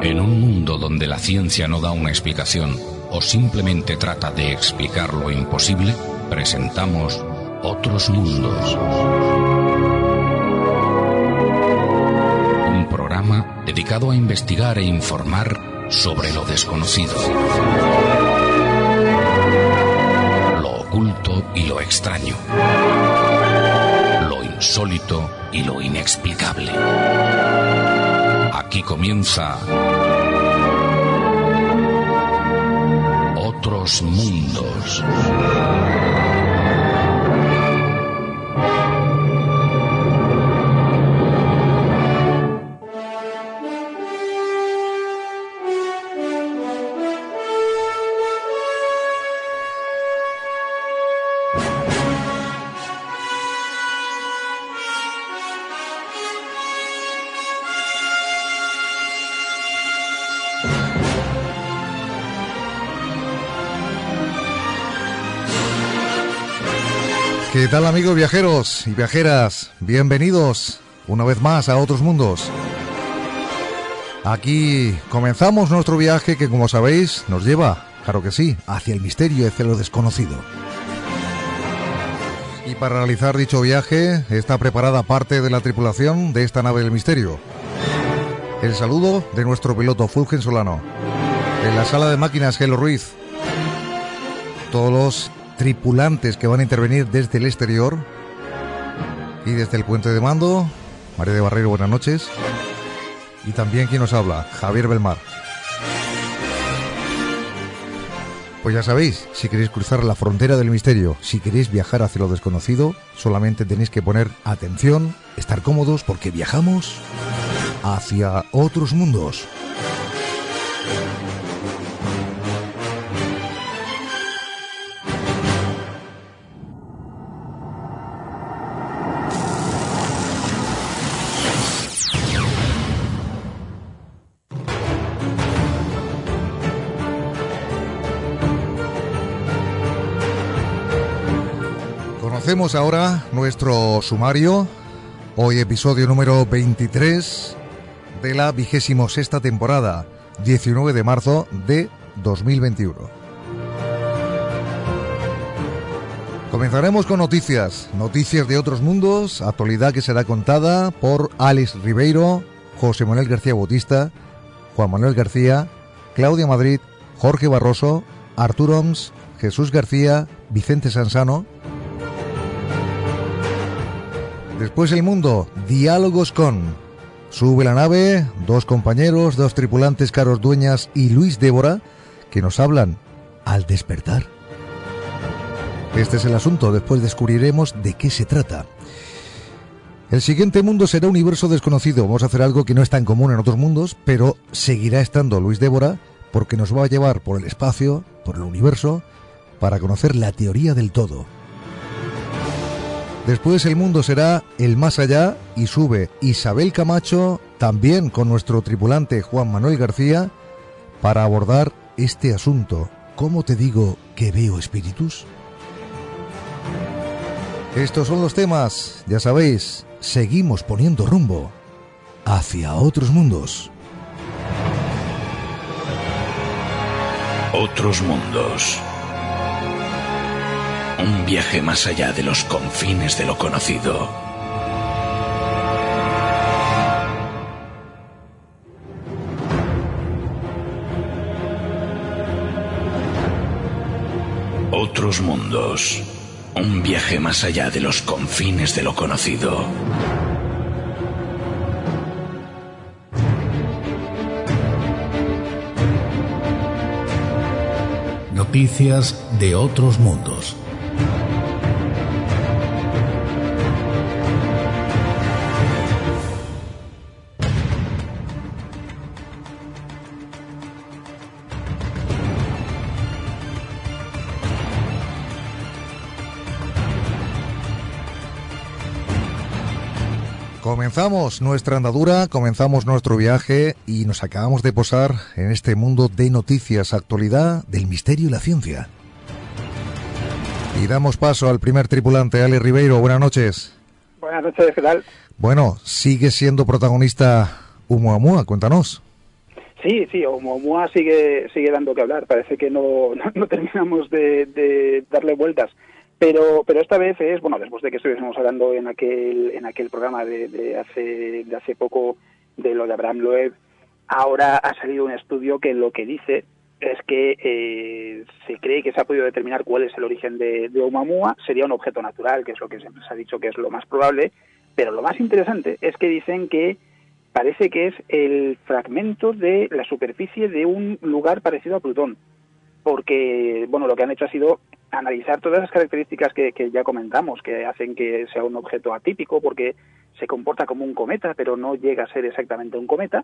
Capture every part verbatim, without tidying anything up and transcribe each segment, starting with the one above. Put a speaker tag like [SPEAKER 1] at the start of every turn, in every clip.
[SPEAKER 1] En un mundo donde la ciencia no da una explicación o simplemente trata de explicar lo imposible, presentamos Otros Mundos. Un programa dedicado a investigar e informar sobre lo desconocido, lo oculto y lo extraño, lo insólito y lo inexplicable. Aquí comienza Otros Mundos.
[SPEAKER 2] ¿Qué tal, amigos viajeros y viajeras? Bienvenidos una vez más a Otros Mundos. Aquí comenzamos nuestro viaje que, como sabéis, nos lleva, claro que sí, hacia el misterio y hacia lo desconocido. Y para realizar dicho viaje está preparada parte de la tripulación de esta nave del misterio. El saludo de nuestro piloto Fulgen Solano. En la sala de máquinas, Gelo Ruiz. Todos los tripulantes que van a intervenir desde el exterior y desde el puente de mando, María de Barrero, buenas noches, y también quien nos habla, Javier Belmar. Pues ya sabéis, si queréis cruzar la frontera del misterio, si queréis viajar hacia lo desconocido, solamente tenéis que poner atención, estar cómodos, porque viajamos hacia otros mundos. Hacemos ahora nuestro sumario, hoy episodio número veintitrés de la vigésimo sexta temporada, diecinueve de marzo de dos mil veintiuno. Comenzaremos con noticias, noticias de otros mundos, actualidad que será contada por Alex Ribeiro, José Manuel García Bautista, Juan Manuel García, Claudia Madrid, Jorge Barroso, Arturo Oms, Jesús García, Vicente Sansano. Después el mundo, diálogos con... Sube la nave, dos compañeros, dos tripulantes, Carlos Dueñas y Luis Débora, que nos hablan al despertar. Este es el asunto, después descubriremos de qué se trata. El siguiente mundo será universo desconocido. Vamos a hacer algo que no es tan común en otros mundos, pero seguirá estando Luis Débora, porque nos va a llevar por el espacio, por el universo, para conocer la teoría del todo. Después el mundo será el más allá y sube Isabel Camacho, también con nuestro tripulante Juan Manuel García, para abordar este asunto. ¿Cómo te digo que veo espíritus? Estos son los temas, ya sabéis, seguimos poniendo rumbo hacia otros mundos.
[SPEAKER 1] Otros Mundos. Un viaje más allá de los confines de lo conocido. Otros Mundos. Un viaje más allá de los confines de lo conocido. Noticias de otros mundos.
[SPEAKER 2] Comenzamos nuestra andadura, comenzamos nuestro viaje y nos acabamos de posar en este mundo de noticias, actualidad del misterio y la ciencia. Y damos paso al primer tripulante, Alex Ribeiro. Buenas noches.
[SPEAKER 3] Buenas noches, ¿qué tal?
[SPEAKER 2] Bueno, sigue siendo protagonista Oumuamua, cuéntanos.
[SPEAKER 3] Sí, sí, Oumuamua sigue sigue dando que hablar. Parece que no, no, no terminamos de, de darle vueltas. Pero pero esta vez es, bueno, después de que estuviésemos hablando en aquel en aquel programa de, de hace de hace poco de lo de Abraham Loeb, ahora ha salido un estudio que lo que dice es que eh, se cree que se ha podido determinar cuál es el origen de, de Oumuamua. Sería un objeto natural, que es lo que siempre se ha dicho que es lo más probable. Pero lo más interesante es que dicen que parece que es el fragmento de la superficie de un lugar parecido a Plutón. Porque, bueno, lo que han hecho ha sido analizar todas las características que, que ya comentamos, que hacen que sea un objeto atípico, porque se comporta como un cometa, pero no llega a ser exactamente un cometa.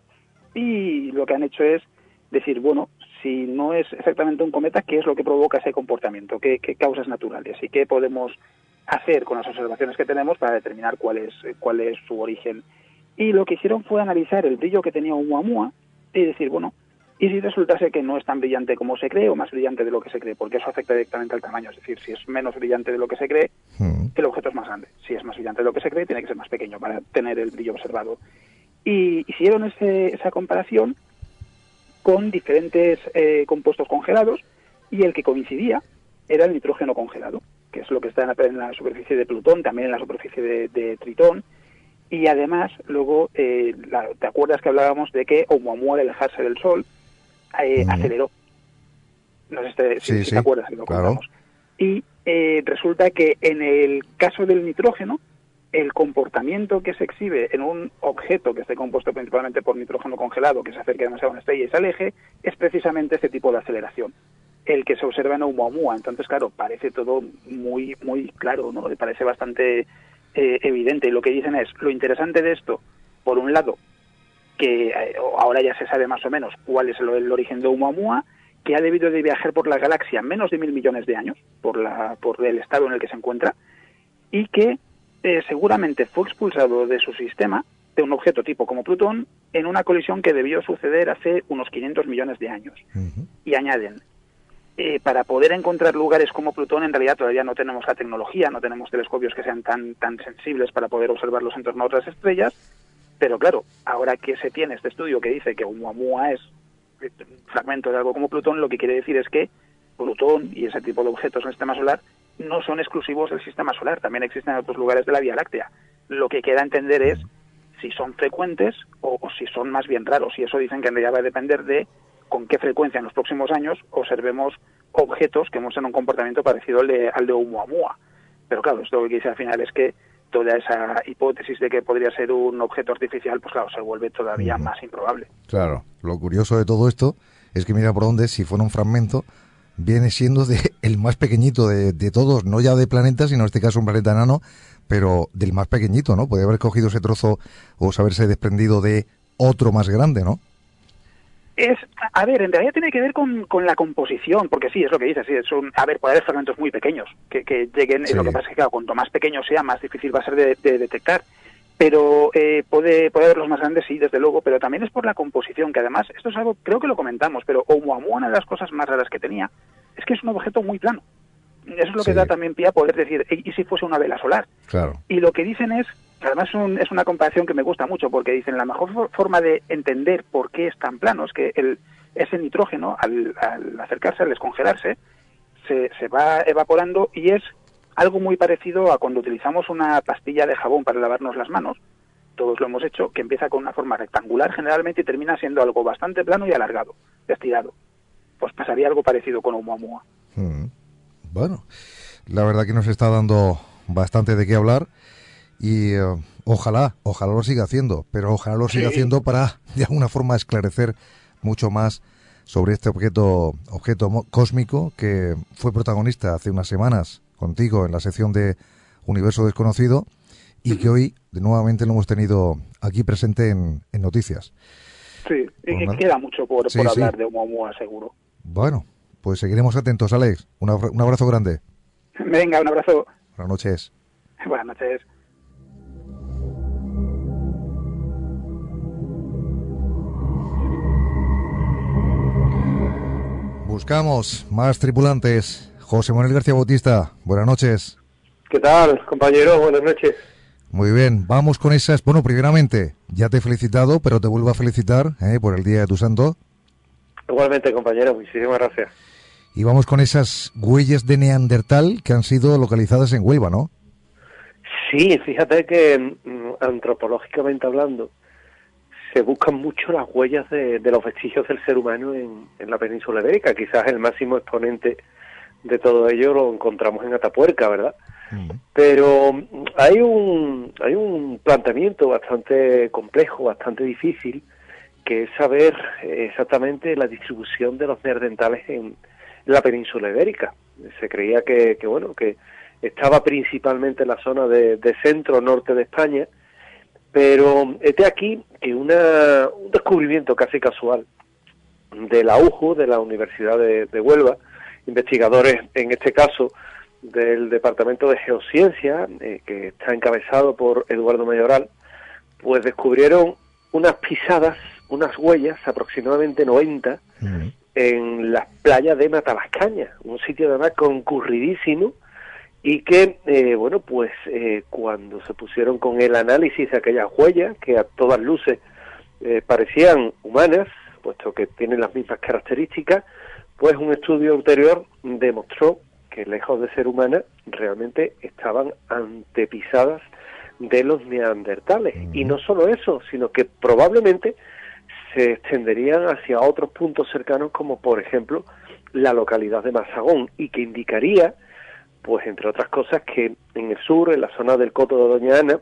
[SPEAKER 3] Y lo que han hecho es decir, bueno, si no es exactamente un cometa, ¿qué es lo que provoca ese comportamiento? ¿Qué, qué causas naturales? ¿Y qué podemos hacer con las observaciones que tenemos para determinar cuál es, cuál es su origen? Y lo que hicieron fue analizar el brillo que tenía Oumuamua y decir, bueno, ¿y si resultase que no es tan brillante como se cree o más brillante de lo que se cree? Porque eso afecta directamente al tamaño. Es decir, si es menos brillante de lo que se cree, mm. el objeto es más grande. Si es más brillante de lo que se cree, tiene que ser más pequeño para tener el brillo observado. Y hicieron ese, esa comparación con diferentes eh, compuestos congelados, y el que coincidía era el nitrógeno congelado, que es lo que está en la, en la superficie de Plutón, también en la superficie de, de Tritón. Y además, luego, eh, la, ¿te acuerdas que hablábamos de que Oumuamua, al alejarse del Sol, eh, mm. aceleró? No sé si,
[SPEAKER 2] sí,
[SPEAKER 3] si
[SPEAKER 2] sí,
[SPEAKER 3] te acuerdas, si lo
[SPEAKER 2] claro.
[SPEAKER 3] contamos. Y eh, resulta que en el caso del nitrógeno, el comportamiento que se exhibe en un objeto que esté compuesto principalmente por nitrógeno congelado, que se acerque demasiado a una estrella y se aleje, es precisamente ese tipo de aceleración, el que se observa en Oumuamua. Entonces, claro, parece todo muy muy claro, ¿no? Parece bastante eh, evidente. Y lo que dicen es, lo interesante de esto, por un lado, que eh, ahora ya se sabe más o menos cuál es el, el origen de Oumuamua, que ha debido de viajar por la galaxia menos de mil millones de años, por, la, por el estado en el que se encuentra, y que Eh, seguramente fue expulsado de su sistema, de un objeto tipo como Plutón, en una colisión que debió suceder hace unos quinientos millones de años. Uh-huh. Y añaden, eh, para poder encontrar lugares como Plutón, en realidad todavía no tenemos la tecnología, no tenemos telescopios que sean tan, tan sensibles para poder observarlos en torno a otras estrellas, pero claro, ahora que se tiene este estudio que dice que Oumuamua es un fragmento de algo como Plutón, lo que quiere decir es que Plutón y ese tipo de objetos en el sistema solar no son exclusivos del sistema solar, también existen en otros lugares de la Vía Láctea. Lo que queda entender es si son frecuentes o, o si son más bien raros, y eso dicen que en realidad va a depender de con qué frecuencia en los próximos años observemos objetos que muestran un comportamiento parecido al de, al de Oumuamua. Pero claro, esto lo que dice al final es que toda esa hipótesis de que podría ser un objeto artificial, pues claro, se vuelve todavía uh-huh. más improbable.
[SPEAKER 2] Claro, lo curioso de todo esto es que mira por dónde, si fuera un fragmento, viene siendo de el más pequeñito de, de todos, no ya de planetas, sino en este caso un planeta enano, pero del más pequeñito, ¿no? Puede haber cogido ese trozo o haberse desprendido de otro más grande, ¿no?
[SPEAKER 3] Es, a ver, en realidad tiene que ver con, con la composición, porque sí, es lo que dices, sí, es un, a ver, puede haber fragmentos muy pequeños que, que lleguen, sí. Lo que pasa es que, claro, cuanto más pequeño sea, más difícil va a ser de, de detectar. Pero eh, puede puede haber los más grandes, sí, desde luego, pero también es por la composición, que además, esto es algo, creo que lo comentamos, pero Oumuamua, una de las cosas más raras que tenía, es que es un objeto muy plano. Eso es lo sí. que da también pie a poder decir, ¿y si fuese una vela solar?
[SPEAKER 2] Claro.
[SPEAKER 3] Y lo que dicen es, además un, es una comparación que me gusta mucho, porque dicen, la mejor for- forma de entender por qué es tan plano es que el, ese nitrógeno, al, al acercarse, al descongelarse, se, se va evaporando, y es algo muy parecido a cuando utilizamos una pastilla de jabón para lavarnos las manos. Todos lo hemos hecho, que empieza con una forma rectangular generalmente y termina siendo algo bastante plano y alargado, estirado. Pues pasaría algo parecido con Oumuamua.
[SPEAKER 2] Mm. Bueno, la verdad que nos está dando bastante de qué hablar y uh, ojalá, ojalá lo siga haciendo, pero ojalá lo siga sí. haciendo para de alguna forma esclarecer mucho más sobre este objeto, objeto cósmico que fue protagonista hace unas semanas contigo en la sección de Universo Desconocido y que hoy de nuevamente lo hemos tenido aquí presente en, en noticias.
[SPEAKER 3] Sí, y pues queda mucho por,
[SPEAKER 2] sí,
[SPEAKER 3] por hablar
[SPEAKER 2] sí.
[SPEAKER 3] de Oumuamua, seguro.
[SPEAKER 2] Bueno, pues seguiremos atentos, Alex. Un, abra- un abrazo grande.
[SPEAKER 3] Venga, un abrazo.
[SPEAKER 2] Buenas noches.
[SPEAKER 3] Buenas noches.
[SPEAKER 2] Buscamos más tripulantes. José Manuel García Bautista, buenas noches.
[SPEAKER 4] ¿Qué tal, compañero? Buenas noches.
[SPEAKER 2] Muy bien, vamos con esas. Bueno, primeramente, ya te he felicitado, pero te vuelvo a felicitar ¿eh? por el Día de tu Santo.
[SPEAKER 4] Igualmente, compañero, muchísimas gracias.
[SPEAKER 2] Y vamos con esas huellas de Neandertal que han sido localizadas en Huelva, ¿no?
[SPEAKER 4] Sí, fíjate que mm, antropológicamente hablando, se buscan mucho las huellas de, de los vestigios del ser humano en, en la península ibérica. Quizás el máximo exponente de todo ello lo encontramos en Atapuerca, ¿verdad? Mm. Pero hay un, hay un planteamiento bastante complejo, bastante difícil, que es saber exactamente la distribución de los neandertales en la península ibérica. Se creía que, que bueno, que estaba principalmente en la zona de, de centro-norte de España, pero este aquí que una, un descubrimiento casi casual de la U J U, de la Universidad de, de Huelva, investigadores en este caso del Departamento de Geociencia, eh, que está encabezado por Eduardo Mayoral, pues descubrieron unas pisadas, unas huellas, aproximadamente noventa, uh-huh. en las playas de Matalascaña, un sitio además concurridísimo, y que, eh, bueno, pues eh, cuando se pusieron con el análisis de aquellas huellas, que a todas luces eh, parecían humanas, puesto que tienen las mismas características, pues un estudio ulterior demostró que lejos de ser humanas, realmente estaban antepisadas de los neandertales. Uh-huh. Y no solo eso, sino que probablemente se extenderían hacia otros puntos cercanos, como por ejemplo la localidad de Mazagón, y que indicaría, pues entre otras cosas, que en el sur, en la zona del Coto de Doña Ana,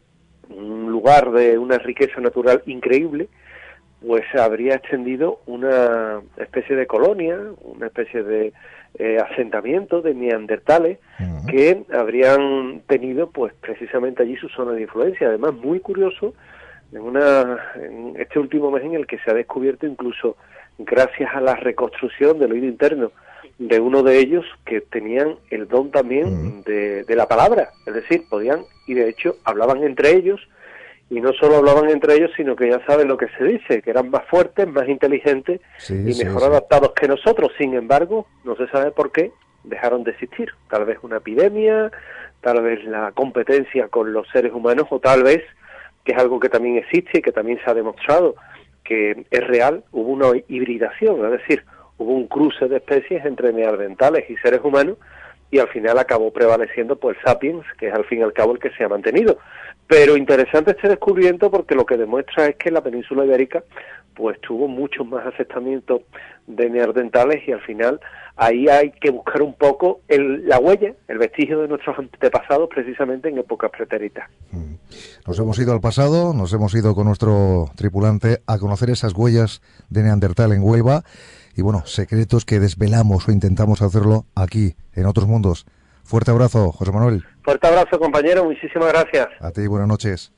[SPEAKER 4] un lugar de una riqueza natural increíble, pues habría extendido una especie de colonia, una especie de eh, asentamiento de neandertales, uh-huh. que habrían tenido pues precisamente allí su zona de influencia. Además, muy curioso, en, una, en este último mes en el que se ha descubierto, incluso gracias a la reconstrucción del oído interno de uno de ellos, que tenían el don también uh-huh. de, de la palabra, es decir, podían, y de hecho hablaban entre ellos, y no solo hablaban entre ellos, sino que ya saben lo que se dice, que eran más fuertes, más inteligentes sí, y sí, mejor sí. adaptados que nosotros. Sin embargo, no se sabe por qué dejaron de existir. Tal vez una epidemia, tal vez la competencia con los seres humanos, o tal vez, que es algo que también existe y que también se ha demostrado que es real, hubo una hibridación, es decir, hubo un cruce de especies entre neandertales y seres humanos, y al final acabó prevaleciendo pues el sapiens, que es al fin y al cabo el que se ha mantenido. Pero interesante este descubrimiento porque lo que demuestra es que la península ibérica pues tuvo muchos más asentamientos de neandertales, y al final ahí hay que buscar un poco el, la huella, el vestigio de nuestros antepasados precisamente en épocas pretéritas.
[SPEAKER 2] Nos hemos ido al pasado, nos hemos ido con nuestro tripulante a conocer esas huellas de Neandertal en Huelva, y bueno, secretos que desvelamos o intentamos hacerlo aquí, en Otros Mundos. Fuerte abrazo, José Manuel.
[SPEAKER 4] Fuerte abrazo, compañero, muchísimas gracias.
[SPEAKER 2] A ti, buenas noches.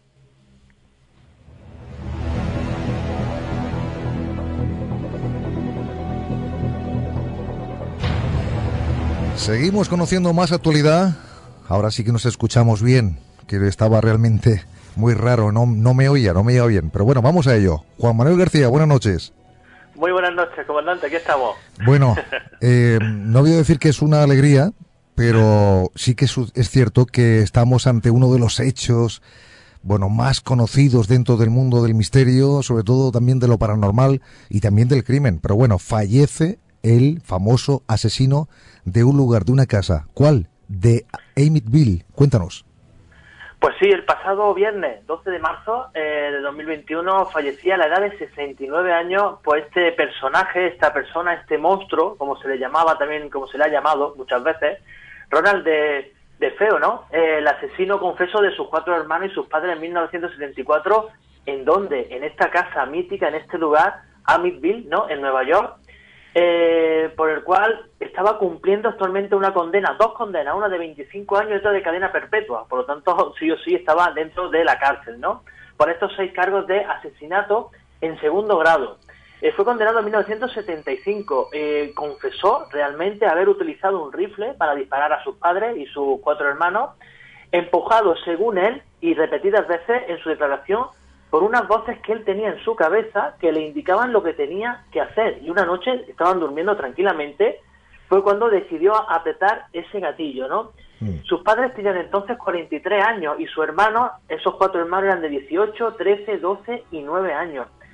[SPEAKER 2] Seguimos conociendo más actualidad. Ahora sí que nos escuchamos bien, que estaba realmente muy raro, no, no me oía, no me oía bien. Pero bueno, vamos a ello. Juan Manuel García, buenas noches.
[SPEAKER 5] Muy buenas noches, comandante, aquí estamos.
[SPEAKER 2] Bueno, eh, no voy a decir que es una alegría, pero sí que es, es cierto que estamos ante uno de los hechos, bueno, más conocidos dentro del mundo del misterio, sobre todo también de lo paranormal y también del crimen. Pero bueno, fallece el famoso asesino de un lugar, de una casa. ¿Cuál? De Amityville. Cuéntanos.
[SPEAKER 5] Pues sí, el pasado viernes doce de marzo eh, de dos mil veintiuno fallecía a la edad de sesenta y nueve años pues este personaje, esta persona, este monstruo, como se le llamaba también, como se le ha llamado muchas veces, Ronald de, de Feo, ¿no? Eh, el asesino confeso de sus cuatro hermanos y sus padres en mil novecientos setenta y cuatro, ¿en dónde? En esta casa mítica, en este lugar, Amityville, ¿no? En Nueva York, eh, por el cual estaba cumpliendo actualmente una condena, dos condenas, una de veinticinco años y otra de cadena perpetua, por lo tanto, sí o sí estaba dentro de la cárcel, ¿no? Por estos seis cargos de asesinato en segundo grado. Eh, fue condenado en mil novecientos setenta y cinco, eh, confesó realmente haber utilizado un rifle para disparar a sus padres y sus cuatro hermanos, empujado, según él, y repetidas veces en su declaración, por unas voces que él tenía en su cabeza que le indicaban lo que tenía que hacer. Y una noche estaban durmiendo tranquilamente, fue cuando decidió apretar ese gatillo, ¿no? Mm. Sus padres tenían entonces cuarenta y tres años y sus hermanos, esos cuatro hermanos, eran de dieciocho, trece, doce y nueve años.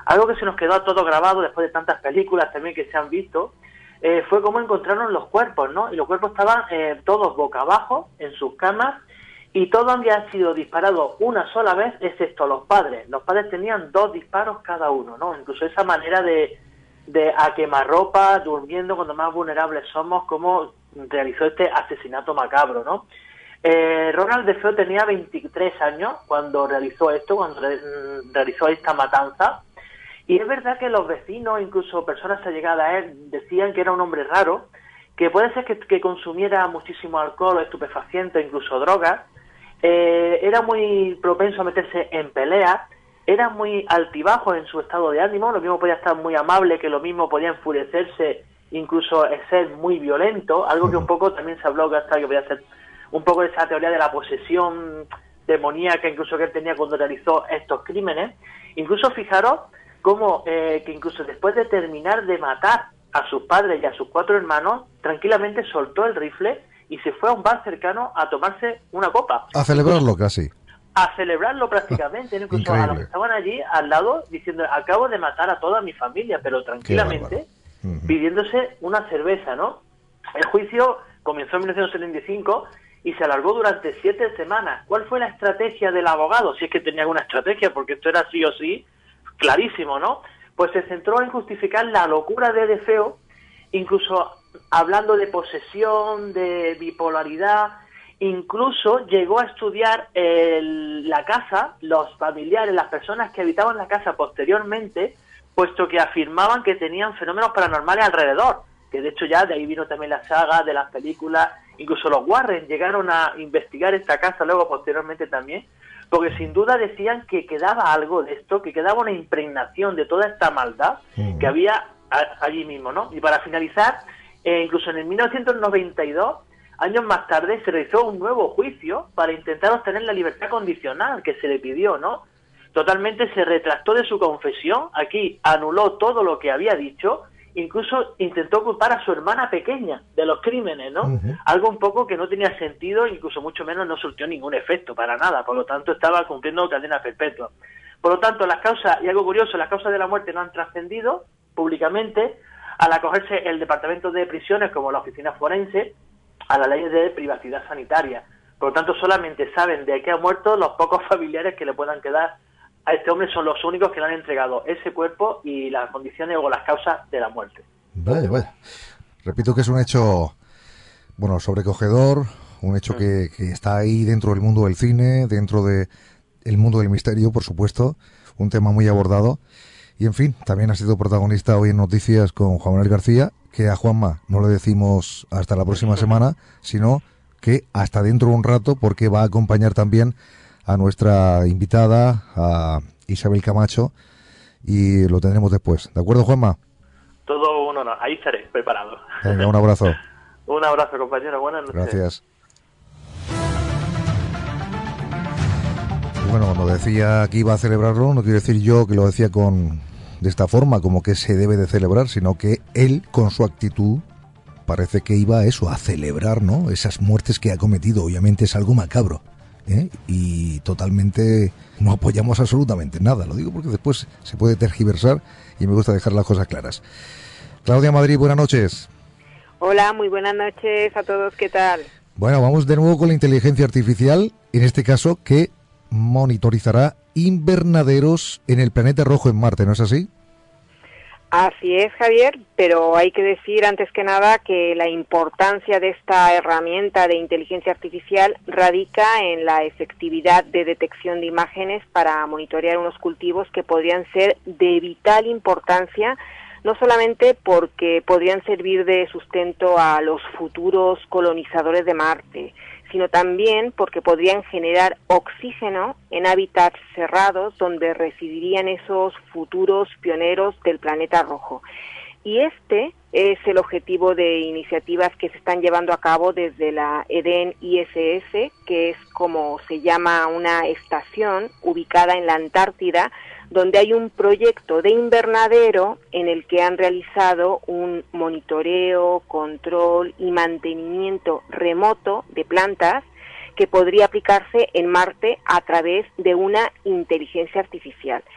[SPEAKER 5] algo que se nos quedó a todos grabado después de tantas películas también que se han visto, eh, fue cómo encontraron los cuerpos, ¿no? Y los cuerpos estaban eh, todos boca abajo en sus camas y todos habían sido disparados una sola vez, excepto los padres. Los padres tenían dos disparos cada uno, ¿no? Incluso esa manera de, de a quemarropa, durmiendo cuando más vulnerables somos, cómo realizó este asesinato macabro, ¿no? Eh, Ronald DeFeo tenía veintitrés años cuando realizó esto, cuando re, realizó esta matanza. Y es verdad que los vecinos, incluso personas allegadas a él, decían que era un hombre raro, que puede ser que, que consumiera muchísimo alcohol, estupefacientes, incluso drogas. Eh, era muy propenso a meterse en peleas, era muy altibajo en su estado de ánimo, lo mismo podía estar muy amable, que lo mismo podía enfurecerse, incluso ser muy violento, algo que un poco también se habló que hasta que podía ser un poco de esa teoría de la posesión demoníaca, incluso que él tenía cuando realizó estos crímenes. Incluso fijaros cómo eh, que incluso después de terminar de matar a sus padres y a sus cuatro hermanos, tranquilamente soltó el rifle y se fue a un bar cercano a tomarse una copa.
[SPEAKER 2] A celebrarlo casi.
[SPEAKER 5] A celebrarlo prácticamente, incluso
[SPEAKER 2] Increíble.
[SPEAKER 5] a los que estaban allí al lado, diciendo, acabo de matar a toda mi familia, pero tranquilamente, uh-huh. pidiéndose una cerveza, ¿no? El juicio comenzó en mil novecientos setenta y cinco y se alargó durante siete semanas. ¿Cuál fue la estrategia del abogado? Si es que tenía alguna estrategia, porque esto era sí o sí clarísimo, ¿no? Pues se centró en justificar la locura de DeFeo, incluso hablando de posesión, de bipolaridad, incluso llegó a estudiar el, la casa, los familiares, las personas que habitaban la casa posteriormente, puesto que afirmaban que tenían fenómenos paranormales alrededor, que de hecho ya de ahí vino también la saga de las películas, incluso los Warren llegaron a investigar esta casa luego posteriormente también, porque sin duda decían que quedaba algo de esto, que quedaba una impregnación de toda esta maldad uh-huh. que había a, allí mismo, ¿no? Y para finalizar, eh, incluso en el mil novecientos noventa y dos, años más tarde, se realizó un nuevo juicio para intentar obtener la libertad condicional que se le pidió, ¿no? Totalmente se retractó de su confesión, aquí anuló todo lo que había dicho, incluso intentó culpar a su hermana pequeña de los crímenes, ¿no? Uh-huh. Algo un poco que no tenía sentido, incluso mucho menos no surtió ningún efecto, para nada, por lo tanto estaba cumpliendo cadena perpetua. Por lo tanto, las causas, y algo curioso, las causas de la muerte no han trascendido públicamente, al acogerse el Departamento de Prisiones como la Oficina Forense a la ley de privacidad sanitaria. Por lo tanto, solamente saben de qué ha muerto los pocos familiares que le puedan quedar a este hombre, son los únicos que le han entregado ese cuerpo y las condiciones o las causas de la muerte.
[SPEAKER 2] Vaya, vaya. Repito que es un hecho, bueno, sobrecogedor, un hecho mm. que, que está ahí dentro del mundo del cine, dentro de el mundo del misterio, por supuesto, un tema muy abordado. Y, en fin, también ha sido protagonista hoy en Noticias con Juan Manuel García, que a Juanma no le decimos hasta la próxima semana, sino que hasta dentro de un rato, porque va a acompañar también a nuestra invitada, a Isabel Camacho, y lo tendremos después. ¿De acuerdo, Juanma?
[SPEAKER 5] Todo un honor. Ahí estaré, preparado.
[SPEAKER 2] Venga, un abrazo.
[SPEAKER 5] Un abrazo, compañero. Buenas noches.
[SPEAKER 2] Gracias. Bueno, cuando decía que iba a celebrarlo, no quiero decir yo que lo decía con de esta forma, como que se debe de celebrar, sino que él, con su actitud, parece que iba a eso, a celebrar, ¿no? Esas muertes que ha cometido. Obviamente es algo macabro, ¿eh? Y totalmente no apoyamos absolutamente nada. Lo digo porque después se puede tergiversar y me gusta dejar las cosas claras. Claudia Madrid, buenas noches.
[SPEAKER 6] Hola, muy buenas noches a todos, ¿qué tal?
[SPEAKER 2] Bueno, vamos de nuevo con la inteligencia artificial, en este caso que monitorizará invernaderos en el planeta rojo en Marte, ¿no es así?
[SPEAKER 6] Así es, Javier, pero hay que decir antes que nada que la importancia de esta herramienta de inteligencia artificial radica en la efectividad de detección de imágenes para monitorear unos cultivos que podrían ser de vital importancia, no solamente porque podrían servir de sustento a los futuros colonizadores de Marte, sino también porque podrían generar oxígeno en hábitats cerrados donde residirían esos futuros pioneros del planeta rojo. Y este es el objetivo de iniciativas que se están llevando a cabo desde la EDEN I S S, que es como se llama una estación ubicada en la Antártida, donde hay un proyecto de invernadero en el que han realizado un monitoreo, control y mantenimiento remoto de plantas que podría aplicarse en Marte a través de una inteligencia artificial.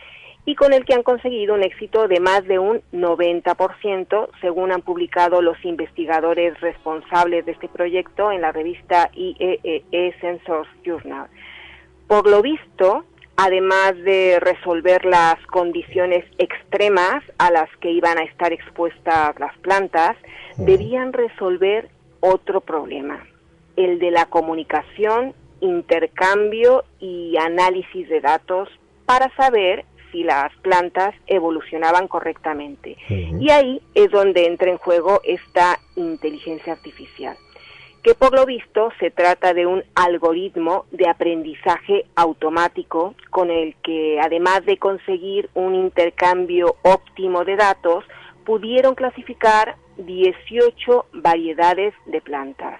[SPEAKER 6] y con el que han conseguido un éxito de más de un noventa por ciento, según han publicado los investigadores responsables de este proyecto en la revista I E E E Sensors Journal. Por lo visto, además de resolver las condiciones extremas a las que iban a estar expuestas las plantas, debían resolver otro problema, el de la comunicación, intercambio y análisis de datos para saber si las plantas evolucionaban correctamente. Uh-huh. Y ahí es donde entra en juego esta inteligencia artificial, que por lo visto se trata de un algoritmo de aprendizaje automático con el que, además de conseguir un intercambio óptimo de datos, pudieron clasificar dieciocho variedades de plantas.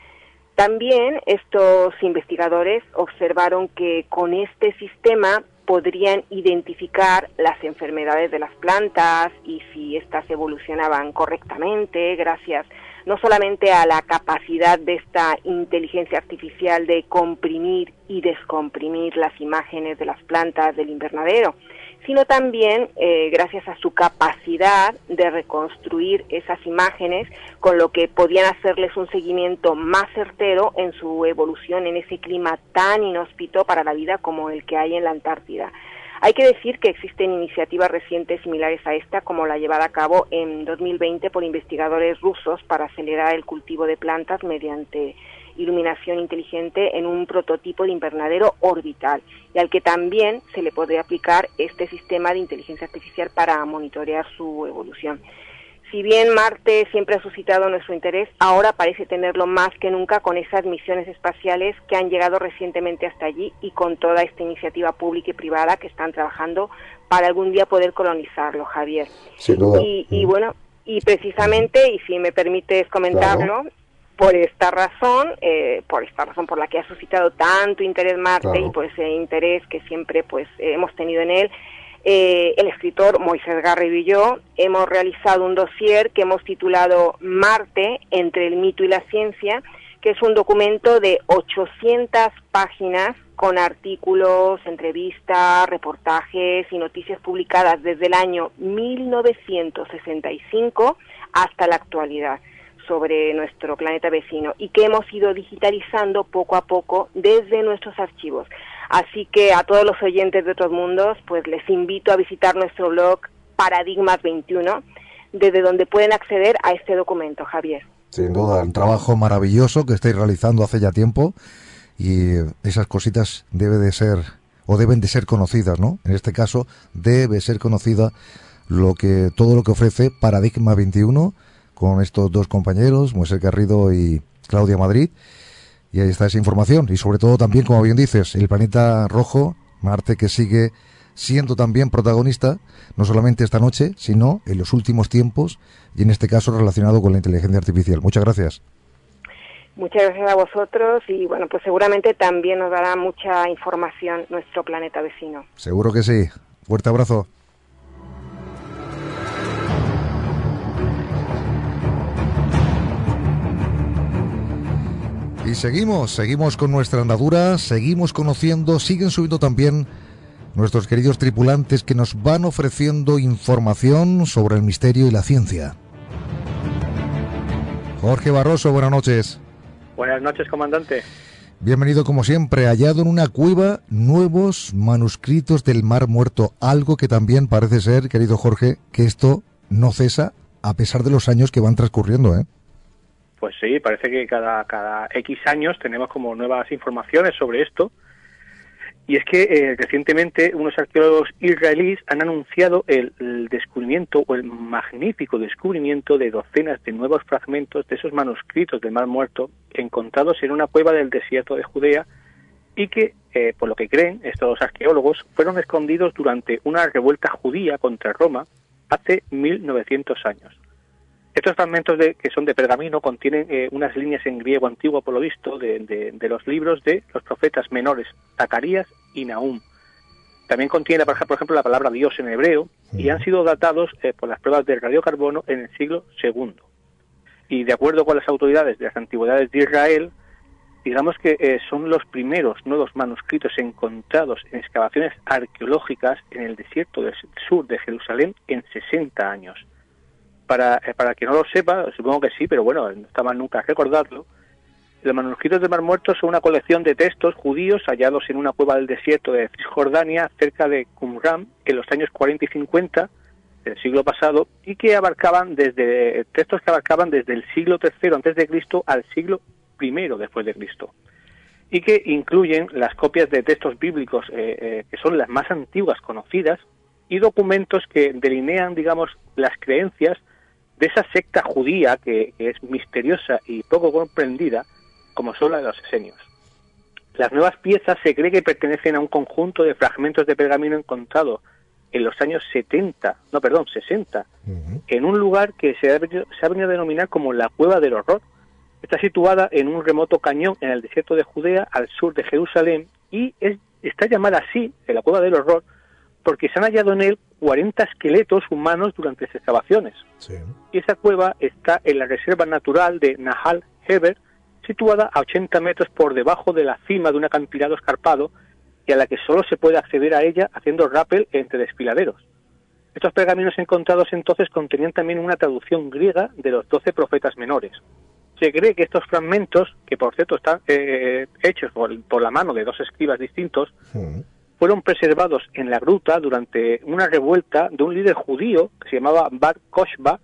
[SPEAKER 6] También estos investigadores observaron que con este sistema podrían identificar las enfermedades de las plantas y si éstas evolucionaban correctamente gracias no solamente a la capacidad de esta inteligencia artificial de comprimir y descomprimir las imágenes de las plantas del invernadero, sino también eh, gracias a su capacidad de reconstruir esas imágenes, con lo que podían hacerles un seguimiento más certero en su evolución en ese clima tan inhóspito para la vida como el que hay en la Antártida. Hay que decir que existen iniciativas recientes similares a esta, como la llevada a cabo en dos mil veinte por investigadores rusos para acelerar el cultivo de plantas mediante iluminación inteligente en un prototipo de invernadero orbital, y al que también se le podría aplicar este sistema de inteligencia artificial para monitorear su evolución. Si bien Marte siempre ha suscitado nuestro interés, ahora parece tenerlo más que nunca con esas misiones espaciales que han llegado recientemente hasta allí y con toda esta iniciativa pública y privada que están trabajando para algún día poder colonizarlo, Javier.
[SPEAKER 2] Sin duda.
[SPEAKER 6] Y, y bueno, y precisamente, y si me permites comentarlo, claro, por esta razón, eh, por esta razón por la que ha suscitado tanto interés Marte, claro, y por ese interés que siempre pues eh, hemos tenido en él, Eh, el escritor Moisés Garrido y yo hemos realizado un dossier que hemos titulado Marte entre el mito y la ciencia, que es un documento de ochocientas páginas con artículos, entrevistas, reportajes y noticias publicadas desde el año mil novecientos sesenta y cinco hasta la actualidad sobre nuestro planeta vecino, y que hemos ido digitalizando poco a poco desde nuestros archivos. Así que a todos los oyentes de otros mundos, pues les invito a visitar nuestro blog Paradigmas veintiuno, desde donde pueden acceder a este documento, Javier.
[SPEAKER 2] Sin duda, un trabajo maravilloso que estáis realizando hace ya tiempo, y esas cositas debe de ser, o deben de ser conocidas, ¿no? En este caso, debe ser conocida lo que todo lo que ofrece Paradigma veintiuno, con estos dos compañeros, Moisés Garrido y Claudia Madrid. Y ahí está esa información, y sobre todo también, como bien dices, el planeta rojo, Marte, que sigue siendo también protagonista, no solamente esta noche, sino en los últimos tiempos, y en este caso relacionado con la inteligencia artificial. Muchas gracias.
[SPEAKER 6] Muchas gracias a vosotros, y bueno, pues seguramente también nos dará mucha información nuestro planeta vecino.
[SPEAKER 2] Seguro que sí. Fuerte abrazo. Y seguimos, seguimos con nuestra andadura, seguimos conociendo, siguen subiendo también nuestros queridos tripulantes que nos van ofreciendo información sobre el misterio y la ciencia. Jorge Barroso, buenas noches.
[SPEAKER 7] Buenas noches, comandante.
[SPEAKER 2] Bienvenido como siempre. Hallado en una cueva nuevos manuscritos del Mar Muerto, algo que también parece ser, querido Jorge, que esto no cesa a pesar de los años que van transcurriendo, ¿eh?
[SPEAKER 7] Pues sí, parece que cada, cada X años tenemos como nuevas informaciones sobre esto. Y es que eh, recientemente unos arqueólogos israelíes han anunciado el, el descubrimiento o el magnífico descubrimiento de docenas de nuevos fragmentos de esos manuscritos del Mar Muerto encontrados en una cueva del desierto de Judea, y que, eh, por lo que creen estos arqueólogos, fueron escondidos durante una revuelta judía contra Roma hace mil novecientos años. Estos fragmentos de, que son de pergamino contienen eh, unas líneas en griego antiguo, por lo visto, de, de, de los libros de los profetas menores, Zacarías y Nahum. También contiene, por ejemplo, la palabra Dios en hebreo, y han sido datados eh, por las pruebas de radiocarbono en el siglo segundo. Y de acuerdo con las autoridades de las antigüedades de Israel, digamos que eh, son los primeros nuevos manuscritos encontrados en excavaciones arqueológicas en el desierto del sur de Jerusalén en sesenta años. Para, eh, para quien no lo sepa, supongo que sí, pero bueno, no está mal nunca recordarlo, los manuscritos del Mar Muerto son una colección de textos judíos hallados en una cueva del desierto de Cisjordania, cerca de Qumran, en los años cuarenta y cincuenta del siglo pasado, y que abarcaban desde textos que abarcaban desde el siglo tercero antes de Cristo al siglo primero después de Cristo, y que incluyen las copias de textos bíblicos eh, eh, que son las más antiguas conocidas y documentos que delinean, digamos, las creencias de esa secta judía que, que es misteriosa y poco comprendida, como son las de los esenios. Las nuevas piezas se cree que pertenecen a un conjunto de fragmentos de pergamino encontrado en los años setenta, no, perdón, sesenta, uh-huh. en un lugar que se ha, se ha venido a denominar como la Cueva del Horror. Está situada en un remoto cañón en el desierto de Judea, al sur de Jerusalén, y es, está llamada así, en la Cueva del Horror, porque se han hallado en él cuarenta esqueletos humanos durante las excavaciones. Sí. Y esa cueva está en la reserva natural de Nahal Heber, situada a ochenta metros por debajo de la cima de un acantilado escarpado y a la que solo se puede acceder a ella haciendo rappel entre desfiladeros. Estos pergaminos encontrados entonces contenían también una traducción griega de los doce profetas menores. Se cree que estos fragmentos, que por cierto están eh, hechos por, por la mano de dos escribas distintos, sí. fueron preservados en la gruta durante una revuelta de un líder judío que se llamaba Bar Kokhba,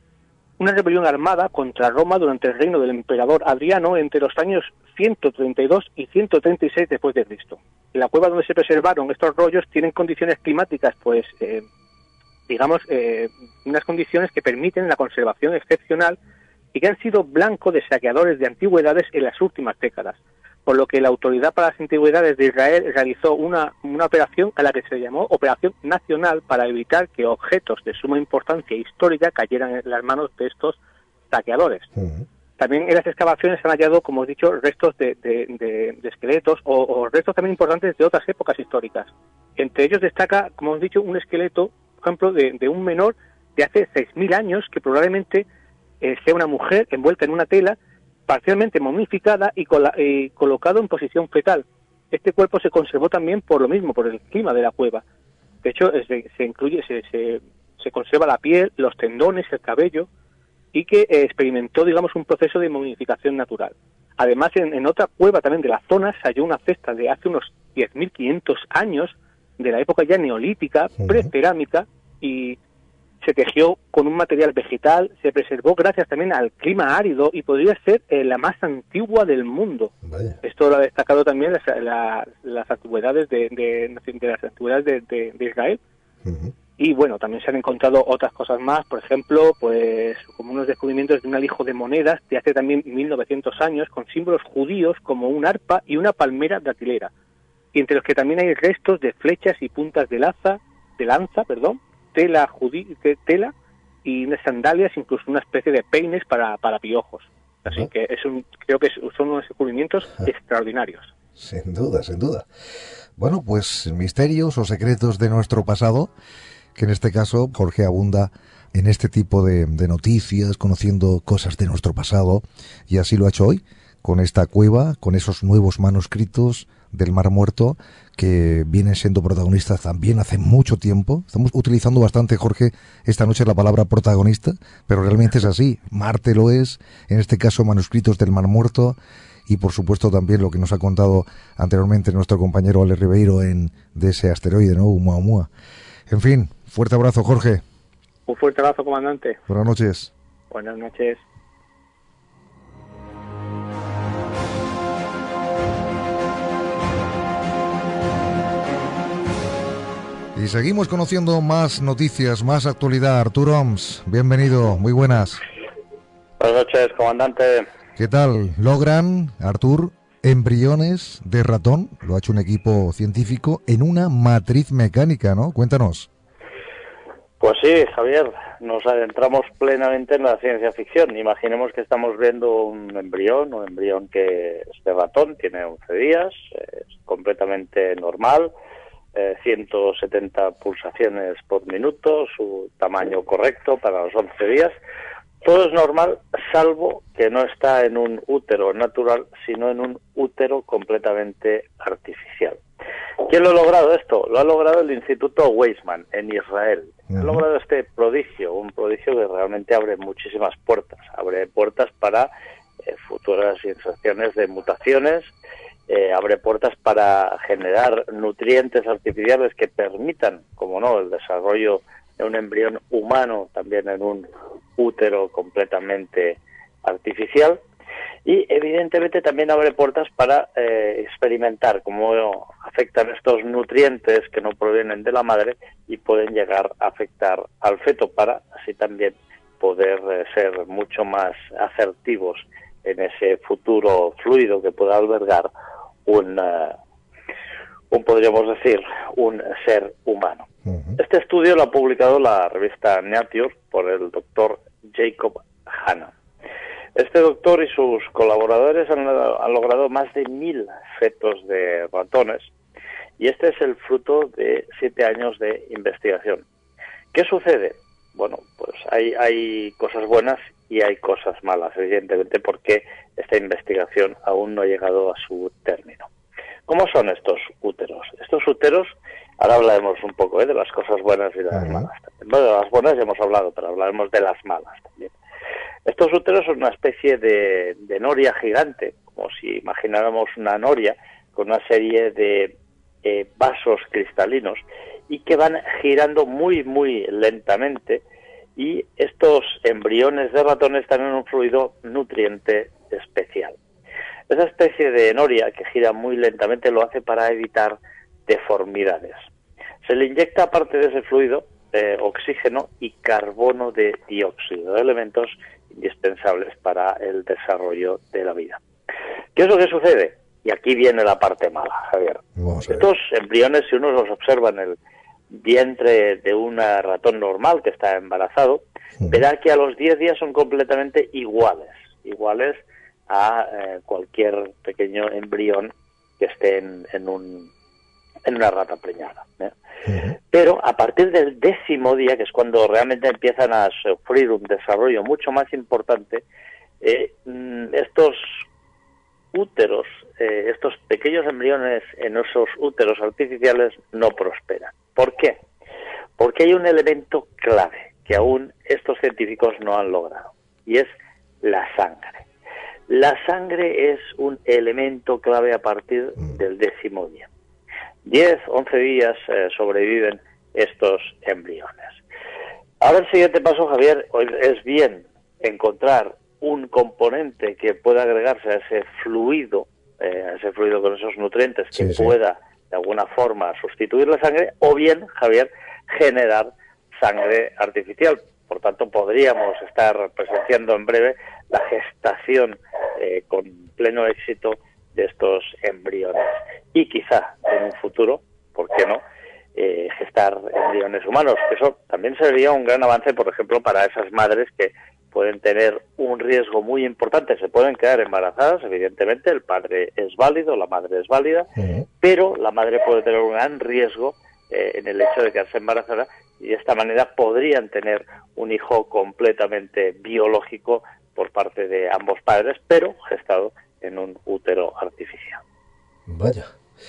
[SPEAKER 7] una rebelión armada contra Roma durante el reino del emperador Adriano entre los años ciento treinta y dos y ciento treinta y seis después de Cristo. La cueva donde se preservaron estos rollos tienen condiciones climáticas, pues, eh, digamos, eh, unas condiciones que permiten la conservación excepcional y que han sido blanco de saqueadores de antigüedades en las últimas décadas, por lo que la Autoridad para las Antigüedades de Israel realizó una, una operación a la que se llamó Operación Nacional para evitar que objetos de suma importancia histórica cayeran en las manos de estos saqueadores. Uh-huh. También en las excavaciones se han hallado, como he dicho, restos de, de, de, de esqueletos o, o restos también importantes de otras épocas históricas. Entre ellos destaca, como hemos dicho, un esqueleto, por ejemplo, de, de un menor de hace seis mil años que probablemente eh, sea una mujer envuelta en una tela, parcialmente momificada y, col- y colocado en posición fetal. Este cuerpo se conservó también por lo mismo, por el clima de la cueva. De hecho, se, se incluye, se, se, se conserva la piel, los tendones, el cabello, y que eh, experimentó, digamos, un proceso de momificación natural. Además, en, en otra cueva también de la zona se halló una cesta de hace unos diez mil quinientos años, de la época ya neolítica, uh-huh. precerámica, y se tejió con un material vegetal, se preservó gracias también al clima árido y podría ser eh, la más antigua del mundo. Vaya. Esto lo ha destacado también las, la, las antigüedades de, de, de las antigüedades de, de, de Israel. Uh-huh. Y bueno, también se han encontrado otras cosas más, por ejemplo, pues como unos descubrimientos de un alijo de monedas de hace también mil novecientos años con símbolos judíos como un arpa y una palmera datilera, y entre los que también hay restos de flechas y puntas de lanza, de lanza, perdón, tela judí, tela y unas sandalias, incluso una especie de peines para, para piojos. Así uh-huh. que es un, creo que son unos descubrimientos uh-huh. extraordinarios.
[SPEAKER 2] Sin duda, sin duda. Bueno, pues misterios o secretos de nuestro pasado, que en este caso Jorge abunda en este tipo de, de noticias, conociendo cosas de nuestro pasado, y así lo ha hecho hoy, con esta cueva, con esos nuevos manuscritos del Mar Muerto, que vienen siendo protagonistas también hace mucho tiempo. Estamos utilizando bastante, Jorge, esta noche la palabra protagonista, pero realmente es así. Marte lo es, en este caso manuscritos del Mar Muerto, y por supuesto también lo que nos ha contado anteriormente nuestro compañero Ale Ribeiro en, de ese asteroide, ¿no? Oumuamua. En fin, fuerte abrazo, Jorge.
[SPEAKER 7] Un fuerte abrazo, comandante.
[SPEAKER 2] Buenas noches.
[SPEAKER 7] Buenas noches.
[SPEAKER 2] Y seguimos conociendo más noticias, más actualidad. Arturo Oms, bienvenido, muy buenas.
[SPEAKER 8] Buenas noches, comandante.
[SPEAKER 2] ¿Qué tal? Logran, Artur, embriones de ratón, lo ha hecho un equipo científico, en una matriz mecánica, ¿no? Cuéntanos.
[SPEAKER 8] Pues sí, Javier, nos adentramos plenamente en la ciencia ficción. Imaginemos que estamos viendo un embrión, un embrión que es de ratón, tiene once días, es completamente normal, eh, ciento setenta pulsaciones por minuto, su tamaño correcto para los once días. Todo es normal, salvo que no está en un útero natural, sino en un útero completamente artificial. ¿Quién lo ha logrado esto? Lo ha logrado el Instituto Weizmann en Israel. Uh-huh. Ha logrado este prodigio, un prodigio que realmente abre muchísimas puertas. Abre puertas para eh, futuras inserciones de mutaciones, eh, abre puertas para generar nutrientes artificiales que permitan, como no, el desarrollo de un embrión humano también en un útero completamente artificial. Y evidentemente también abre puertas para eh, experimentar cómo afectan estos nutrientes que no provienen de la madre y pueden llegar a afectar al feto para así también poder eh, ser mucho más asertivos en ese futuro fluido que pueda albergar un, uh, un podríamos decir, un ser humano. Uh-huh. Este estudio lo ha publicado la revista Nature por el doctor Jacob Hanna. Este doctor y sus colaboradores han, han logrado más de mil fetos de ratones y este es el fruto de siete años de investigación. ¿Qué sucede? Bueno, pues hay, hay cosas buenas y hay cosas malas, evidentemente, porque esta investigación aún no ha llegado a su término. ¿Cómo son estos úteros? Estos úteros, ahora hablaremos un poco ¿eh? de las cosas buenas y de las uh-huh. malas. Bueno, de las buenas ya hemos hablado, pero hablaremos de las malas también. Estos úteros son una especie de, de noria gigante, como si imagináramos una noria con una serie de eh, vasos cristalinos y que van girando muy, muy lentamente, y estos embriones de ratones están en un fluido nutriente especial. Esa especie de noria que gira muy lentamente lo hace para evitar deformidades. Se le inyecta, aparte de ese fluido, eh, oxígeno y carbono de dióxido, elementos indispensables para el desarrollo de la vida. ¿Qué es lo que sucede? Y aquí viene la parte mala, Javier. Estos embriones, si uno los observa en el vientre de un ratón normal que está embarazado, sí. verá que a los diez días son completamente iguales, iguales a eh, cualquier pequeño embrión que esté en, en, un, en una rata preñada. ¿eh? Uh-huh. Pero a partir del décimo día, que es cuando realmente empiezan a sufrir un desarrollo mucho más importante, eh, estos úteros, eh, estos pequeños embriones en esos úteros artificiales no prosperan. ¿Por qué? Porque hay un elemento clave que aún estos científicos no han logrado, y es la sangre. La sangre es un elemento clave a partir del décimo día. diez, once días eh, sobreviven estos embriones. Ahora el siguiente paso, Javier, es bien encontrar un componente que pueda agregarse a ese fluido, eh, a ese fluido con esos nutrientes que sí, sí. pueda de alguna forma sustituir la sangre, o bien, Javier, generar sangre artificial. Por tanto, podríamos estar presenciando en breve la gestación eh, con pleno éxito de estos embriones. Y quizá en un futuro, ¿por qué no?, eh, gestar embriones humanos. Eso también sería un gran avance, por ejemplo, para esas madres que pueden tener un riesgo muy importante. Se pueden quedar embarazadas, evidentemente, el padre es válido, la madre es válida, uh-huh. pero la madre puede tener un gran riesgo eh, en el hecho de quedarse embarazada, y de esta manera podrían tener un hijo completamente biológico por parte de ambos padres, pero gestado en un útero artificial.
[SPEAKER 2] Vaya.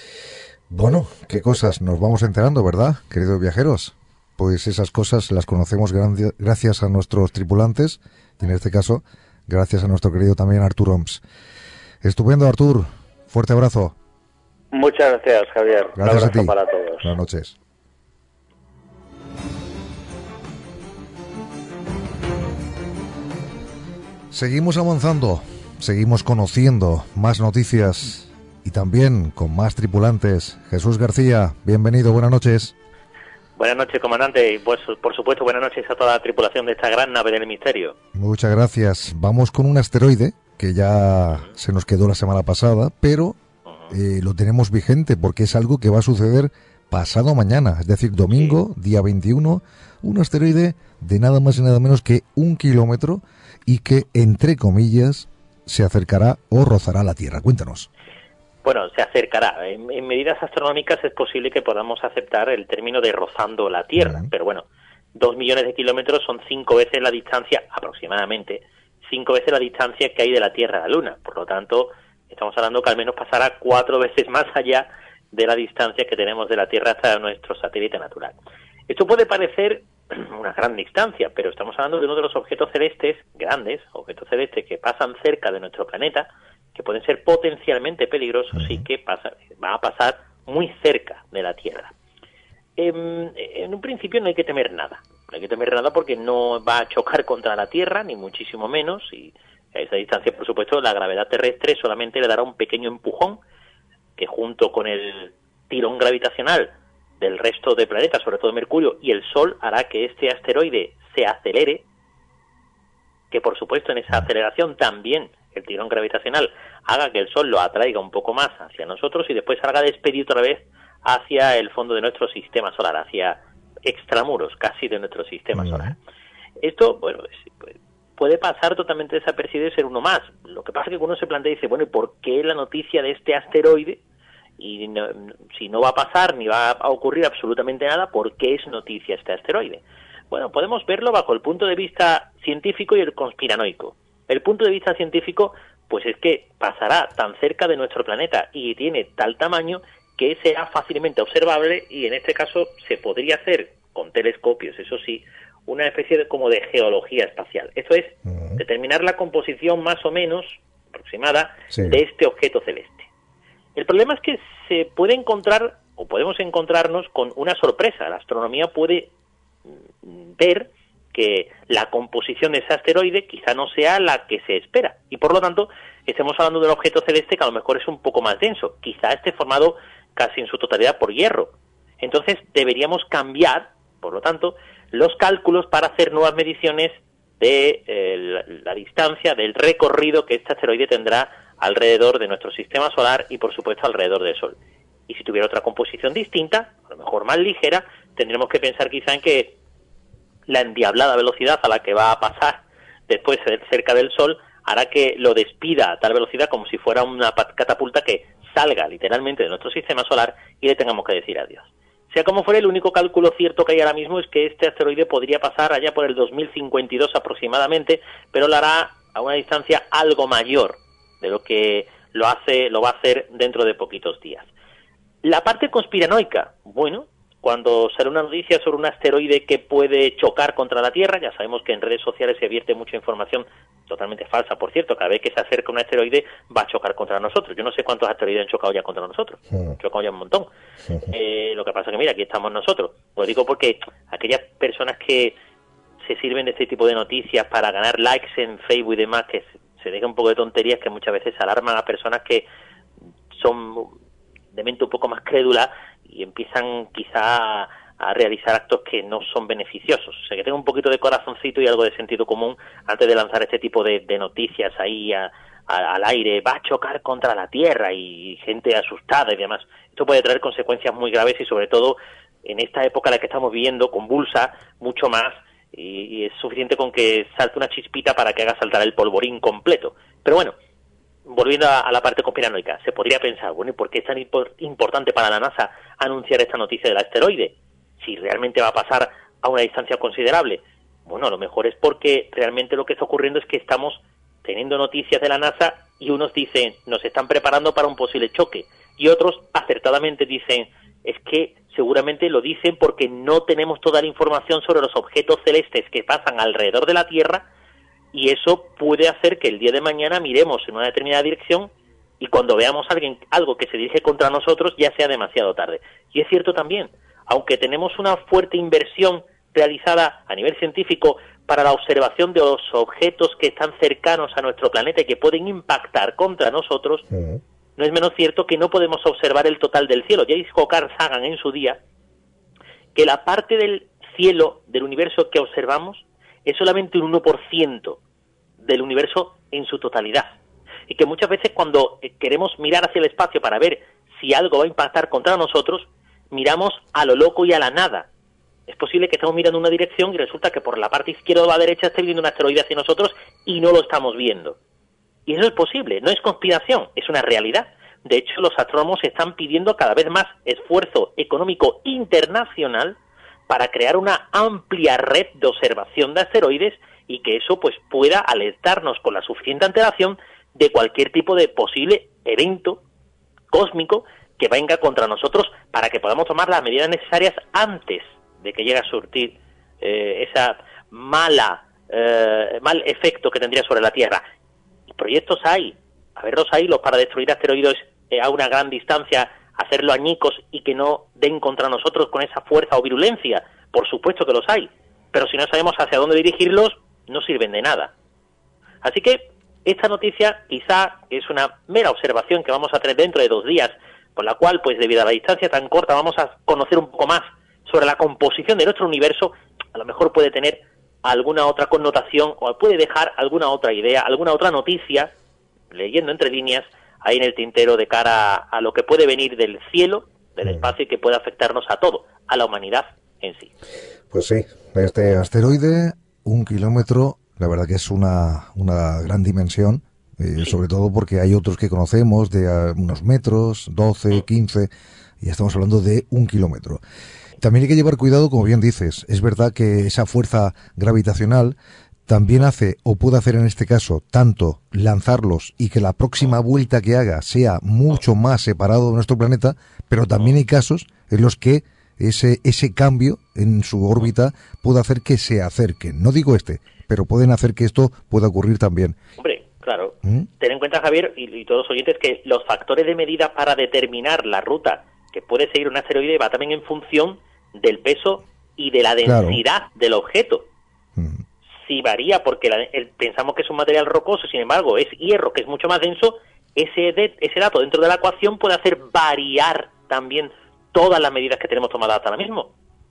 [SPEAKER 2] Bueno, qué cosas nos vamos enterando, ¿verdad, queridos viajeros? Pues esas cosas las conocemos gran- gracias a nuestros tripulantes, y en este caso, gracias a nuestro querido también Artur Oms. Estupendo, Artur. Fuerte abrazo.
[SPEAKER 8] Muchas gracias, Javier.
[SPEAKER 2] Gracias. Un
[SPEAKER 8] abrazo
[SPEAKER 2] a ti.
[SPEAKER 8] Para todos.
[SPEAKER 2] Buenas noches. Seguimos avanzando, seguimos conociendo más noticias y también con más tripulantes. Jesús García, bienvenido, buenas noches.
[SPEAKER 9] Buenas noches, comandante, y pues, por supuesto buenas noches a toda la tripulación de esta gran nave del misterio.
[SPEAKER 2] Muchas gracias. Vamos con un asteroide que ya uh-huh. se nos quedó la semana pasada, pero uh-huh. eh, lo tenemos vigente porque es algo que va a suceder pasado mañana, es decir, domingo, sí. día veintiuno, un asteroide de nada más y nada menos que un kilómetro y que, entre comillas, se acercará o rozará la Tierra. Cuéntanos.
[SPEAKER 9] Bueno, se acercará. En, en medidas astronómicas es posible que podamos aceptar el término de rozando la Tierra, uh-huh. pero bueno, dos millones de kilómetros son cinco veces la distancia, aproximadamente, cinco veces la distancia que hay de la Tierra a la Luna. Por lo tanto, estamos hablando que al menos pasará cuatro veces más allá de la distancia que tenemos de la Tierra hasta nuestro satélite natural. Esto puede parecer una gran distancia, pero estamos hablando de uno de los objetos celestes grandes, objetos celestes que pasan cerca de nuestro planeta, que pueden ser potencialmente peligrosos uh-huh. y que pasa, van a pasar muy cerca de la Tierra. En, en un principio no hay que temer nada, no hay que temer nada porque no va a chocar contra la Tierra, ni muchísimo menos, y a esa distancia, por supuesto, la gravedad terrestre solamente le dará un pequeño empujón que junto con el tirón gravitacional del resto de planetas, sobre todo Mercurio y el Sol, hará que este asteroide se acelere, que por supuesto en esa aceleración también el tirón gravitacional haga que el Sol lo atraiga un poco más hacia nosotros y después salga despedido otra vez hacia el fondo de nuestro sistema solar, hacia extramuros casi de nuestro sistema solar. Esto, bueno, puede pasar totalmente desapercibido y ser uno más. Lo que pasa es que uno se plantea y dice, bueno, ¿y por qué la noticia de este asteroide? Y no, si no va a pasar ni va a ocurrir absolutamente nada, ¿por qué es noticia este asteroide? Bueno, podemos verlo bajo el punto de vista científico y el conspiranoico. El punto de vista científico, pues es que pasará tan cerca de nuestro planeta y tiene tal tamaño que será fácilmente observable y en este caso se podría hacer con telescopios, eso sí, una especie de como de geología espacial. Esto es, uh-huh. determinar la composición más o menos aproximada sí. de este objeto celeste. El problema es que se puede encontrar, o podemos encontrarnos con una sorpresa. La astronomía puede ver que la composición de ese asteroide quizá no sea la que se espera, y por lo tanto estemos hablando de un objeto celeste que a lo mejor es un poco más denso, quizá esté formado casi en su totalidad por hierro. Entonces deberíamos cambiar, por lo tanto, los cálculos para hacer nuevas mediciones de eh, la, la distancia, del recorrido que este asteroide tendrá alrededor de nuestro sistema solar y, por supuesto, alrededor del Sol. Y si tuviera otra composición distinta, a lo mejor más ligera, tendremos que pensar quizá en que la endiablada velocidad a la que va a pasar después cerca del Sol hará que lo despida a tal velocidad como si fuera una catapulta que salga literalmente de nuestro sistema solar y le tengamos que decir adiós. Sea como fuera, el único cálculo cierto que hay ahora mismo es que este asteroide podría pasar allá por el dos mil cincuenta y dos aproximadamente, pero lo hará a una distancia algo mayor de lo que lo hace, lo va a hacer dentro de poquitos días. La parte conspiranoica, bueno, cuando sale una noticia sobre un asteroide que puede chocar contra la Tierra, ya sabemos que en redes sociales se vierte mucha información totalmente falsa, por cierto, cada vez que se acerca un asteroide va a chocar contra nosotros. Yo no sé cuántos asteroides han chocado ya contra nosotros, han chocado ya un montón. Eh, lo que pasa es que, mira, aquí estamos nosotros. Lo digo porque aquellas personas que se sirven de este tipo de noticias para ganar likes en Facebook y demás, que se dejan un poco de tonterías que muchas veces alarman a personas que son de mente un poco más crédula y empiezan quizá a, a realizar actos que no son beneficiosos. O sea, que tenga un poquito de corazoncito y algo de sentido común antes de lanzar este tipo de, de noticias ahí a, a, al aire. Va a chocar contra la Tierra y gente asustada y demás. Esto puede traer consecuencias muy graves y sobre todo en esta época en la que estamos viviendo, convulsa mucho más, y, y es suficiente con que salte una chispita para que haga saltar el polvorín completo. Pero bueno, volviendo a, a la parte conspiranoica, se podría pensar, bueno, ¿y por qué es tan impor- importante para la NASA anunciar esta noticia del asteroide? Si realmente va a pasar a una distancia considerable. Bueno, a lo mejor es porque realmente lo que está ocurriendo es que estamos teniendo noticias de la NASA y unos dicen, nos están preparando para un posible choque, y otros acertadamente dicen, es que seguramente lo dicen porque no tenemos toda la información sobre los objetos celestes que pasan alrededor de la Tierra, y eso puede hacer que el día de mañana miremos en una determinada dirección y cuando veamos a alguien, algo que se dirige contra nosotros ya sea demasiado tarde. Y es cierto también, aunque tenemos una fuerte inversión realizada a nivel científico para la observación de los objetos que están cercanos a nuestro planeta y que pueden impactar contra nosotros, uh-huh. no es menos cierto que no podemos observar el total del cielo. Ya dijo Carl Sagan en su día que la parte del cielo del universo que observamos es solamente un uno por ciento del universo en su totalidad. Y que muchas veces cuando queremos mirar hacia el espacio para ver si algo va a impactar contra nosotros, miramos a lo loco y a la nada. Es posible que estemos mirando una dirección y resulta que por la parte izquierda o la derecha esté viendo un asteroide hacia nosotros y no lo estamos viendo. Y eso es posible, no es conspiración, es una realidad. De hecho, los astrónomos están pidiendo cada vez más esfuerzo económico internacional para crear una amplia red de observación de asteroides y que eso pues pueda alertarnos con la suficiente antelación de cualquier tipo de posible evento cósmico que venga contra nosotros, para que podamos tomar las medidas necesarias antes de que llegue a surtir eh, esa mala eh, mal efecto que tendría sobre la Tierra. Y proyectos hay, a verlos ahí, los para destruir asteroides eh, a una gran distancia, hacerlo añicos y que no den contra nosotros con esa fuerza o virulencia. Por supuesto que los hay, pero si no sabemos hacia dónde dirigirlos, no sirven de nada. Así que esta noticia quizá es una mera observación que vamos a tener dentro de dos días, por la cual, pues debido a la distancia tan corta, vamos a conocer un poco más sobre la composición de nuestro universo. A lo mejor puede tener alguna otra connotación o puede dejar alguna otra idea, alguna otra noticia, leyendo entre líneas, ahí en el tintero de cara a lo que puede venir del cielo, del espacio, y que puede afectarnos a todo, a la humanidad en sí.
[SPEAKER 2] Pues sí, este asteroide, un kilómetro, la verdad que es una, una gran dimensión. Eh, sí. Sobre todo porque hay otros que conocemos de uh, unos metros, doce, quince, y estamos hablando de un kilómetro. También hay que llevar cuidado, como bien dices, es verdad que esa fuerza gravitacional también hace, o puede hacer en este caso, tanto lanzarlos y que la próxima vuelta que haga sea mucho más separado de nuestro planeta, pero también hay casos en los que ese, ese cambio en su órbita puede hacer que se acerquen. No digo este, pero pueden hacer que esto pueda ocurrir también.
[SPEAKER 9] Hombre, claro. ¿Mm? Ten en cuenta, Javier, y, y todos los oyentes, que los factores de medida para determinar la ruta que puede seguir un asteroide va también en función del peso y de la densidad claro. del objeto. ¿Mm? Si varía porque la, el, pensamos que es un material rocoso, sin embargo es hierro, que es mucho más denso, ese, de, ese dato dentro de la ecuación puede hacer variar también todas las medidas que tenemos tomadas hasta ahora mismo.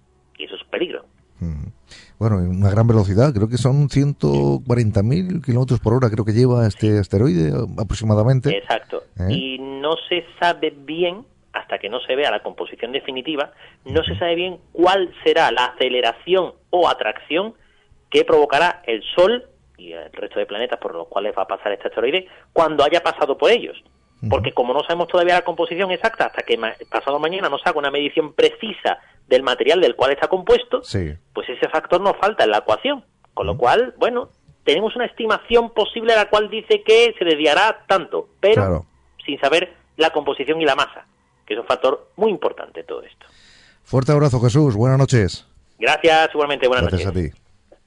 [SPEAKER 9] Y eso es peligro.
[SPEAKER 2] Mm. Bueno, una gran velocidad, creo que son ciento cuarenta mil kilómetros por hora, creo que lleva este asteroide aproximadamente.
[SPEAKER 9] Exacto. ¿Eh? Y no se sabe bien, hasta que no se vea la composición definitiva, no uh-huh. se sabe bien cuál será la aceleración o atracción que provocará el Sol y el resto de planetas por los cuales va a pasar este asteroide cuando haya pasado por ellos. Uh-huh. Porque como no sabemos todavía la composición exacta, hasta que ma- pasado mañana nos haga una medición precisa del material del cual está compuesto, sí. pues ese factor nos falta en la ecuación. Con lo cual, bueno, tenemos una estimación posible a la cual dice que se desviará tanto, pero claro. sin saber la composición y la masa, que es un factor muy importante en todo esto.
[SPEAKER 2] Fuerte abrazo, Jesús. Buenas noches.
[SPEAKER 9] Gracias, igualmente. Buenas
[SPEAKER 2] Gracias
[SPEAKER 9] noches.
[SPEAKER 2] Gracias a ti.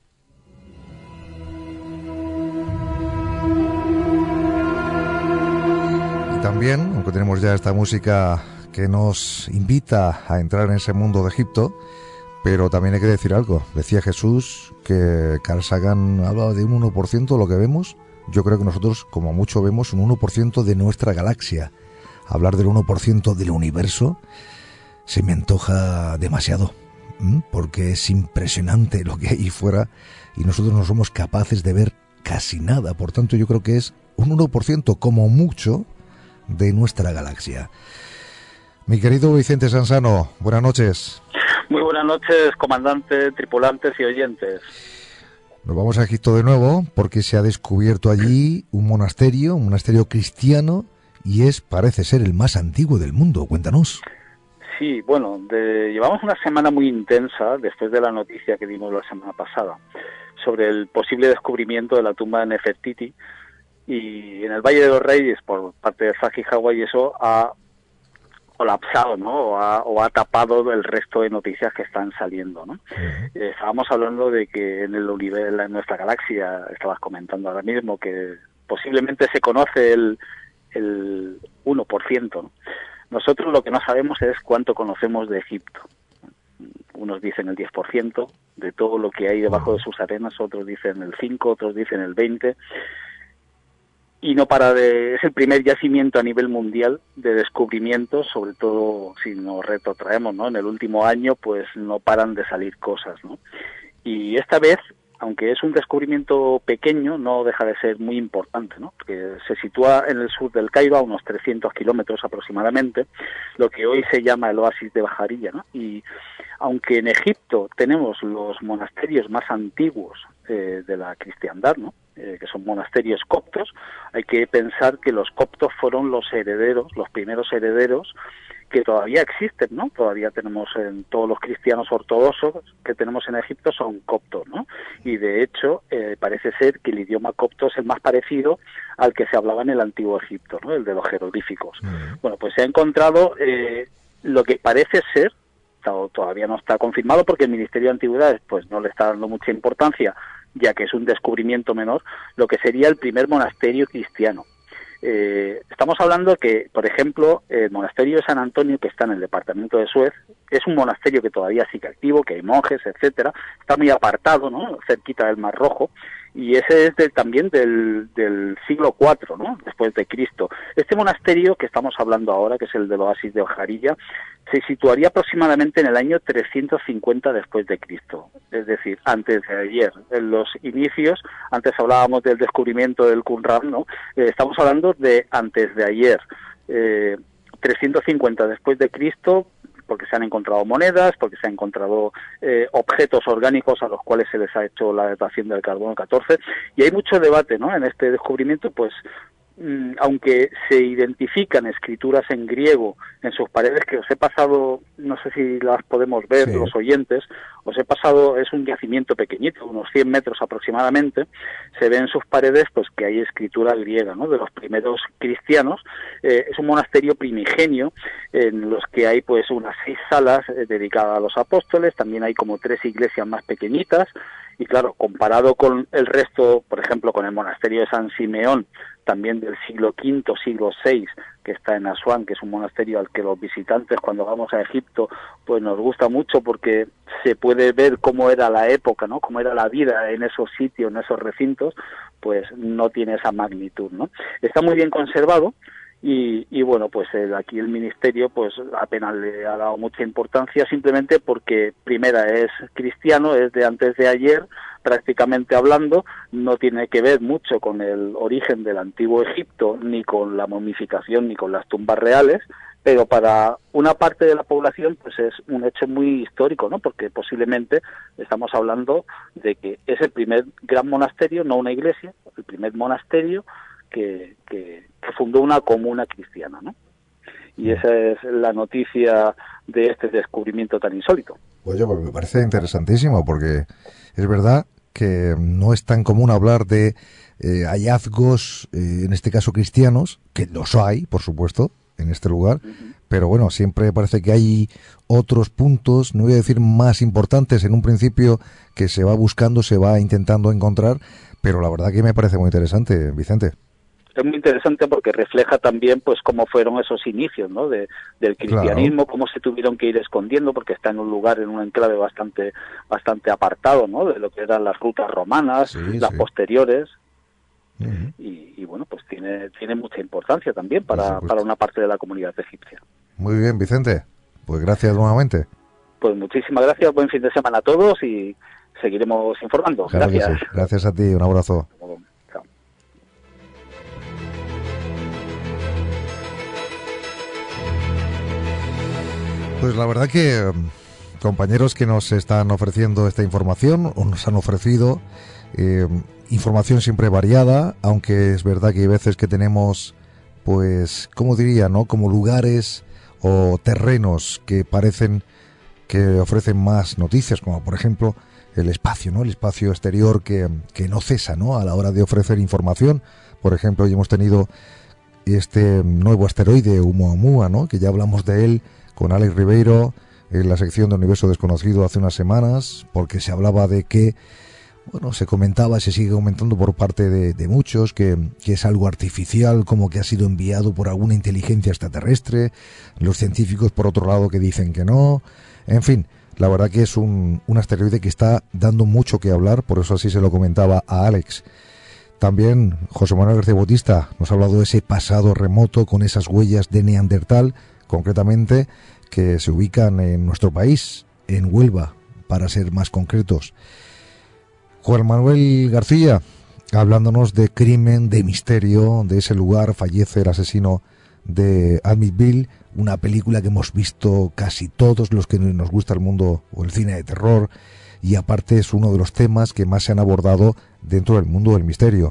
[SPEAKER 2] Y también, aunque tenemos ya esta música que nos invita a entrar en ese mundo de Egipto, pero también hay que decir algo. Decía Jesús que Carl Sagan hablaba de un uno por ciento de lo que vemos. Yo creo que nosotros, como mucho, vemos un uno por ciento de nuestra galaxia. Hablar del uno por ciento del universo se me antoja demasiado, ¿m? porque es impresionante lo que hay ahí fuera y nosotros no somos capaces de ver casi nada. Por tanto, yo creo que es un uno por ciento como mucho de nuestra galaxia. Mi querido Vicente Sansano, buenas noches.
[SPEAKER 10] Muy buenas noches, comandante, tripulantes y oyentes.
[SPEAKER 2] Nos vamos a Egipto de nuevo porque se ha descubierto allí un monasterio, un monasterio cristiano, y es, parece ser, el más antiguo del mundo. Cuéntanos.
[SPEAKER 10] Sí, bueno, de, llevamos una semana muy intensa después de la noticia que dimos la semana pasada sobre el posible descubrimiento de la tumba de Nefertiti, y en el Valle de los Reyes por parte de Zahi Hawaii eso ha colapsado, ¿no? O ha, o ha tapado el resto de noticias que están saliendo, ¿no? Uh-huh. Eh, estábamos hablando de que en el universo, en nuestra galaxia, estabas comentando ahora mismo que posiblemente se conoce el, el uno por ciento, ¿no? Nosotros lo que no sabemos es cuánto conocemos de Egipto. Unos dicen el diez por ciento de todo lo que hay debajo de sus arenas, otros dicen el cinco por ciento, otros dicen el veinte por ciento. Y no para de, es el primer yacimiento a nivel mundial de descubrimientos, sobre todo si nos retrotraemos, ¿no? En el último año, pues no paran de salir cosas, ¿no? Y esta vez, aunque es un descubrimiento pequeño, no deja de ser muy importante, ¿no? Porque se sitúa en el sur del Cairo, a unos trescientos kilómetros aproximadamente, lo que hoy se llama el oasis de Bajarilla, ¿no? Y aunque en Egipto tenemos los monasterios más antiguos eh, de la cristiandad, ¿no? Eh, que son monasterios coptos, hay que pensar que los coptos fueron los herederos, los primeros herederos que todavía existen, ¿no? Todavía tenemos en todos los cristianos ortodoxos que tenemos en Egipto son coptos, ¿no? Y de hecho eh, parece ser que el idioma copto es el más parecido al que se hablaba en el antiguo Egipto, ¿no? El de los jeroglíficos. Mm. Bueno, pues se ha encontrado eh, lo que parece ser, todavía no está confirmado porque el Ministerio de Antigüedades pues no le está dando mucha importancia, ya que es un descubrimiento menor, lo que sería el primer monasterio cristiano. Eh, estamos hablando que, por ejemplo, el monasterio de San Antonio, que está en el departamento de Suez, es un monasterio que todavía sigue activo, que hay monjes, etcétera, está muy apartado, ¿no?, cerquita del Mar Rojo, y ese es de, también del, del siglo cuatro, ¿no?, después de Cristo. Este monasterio que estamos hablando ahora, que es el del oasis de Ojarilla, se situaría aproximadamente en el año trescientos cincuenta después de Cristo, es decir, antes de ayer. En los inicios, antes hablábamos del descubrimiento del Qumran, ¿no?, eh, estamos hablando de antes de ayer, eh, trescientos cincuenta después de Cristo, porque se han encontrado monedas, porque se han encontrado eh, objetos orgánicos a los cuales se les ha hecho la datación del carbono catorce, y hay mucho debate, ¿no?, en este descubrimiento, pues mmm, aunque se identifican escrituras en griego en sus paredes, que os he pasado, no sé si las podemos ver, sí, los oyentes, os he pasado, es un yacimiento pequeñito, unos cien metros aproximadamente, se ve en sus paredes pues que hay escritura griega, ¿no?, de los primeros cristianos. Eh, es un monasterio primigenio en los que hay pues unas seis salas eh, dedicadas a los apóstoles, también hay como tres iglesias más pequeñitas, y claro, comparado con el resto, por ejemplo, con el monasterio de San Simeón, también del siglo quinto, siglo seis, que está en Asuán, que es un monasterio al que los visitantes cuando vamos a Egipto pues nos gusta mucho porque se puede ver cómo era la época, ¿no?, cómo era la vida en esos sitios, en esos recintos, pues no tiene esa magnitud, ¿no? Está muy bien conservado. Y, y bueno, pues el, aquí el ministerio pues apenas le ha dado mucha importancia, simplemente porque primera es cristiano, es de antes de ayer, prácticamente hablando, no tiene que ver mucho con el origen del antiguo Egipto, ni con la momificación, ni con las tumbas reales, pero para una parte de la población pues es un hecho muy histórico, ¿no?, porque posiblemente estamos hablando de que es el primer gran monasterio, no una iglesia, el primer monasterio que, que, que fundó una comuna cristiana, ¿no? Y esa es la noticia de este descubrimiento tan insólito.
[SPEAKER 2] Oye, pues me parece interesantísimo, porque es verdad que no es tan común hablar de eh, hallazgos, eh, en este caso cristianos, que los hay, por supuesto, en este lugar, uh-huh. Pero bueno, siempre parece que hay otros puntos, no voy a decir más importantes en un principio, que se va buscando, se va intentando encontrar, pero la verdad que me parece muy interesante, Vicente.
[SPEAKER 10] Es muy interesante porque refleja también pues cómo fueron esos inicios, ¿no?, de, del cristianismo, claro, cómo se tuvieron que ir escondiendo porque está en un lugar, en un enclave bastante bastante apartado, ¿no?, de lo que eran las rutas romanas, sí, las sí. posteriores. Uh-huh. y, y bueno, pues tiene tiene mucha importancia también para, para una parte de la comunidad egipcia.
[SPEAKER 2] Muy bien, Vicente, pues gracias nuevamente.
[SPEAKER 10] Pues muchísimas gracias, buen fin de semana a todos y seguiremos informando.
[SPEAKER 2] Claro,
[SPEAKER 10] gracias.
[SPEAKER 2] Sí. Gracias a ti, un abrazo.
[SPEAKER 10] Chao.
[SPEAKER 2] Pues la verdad que compañeros que nos están ofreciendo esta información o nos han ofrecido eh, información siempre variada, aunque es verdad que hay veces que tenemos, pues, ¿cómo diría, no?, como lugares o terrenos que parecen que ofrecen más noticias, como por ejemplo el espacio, ¿no?, el espacio exterior que, que no cesa, ¿no?, a la hora de ofrecer información. Por ejemplo, hoy hemos tenido este nuevo asteroide Oumuamua, ¿no?, que ya hablamos de él con Alex Ribeiro en la sección de Universo Desconocido hace unas semanas, porque se hablaba de que, bueno, se comentaba, se sigue comentando por parte de, de muchos que, que es algo artificial, como que ha sido enviado por alguna inteligencia extraterrestre, los científicos por otro lado que dicen que no, en fin, la verdad que es un, un asteroide que está dando mucho que hablar, por eso así se lo comentaba a Alex. También José Manuel García Bautista nos ha hablado de ese pasado remoto con esas huellas de Neandertal, concretamente, que se ubican en nuestro país, en Huelva, para ser más concretos. Juan Manuel García, hablándonos de crimen, de misterio, de ese lugar, fallece el asesino de Amityville, una película que hemos visto casi todos los que nos gusta el mundo o el cine de terror, y aparte es uno de los temas que más se han abordado dentro del mundo del misterio.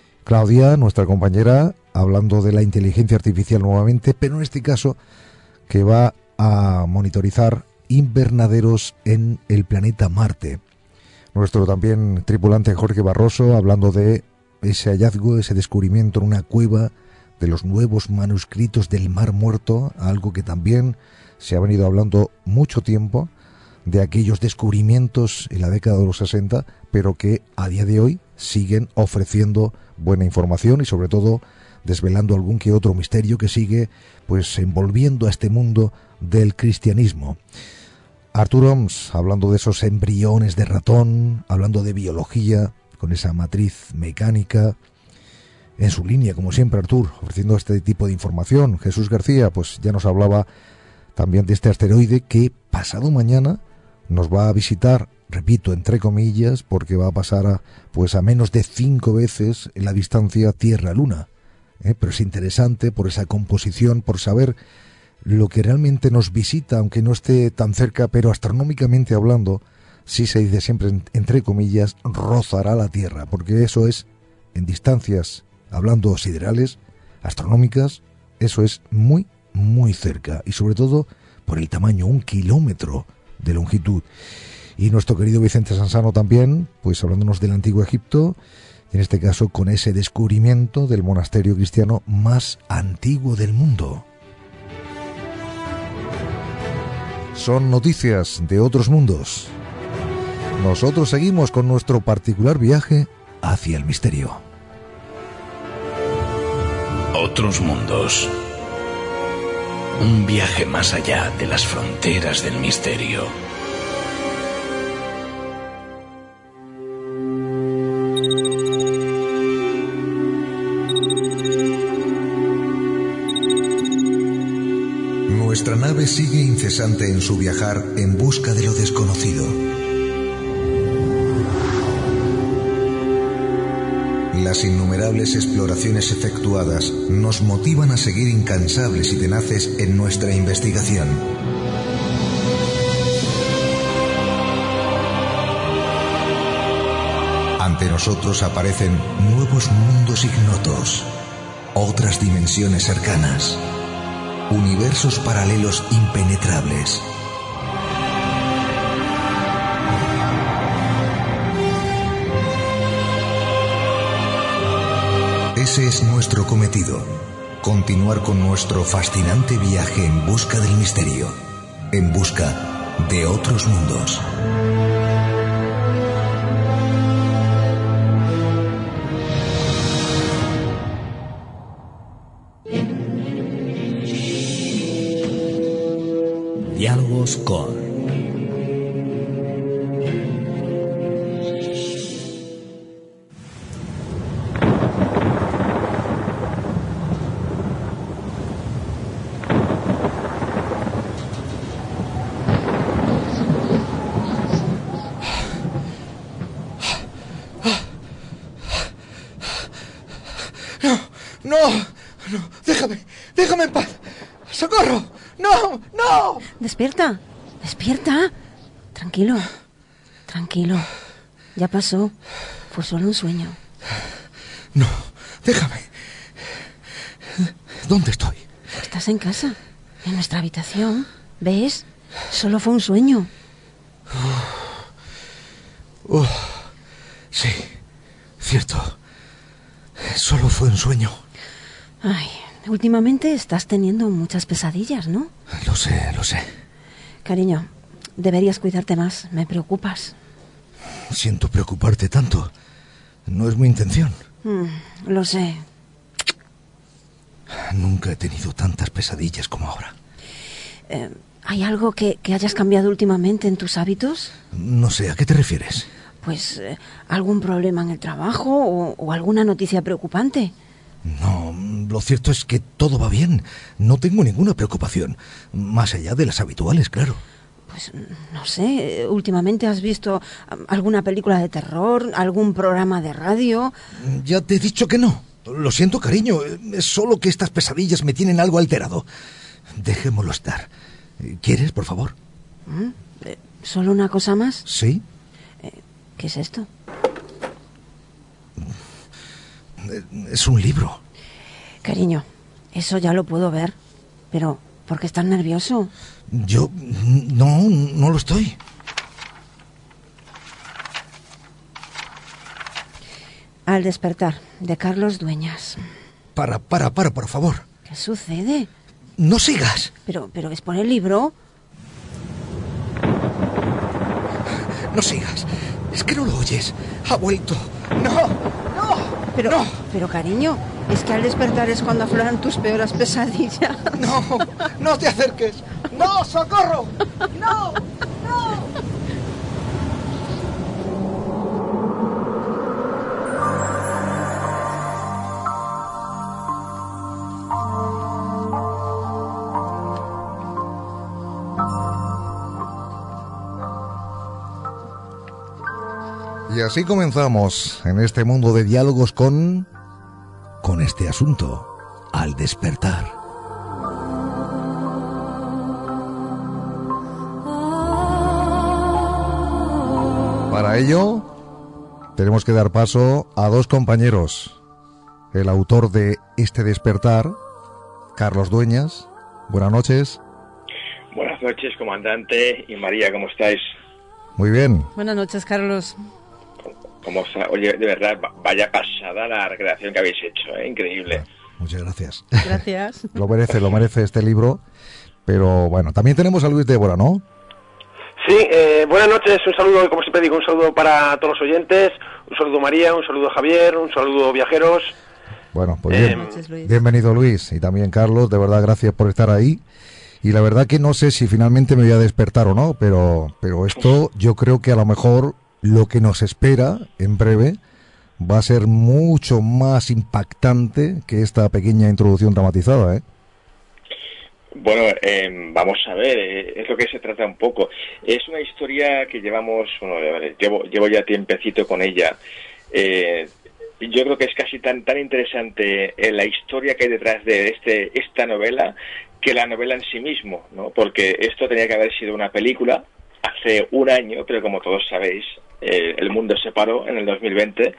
[SPEAKER 2] Claudia, nuestra compañera, hablando de la inteligencia artificial nuevamente, pero en este caso que va a monitorizar invernaderos en el planeta Marte. Nuestro también tripulante Jorge Barroso hablando de ese hallazgo, ese descubrimiento en una cueva de los nuevos manuscritos del Mar Muerto, algo que también se ha venido hablando mucho tiempo, de aquellos descubrimientos en la década de los sesenta, pero que a día de hoy siguen ofreciendo buena información y sobre todo desvelando algún que otro misterio que sigue pues envolviendo a este mundo del cristianismo. Artur Oms hablando de esos embriones de ratón, hablando de biología con esa matriz mecánica, en su línea como siempre Artur, ofreciendo este tipo de información. Jesús García pues ya nos hablaba también de este asteroide que pasado mañana nos va a visitar, repito, entre comillas, porque va a pasar a, pues a menos de cinco veces la distancia Tierra-Luna. ¿Eh? Pero es interesante por esa composición, por saber lo que realmente nos visita, aunque no esté tan cerca, pero astronómicamente hablando, sí se dice siempre entre comillas, rozará la Tierra, porque eso es, en distancias, hablando siderales, astronómicas, eso es muy, muy cerca, y sobre todo por el tamaño, un kilómetro de longitud. Y nuestro querido Vicente Sansano también, pues hablándonos del Antiguo Egipto, en este caso con ese descubrimiento del monasterio cristiano más antiguo del mundo. Son noticias de otros mundos. Nosotros seguimos con nuestro particular viaje hacia el misterio.
[SPEAKER 1] Otros mundos. Un viaje más allá de las fronteras del misterio.
[SPEAKER 11] Nuestra nave sigue incesante en su viajar en busca de lo desconocido. Las innumerables exploraciones efectuadas nos motivan a seguir incansables y tenaces en nuestra investigación. Ante nosotros aparecen nuevos mundos ignotos, otras dimensiones cercanas, universos paralelos impenetrables. Ese es nuestro cometido, continuar con nuestro fascinante viaje en busca del misterio, en busca de otros mundos.
[SPEAKER 12] Diálogos con...
[SPEAKER 2] No, no, déjame, déjame en paz. ¡Socorro! ¡No, no!
[SPEAKER 13] Despierta, despierta. Tranquilo, tranquilo. Ya pasó. Fue solo un sueño.
[SPEAKER 2] No, déjame. ¿Dónde estoy?
[SPEAKER 13] Estás en casa, en nuestra habitación. ¿Ves? Solo fue un sueño.
[SPEAKER 2] Oh, oh, sí, cierto. Solo fue un sueño.
[SPEAKER 13] Ay, últimamente estás teniendo muchas pesadillas, ¿no?
[SPEAKER 2] Lo sé, lo sé.
[SPEAKER 13] Cariño, deberías cuidarte más. Me preocupas.
[SPEAKER 2] Siento preocuparte tanto. No es mi intención.
[SPEAKER 13] Mm, lo sé.
[SPEAKER 2] Nunca he tenido tantas pesadillas como ahora.
[SPEAKER 13] Eh, ¿Hay algo que, que hayas cambiado últimamente en tus hábitos?
[SPEAKER 2] No sé, ¿a qué te refieres?
[SPEAKER 13] Pues, eh, ¿algún problema en el trabajo o, o alguna noticia preocupante?
[SPEAKER 2] No, lo cierto es que todo va bien. No tengo ninguna preocupación. Más allá de las habituales, claro.
[SPEAKER 13] Pues, no sé, ¿últimamente has visto alguna película de terror? ¿Algún programa de radio?
[SPEAKER 2] Ya te he dicho que no. Lo siento, cariño. Es solo que estas pesadillas me tienen algo alterado. Dejémoslo estar. ¿Quieres, por favor?
[SPEAKER 13] ¿Solo una cosa más?
[SPEAKER 2] Sí.
[SPEAKER 13] ¿Qué es esto?
[SPEAKER 2] Es un libro.
[SPEAKER 13] Cariño, eso ya lo puedo ver. Pero, ¿Por qué estás nervioso?
[SPEAKER 2] Yo no, no lo estoy.
[SPEAKER 13] Al despertar, de Carlos Dueñas.
[SPEAKER 2] Para, para, para, por favor.
[SPEAKER 13] ¿Qué sucede?
[SPEAKER 2] No sigas.
[SPEAKER 13] Pero, pero es por el libro.
[SPEAKER 2] No sigas. Es que no lo oyes. Ha vuelto. No, no.
[SPEAKER 13] Pero,
[SPEAKER 2] no.
[SPEAKER 13] pero cariño, es que al despertar es cuando afloran tus peores pesadillas.
[SPEAKER 2] No, no te acerques. No, socorro. No, no. Y así comenzamos en este mundo de diálogos con... con este asunto, al despertar. Para ello, tenemos que dar paso a dos compañeros. El autor de este despertar, Carlos Dueñas. Buenas noches.
[SPEAKER 14] Buenas noches, comandante. Y María, ¿cómo estáis?
[SPEAKER 2] Muy bien.
[SPEAKER 13] Buenas noches, Carlos.
[SPEAKER 14] ¿Cómo está? Oye, de verdad, vaya pasada la recreación que habéis hecho, ¿eh? Increíble.
[SPEAKER 2] Muchas gracias.
[SPEAKER 13] Gracias.
[SPEAKER 2] Lo merece, lo merece este libro. Pero bueno, también tenemos a Luis Débora, ¿no?
[SPEAKER 15] Sí, eh, buenas noches, un saludo, como siempre digo, un saludo para todos los oyentes, un saludo María, un saludo Javier, un saludo viajeros.
[SPEAKER 2] Bueno, pues
[SPEAKER 15] eh,
[SPEAKER 2] bien, Luis. Bienvenido Luis y también Carlos, de verdad gracias por estar ahí. Y la verdad que no sé si finalmente me voy a despertar o no, pero, pero esto yo creo que a lo mejor lo que nos espera en breve va a ser mucho más impactante que esta pequeña introducción dramatizada, ¿eh?
[SPEAKER 14] Bueno, eh, vamos a ver, eh, es lo que se trata un poco. Es una historia que llevamos, bueno, llevo, llevo ya tiempecito con ella. Eh, yo creo que es casi tan tan interesante eh, la historia que hay detrás de este esta novela que la novela en sí mismo, ¿no? Porque esto tenía que haber sido una película hace un año, pero como todos sabéis, eh, el mundo se paró en el dos mil veinte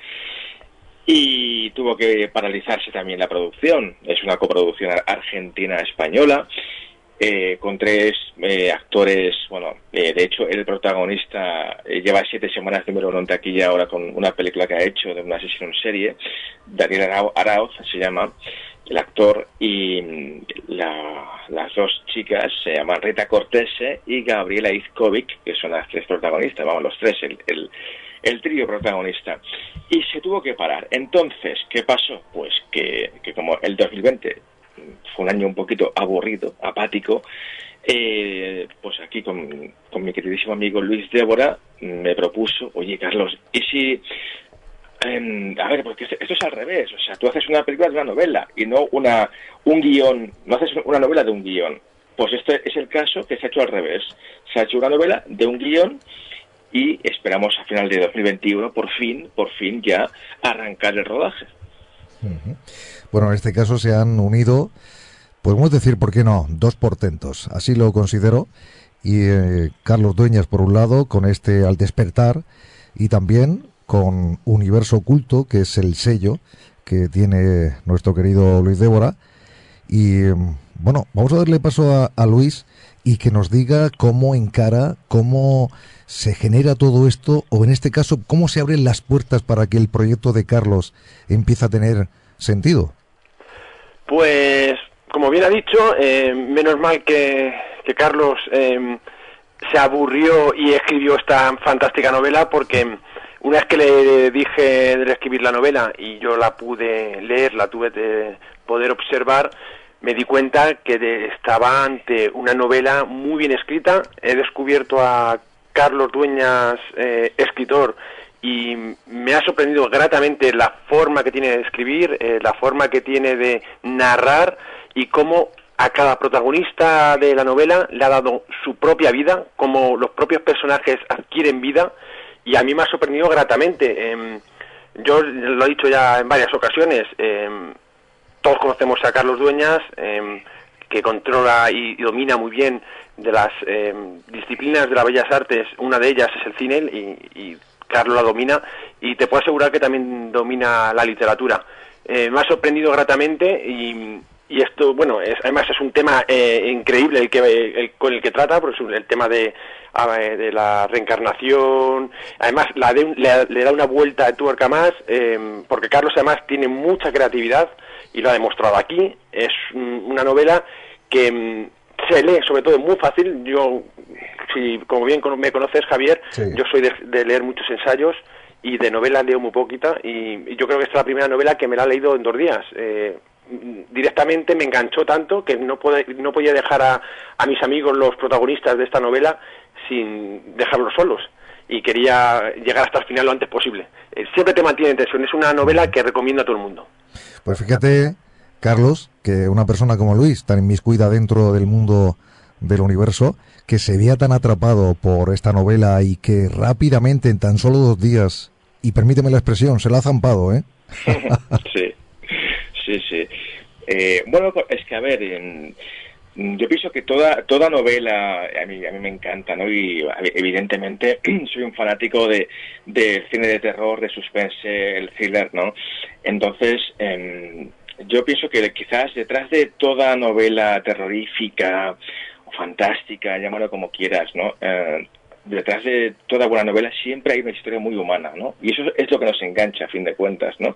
[SPEAKER 14] y tuvo que paralizarse también la producción. Es una coproducción argentina-española eh, con tres eh, actores. Bueno, eh, de hecho el protagonista eh, lleva siete semanas número uno en taquilla ahora con una película que ha hecho de una asesino en serie. Daniel Araoz se llama el actor, y la, las dos chicas se llaman Rita Cortese y Gabriela Izkovic, que son las tres protagonistas, vamos, los tres, el, el, el trío protagonista. Y se tuvo que parar. Entonces, ¿qué pasó? Pues que, que como el dos mil veinte fue un año un poquito aburrido, apático, eh, pues aquí con, con mi queridísimo amigo Luis Débora me propuso, oye Carlos, ¿y si... Eh, a ver, porque esto es al revés, o sea, tú haces una película de una novela y no una un guión, no haces una novela de un guión. Pues este es el caso que se ha hecho al revés. Se ha hecho una novela de un guión y esperamos a final de dos mil veintiuno por fin, por fin ya arrancar el rodaje.
[SPEAKER 2] Uh-huh. Bueno, en este caso se han unido, podemos decir, ¿por qué no?, dos portentos, así lo considero, y eh, Carlos Dueñas por un lado con este Al despertar, y también con Universo Oculto, que es el sello que tiene nuestro querido Luis Débora. Y bueno, vamos a darle paso a, a Luis y que nos diga cómo encara, cómo se genera todo esto, o en este caso, cómo se abren las puertas para que el proyecto de Carlos empiece a tener sentido.
[SPEAKER 15] Pues, como bien ha dicho, eh, menos mal que, que Carlos eh, se aburrió y escribió esta fantástica novela, porque una vez que le dije de escribir la novela y yo la pude leer, la tuve de poder observar, me di cuenta que de, estaba ante una novela muy bien escrita. He descubierto a Carlos Dueñas, eh, escritor, y me ha sorprendido gratamente la forma que tiene de escribir, eh, la forma que tiene de narrar, y cómo a cada protagonista de la novela le ha dado su propia vida, cómo los propios personajes adquieren vida. Y a mí me ha sorprendido gratamente. Eh, yo lo he dicho ya en varias ocasiones, eh, todos conocemos a Carlos Dueñas, eh, que controla y, y domina muy bien de las eh, disciplinas de las bellas artes. Una de ellas es el cine, y, y Carlos la domina, y te puedo asegurar que también domina la literatura. Eh, me ha sorprendido gratamente, y, y esto, bueno, es, además es un tema eh, increíble el que el, con el que trata, porque es el tema de, de la reencarnación. Además, la de, le, le da una vuelta de tuerca más, eh, porque Carlos además tiene mucha creatividad y lo ha demostrado aquí. Es una novela que mm, se lee, sobre todo, muy fácil. Yo, si como bien me conoces, Javier, sí. yo soy de, de leer muchos ensayos y de novelas leo muy poquita, y, y yo creo que esta es la primera novela que me la he leído en dos días. Eh, directamente me enganchó tanto que no, puede, no podía dejar a, a mis amigos, los protagonistas de esta novela, sin dejarlos solos, y quería llegar hasta el final lo antes posible. Eh, siempre te mantiene en tensión, es una novela que recomiendo a todo el mundo.
[SPEAKER 2] Pues fíjate, Carlos, que una persona como Luis, tan inmiscuida dentro del mundo del universo, que se veía tan atrapado por esta novela y que rápidamente, en tan solo dos días, y permíteme la expresión, se la ha zampado, ¿eh?
[SPEAKER 14] Sí. Sí, sí. Eh, bueno, es que, a ver, en, yo pienso que toda toda novela a mí a mí me encanta, ¿no? Y evidentemente soy un fanático de del cine de terror, de suspense, el thriller, ¿no? Entonces, eh, yo pienso que quizás detrás de toda novela terrorífica o fantástica, llámalo como quieras, ¿no? Eh, detrás de toda buena novela siempre hay una historia muy humana, ¿no? Y eso es lo que nos engancha, a fin de cuentas, ¿no?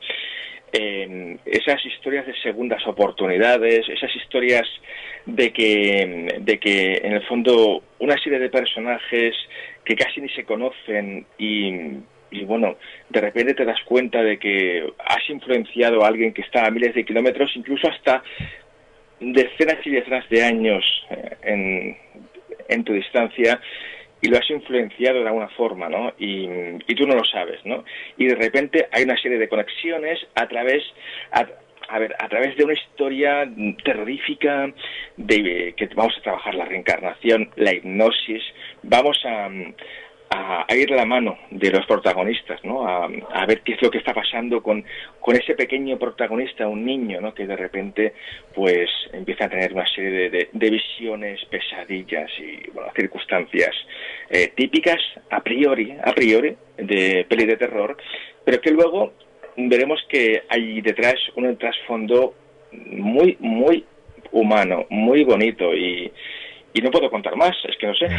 [SPEAKER 14] Eh, esas historias de segundas oportunidades, esas historias de que, de que en el fondo una serie de personajes que casi ni se conocen y, y bueno, de repente te das cuenta de que has influenciado a alguien que está a miles de kilómetros, incluso hasta decenas y decenas de años eh, en, en tu distancia, y lo has influenciado de alguna forma, ¿no? Y, y tú no lo sabes, ¿no? Y de repente hay una serie de conexiones a través, a, a ver, a través de una historia terrorífica, de que vamos a trabajar la reencarnación, la hipnosis, vamos a, a, a ir a la mano de los protagonistas, ¿no? A, a ver qué es lo que está pasando con, con ese pequeño protagonista, un niño, ¿no? Que de repente, pues, empieza a tener una serie de, de, de visiones, pesadillas y, bueno, circunstancias eh, típicas, a priori, a priori, de peli de terror, pero que luego veremos que hay detrás un trasfondo muy, muy humano, muy bonito, y Y no puedo contar más, es que no sé.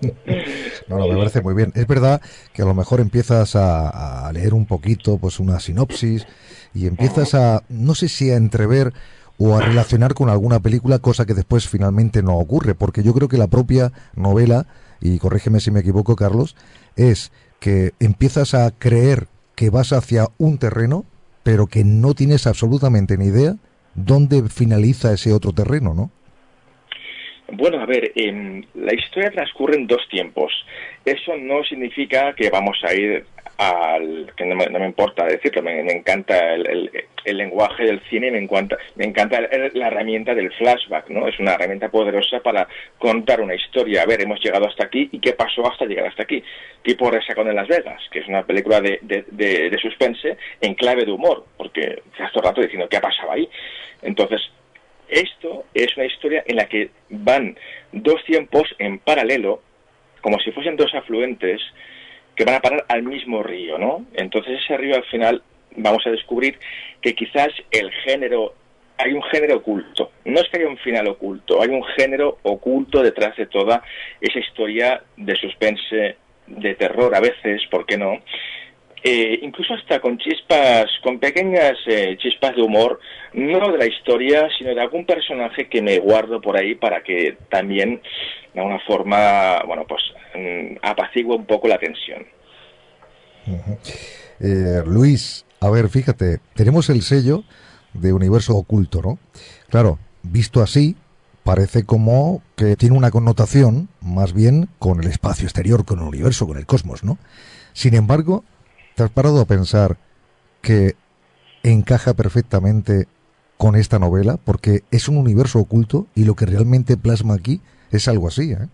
[SPEAKER 2] No, no, me parece muy bien. Es verdad que a lo mejor empiezas a, a leer un poquito, pues una sinopsis, y empiezas a, no sé si a entrever o a relacionar con alguna película, cosa que después finalmente no ocurre, porque yo creo que la propia novela, y corrígeme si me equivoco, Carlos, es que empiezas a creer que vas hacia un terreno, pero que no tienes absolutamente ni idea dónde finaliza ese otro terreno, ¿no?
[SPEAKER 14] Bueno, a ver, eh, la historia transcurre en dos tiempos. Eso no significa que vamos a ir al... que no me, no me importa decirlo, me, me encanta el, el, el lenguaje del cine, me encanta, me encanta el, la herramienta del flashback, ¿no? Es una herramienta poderosa para contar una historia. A ver, hemos llegado hasta aquí, ¿y qué pasó hasta llegar hasta aquí? Tipo Resacón en Las Vegas, que es una película de, de, de, de suspense en clave de humor, porque estás todo el rato diciendo, ¿qué ha pasado ahí? Entonces, esto es una historia en la que van dos tiempos en paralelo, como si fuesen dos afluentes que van a parar al mismo río, ¿no? Entonces ese río al final vamos a descubrir que quizás el género, hay un género oculto. No es que haya un final oculto, hay un género oculto detrás de toda esa historia de suspense, de terror a veces, ¿por qué no? Eh, incluso hasta con chispas, con pequeñas eh, chispas de humor, no de la historia, sino de algún personaje que me guardo por ahí para que también, de alguna forma, bueno, pues mm, apacigüe un poco la tensión.
[SPEAKER 2] Uh-huh. eh, Luis, a ver, fíjate, tenemos el sello de Universo Oculto, ¿no? Claro, visto así, parece como que tiene una connotación más bien con el espacio exterior, con el universo, con el cosmos, ¿no? Sin embargo, ¿te has parado a pensar que encaja perfectamente con esta novela? Porque es un universo oculto y lo que realmente plasma aquí es algo así, ¿eh?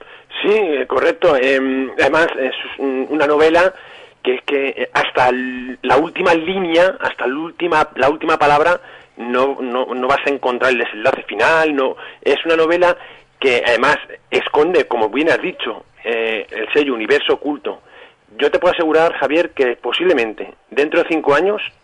[SPEAKER 15] Sí, correcto. Eh, además, es una novela que es que hasta la última línea, hasta la última, la última palabra, no, no, no vas a encontrar el desenlace final. No, es una novela que además esconde, como bien has dicho, eh, el sello Universo Oculto. Yo te puedo asegurar, Javier, que posiblemente dentro de cinco años mmm,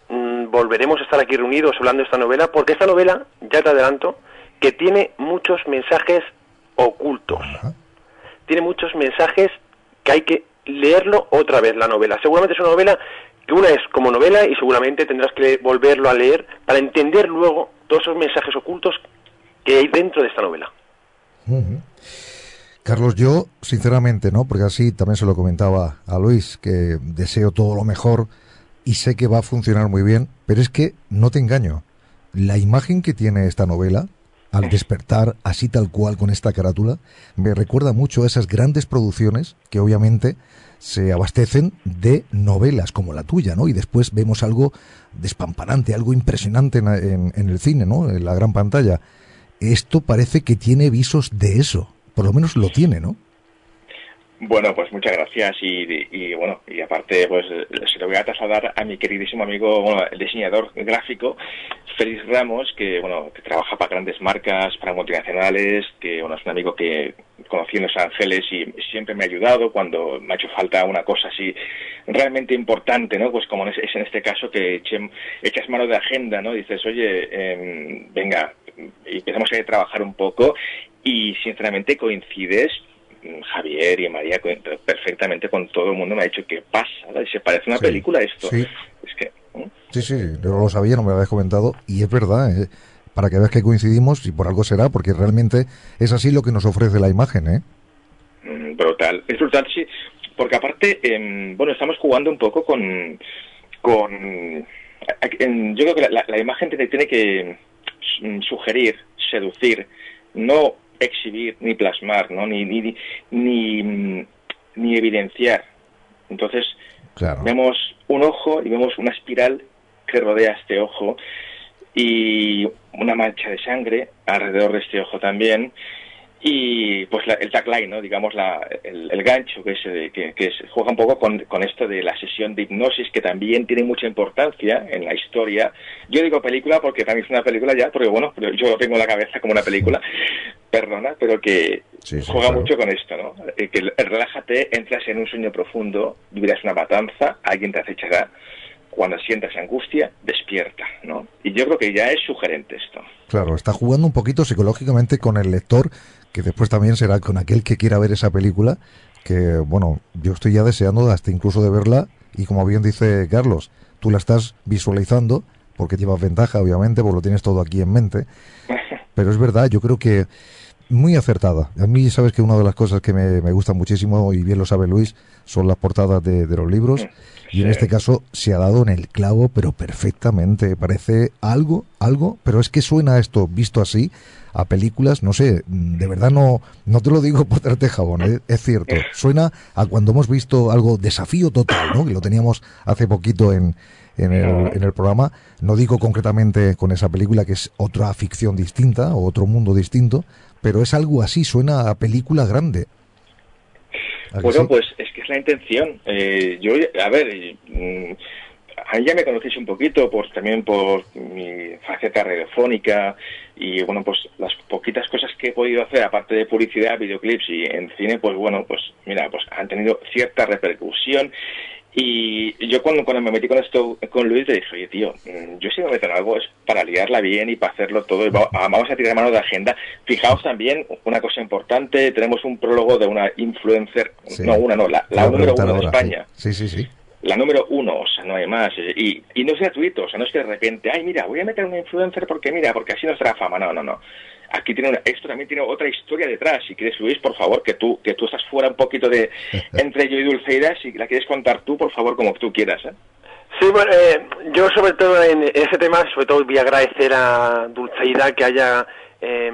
[SPEAKER 15] volveremos a estar aquí reunidos hablando de esta novela, porque esta novela, ya te adelanto, que tiene muchos mensajes ocultos. Ajá. Tiene muchos mensajes que hay que leerlo otra vez, la novela. Seguramente es una novela que una es como novela y seguramente tendrás que volverlo a leer para entender luego todos esos mensajes ocultos que hay dentro de esta novela.
[SPEAKER 2] Uh-huh. Carlos, yo sinceramente, ¿no? Porque así también se lo comentaba a Luis, que deseo todo lo mejor y sé que va a funcionar muy bien, pero es que no te engaño, la imagen que tiene esta novela, al despertar así tal cual con esta carátula, me recuerda mucho a esas grandes producciones que obviamente se abastecen de novelas como la tuya, ¿no? Y después vemos algo despampanante, algo impresionante en, en, en el cine, ¿no? En la gran pantalla. Esto parece que tiene visos de eso. Por lo menos lo tiene, ¿no?
[SPEAKER 14] Bueno, pues muchas gracias y, y bueno, y aparte pues se lo voy a trasladar a mi queridísimo amigo, bueno, el diseñador gráfico Félix Ramos, que bueno, que trabaja para grandes marcas, para multinacionales, que bueno, es un amigo que conocí en Los Ángeles y siempre me ha ayudado cuando me ha hecho falta una cosa así realmente importante, ¿no? Pues como es en este caso que eche, echas mano de agenda, ¿no? Dices, oye, eh, venga, y empezamos a trabajar un poco y sinceramente coincides, Javier y María, perfectamente con todo el mundo. Me ha dicho que pasa, ¿verdad? Se parece una sí, película esto.
[SPEAKER 2] Sí.
[SPEAKER 14] Es que, ¿eh?
[SPEAKER 2] sí, sí, yo lo sabía, no me lo habías comentado y es verdad, ¿eh? Para que veas que coincidimos y por algo será, porque realmente es así lo que nos ofrece la imagen, ¿eh?
[SPEAKER 14] Mm, brutal, es brutal, sí, porque aparte, eh, bueno, estamos jugando un poco con, con, eh, yo creo que la, la imagen tiene, tiene que sugerir, seducir, no exhibir ni plasmar, ¿no? Ni ni ni, ni evidenciar. Entonces, claro, vemos un ojo y vemos una espiral que rodea este ojo y una mancha de sangre alrededor de este ojo también. Y pues la, el tagline, ¿no? Digamos la, el, el gancho que, es, que, que es, juega un poco con, con esto de la sesión de hipnosis, que también tiene mucha importancia en la historia. Yo digo película porque también es una película ya, porque bueno, yo lo tengo en la cabeza como una película, perdona, pero que sí, sí, juega claro. mucho con esto, ¿no? Que relájate, entras en un sueño profundo, vivirás una matanza, alguien te acechará. Cuando sientas angustia, despierta, ¿no? Y yo creo que ya es sugerente esto.
[SPEAKER 2] Claro, está jugando un poquito psicológicamente con el lector, que después también será con aquel que quiera ver esa película, que, bueno, yo estoy ya deseando hasta incluso de verla, y como bien dice Carlos, tú la estás visualizando, porque llevas ventaja, obviamente, porque lo tienes todo aquí en mente, pero es verdad, yo creo que muy acertada. A mí, sabes que una de las cosas que me, me gusta muchísimo, y bien lo sabe Luis, son las portadas de, de los libros, y en este caso se ha dado en el clavo, pero perfectamente. Parece algo, algo, pero es que suena esto, visto así, a películas, no sé, de verdad no no te lo digo por darte jabón, ¿eh? Es cierto, suena a cuando hemos visto algo Desafío Total, ¿no? Que lo teníamos hace poquito en, en, el, en el programa, no digo concretamente con esa película, que es otra ficción distinta, o otro mundo distinto, pero es algo así, suena a película grande.
[SPEAKER 14] Bueno, sí? Pues es que es la intención. Eh, yo, a ver, mm, a mí ya me conocéis un poquito, pues también por mi faceta radiofónica y, bueno, pues las poquitas cosas que he podido hacer, aparte de publicidad, videoclips y en cine, pues bueno, pues mira, pues han tenido cierta repercusión. Y yo cuando, cuando me metí con esto con Luis le dije, oye tío, yo si me meto en algo es para liarla bien y para hacerlo todo y vamos a tirar mano de agenda. Fijaos también una cosa importante, tenemos un prólogo de una influencer, sí. no una, no, la, la número uno de España.
[SPEAKER 2] Sí, sí, sí.
[SPEAKER 14] La número uno, o sea, no hay más. Y, y no es gratuito, o sea, no es que de repente, ay mira, voy a meter una influencer porque mira, porque así nos trae fama. No, no, no. Aquí tiene una, esto también tiene otra historia detrás. Si quieres, Luis, por favor, que tú que tú estás fuera un poquito de entre yo y Dulceida, si la quieres contar tú, por favor, como tú quieras, ¿eh?
[SPEAKER 15] Sí, bueno, eh, yo sobre todo en ese tema, sobre todo voy a agradecer a Dulceida que haya eh,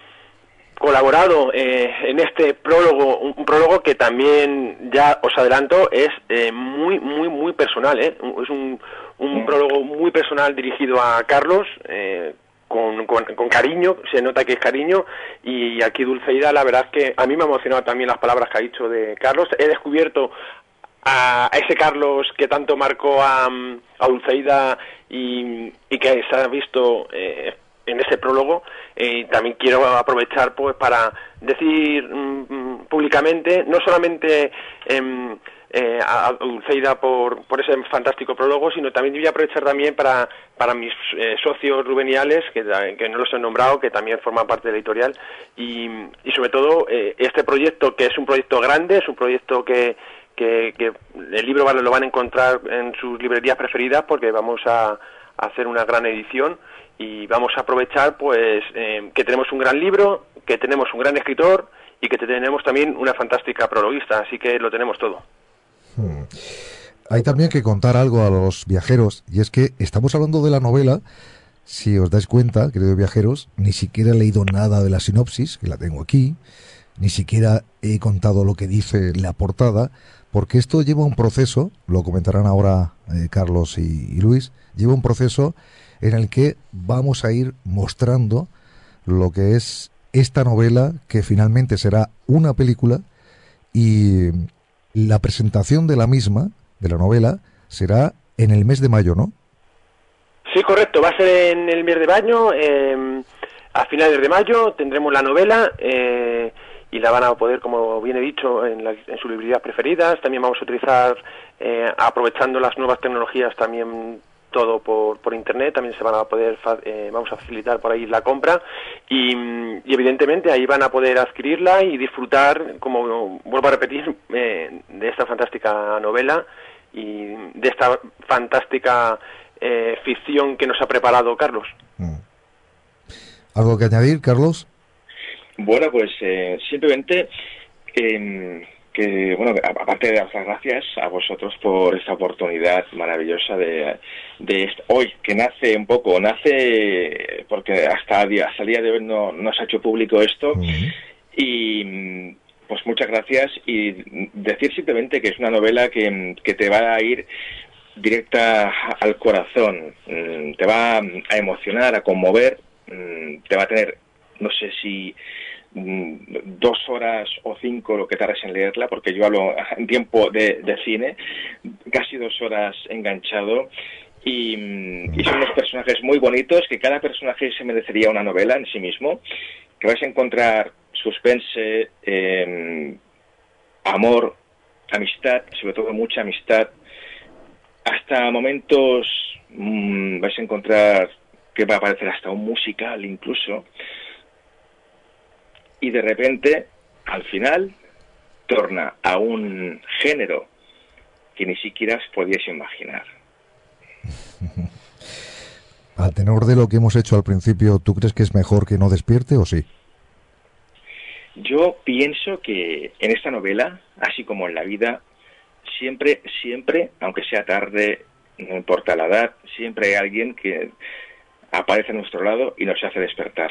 [SPEAKER 15] colaborado eh, en este prólogo, un, un prólogo que también, ya os adelanto, es eh, muy, muy, muy personal, ¿eh? Es un, un mm. prólogo muy personal dirigido a Carlos, eh, Con, con, con cariño, se nota que es cariño, y aquí Dulceida, la verdad es que a mí me ha emocionado también las palabras que ha dicho de Carlos. He descubierto a, a ese Carlos que tanto marcó a, a Dulceida y, y que se ha visto eh, en ese prólogo. Eh, también quiero aprovechar pues para decir mm, públicamente, no solamente eh, eh, a, a Dulceida por, por ese fantástico prólogo, sino también voy a aprovechar también para, para mis eh, socios rubeniales, que, que no los he nombrado, que también forman parte de la editorial, y, y sobre todo eh, este proyecto, que es un proyecto grande, es un proyecto que, que, que el libro lo van a encontrar en sus librerías preferidas, porque vamos a, a hacer una gran edición, y vamos a aprovechar pues eh, que tenemos un gran libro, que tenemos un gran escritor y que tenemos también una fantástica prologuista, así que lo tenemos todo.
[SPEAKER 2] Hmm. Hay también que contar algo a los viajeros, y es que estamos hablando de la novela. Si os dais cuenta, queridos viajeros, ni siquiera he leído nada de la sinopsis, que la tengo aquí, ni siquiera he contado lo que dice la portada, porque esto lleva un proceso, lo comentarán ahora eh, Carlos y, y Luis, lleva un proceso en el que vamos a ir mostrando lo que es esta novela, que finalmente será una película, y la presentación de la misma, de la novela, será en el mes de mayo, ¿no?
[SPEAKER 15] Sí, correcto, va a ser en el mes de mayo, eh, a finales de mayo tendremos la novela, eh, y la van a poder, como bien he dicho, en, la, en sus librerías preferidas. También vamos a utilizar, eh, aprovechando las nuevas tecnologías, también todo por, por internet, también se van a poder, eh, vamos a facilitar por ahí la compra, y, y evidentemente ahí van a poder adquirirla y disfrutar, como vuelvo a repetir, eh, de esta fantástica novela y de esta fantástica eh, ficción que nos ha preparado Carlos.
[SPEAKER 2] Mm. ¿Algo que añadir, Carlos?
[SPEAKER 14] Bueno, pues eh, simplemente eh, que, bueno, aparte de dar las gracias a vosotros por esta oportunidad maravillosa de, de esta, hoy, que nace un poco, nace porque hasta el día, hasta el día de hoy no, no se ha hecho público esto, uh-huh. Y pues muchas gracias, y decir simplemente que es una novela que, que te va a ir directa al corazón, te va a emocionar, a conmover, te va a tener, no sé si dos horas o cinco lo que tardes en leerla, porque yo hablo en tiempo de, de cine, casi dos horas enganchado, y, y son unos personajes muy bonitos, que cada personaje se merecería una novela en sí mismo, que vais a encontrar suspense, eh, amor, amistad, sobre todo mucha amistad, hasta momentos mmm, vais a encontrar que va a aparecer hasta un musical incluso, y de repente, al final, torna a un género que ni siquiera os podíais imaginar.
[SPEAKER 2] A tenor de lo que hemos hecho al principio, ¿tú crees que es mejor que no despierte o sí?
[SPEAKER 14] Yo pienso que en esta novela, así como en la vida, siempre, siempre, aunque sea tarde, no importa la edad, siempre hay alguien que aparece a nuestro lado y nos hace despertar.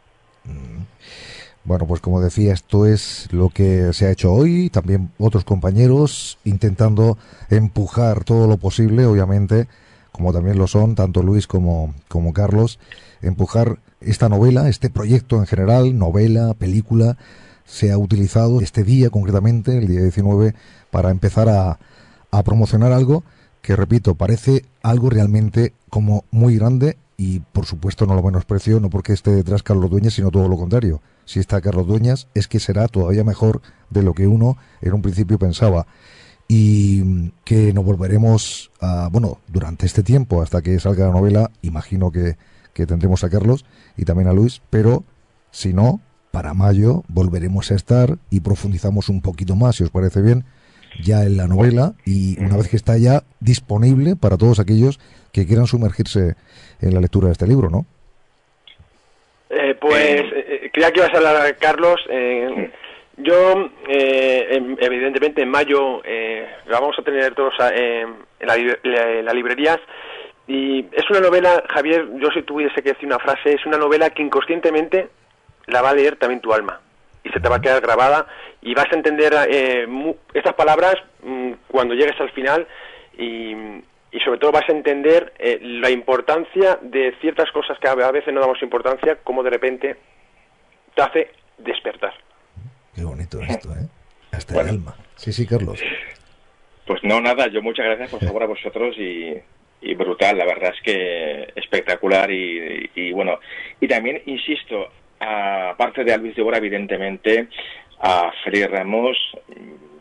[SPEAKER 2] Bueno, pues como decía, esto es lo que se ha hecho hoy, también otros compañeros intentando empujar todo lo posible, obviamente, como también lo son tanto Luis como, como Carlos, empujar esta novela, este proyecto en general, novela, película, se ha utilizado este día concretamente, el día diecinueve, para empezar a, a promocionar algo que, repito, parece algo realmente como muy grande. Y, por supuesto, no lo menosprecio, no porque esté detrás Carlos Dueñas, sino todo lo contrario. Si está Carlos Dueñas, es que será todavía mejor de lo que uno en un principio pensaba. Y que nos volveremos a, bueno, durante este tiempo, hasta que salga la novela, imagino que, que tendremos a Carlos y también a Luis, pero si no, para mayo volveremos a estar y profundizamos un poquito más, si os parece bien, ya en la novela, y una vez que está ya disponible para todos aquellos que quieran sumergirse en la lectura de este libro, ¿no?
[SPEAKER 15] Eh, pues eh, creía que ibas a hablar, Carlos. Eh, yo, eh, evidentemente, en mayo eh, la vamos a tener todos eh, en, la, en las librerías, y es una novela, Javier, yo si tuviese que decir una frase, es una novela que inconscientemente la va a leer también tu alma, y se te va a quedar grabada, y vas a entender eh, mu- estas palabras mm, cuando llegues al final, y, y sobre todo vas a entender eh, la importancia de ciertas cosas que a veces no damos importancia, como de repente te hace despertar.
[SPEAKER 2] Qué bonito esto, ¿eh? Hasta bueno. El alma. Sí, sí, Carlos.
[SPEAKER 14] Pues no, nada, yo muchas gracias por favor a vosotros, y, y brutal, la verdad es que espectacular, y, y, y bueno, y también, insisto, aparte de a Luis de Bora, evidentemente, a Freddy Ramos,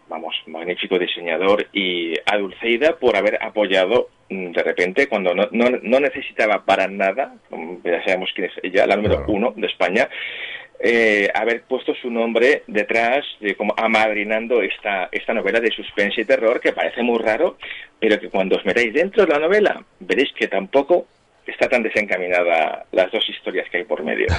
[SPEAKER 14] vamos, magnífico diseñador, y a Dulceida por haber apoyado de repente cuando no, no, no necesitaba para nada, ya sabemos quién es ella, la número claro. uno de España, eh, haber puesto su nombre detrás, de como amadrinando esta, esta novela de suspense y terror, que parece muy raro, pero que cuando os metáis dentro de la novela veréis que tampoco está tan desencaminada las dos historias que hay por medio.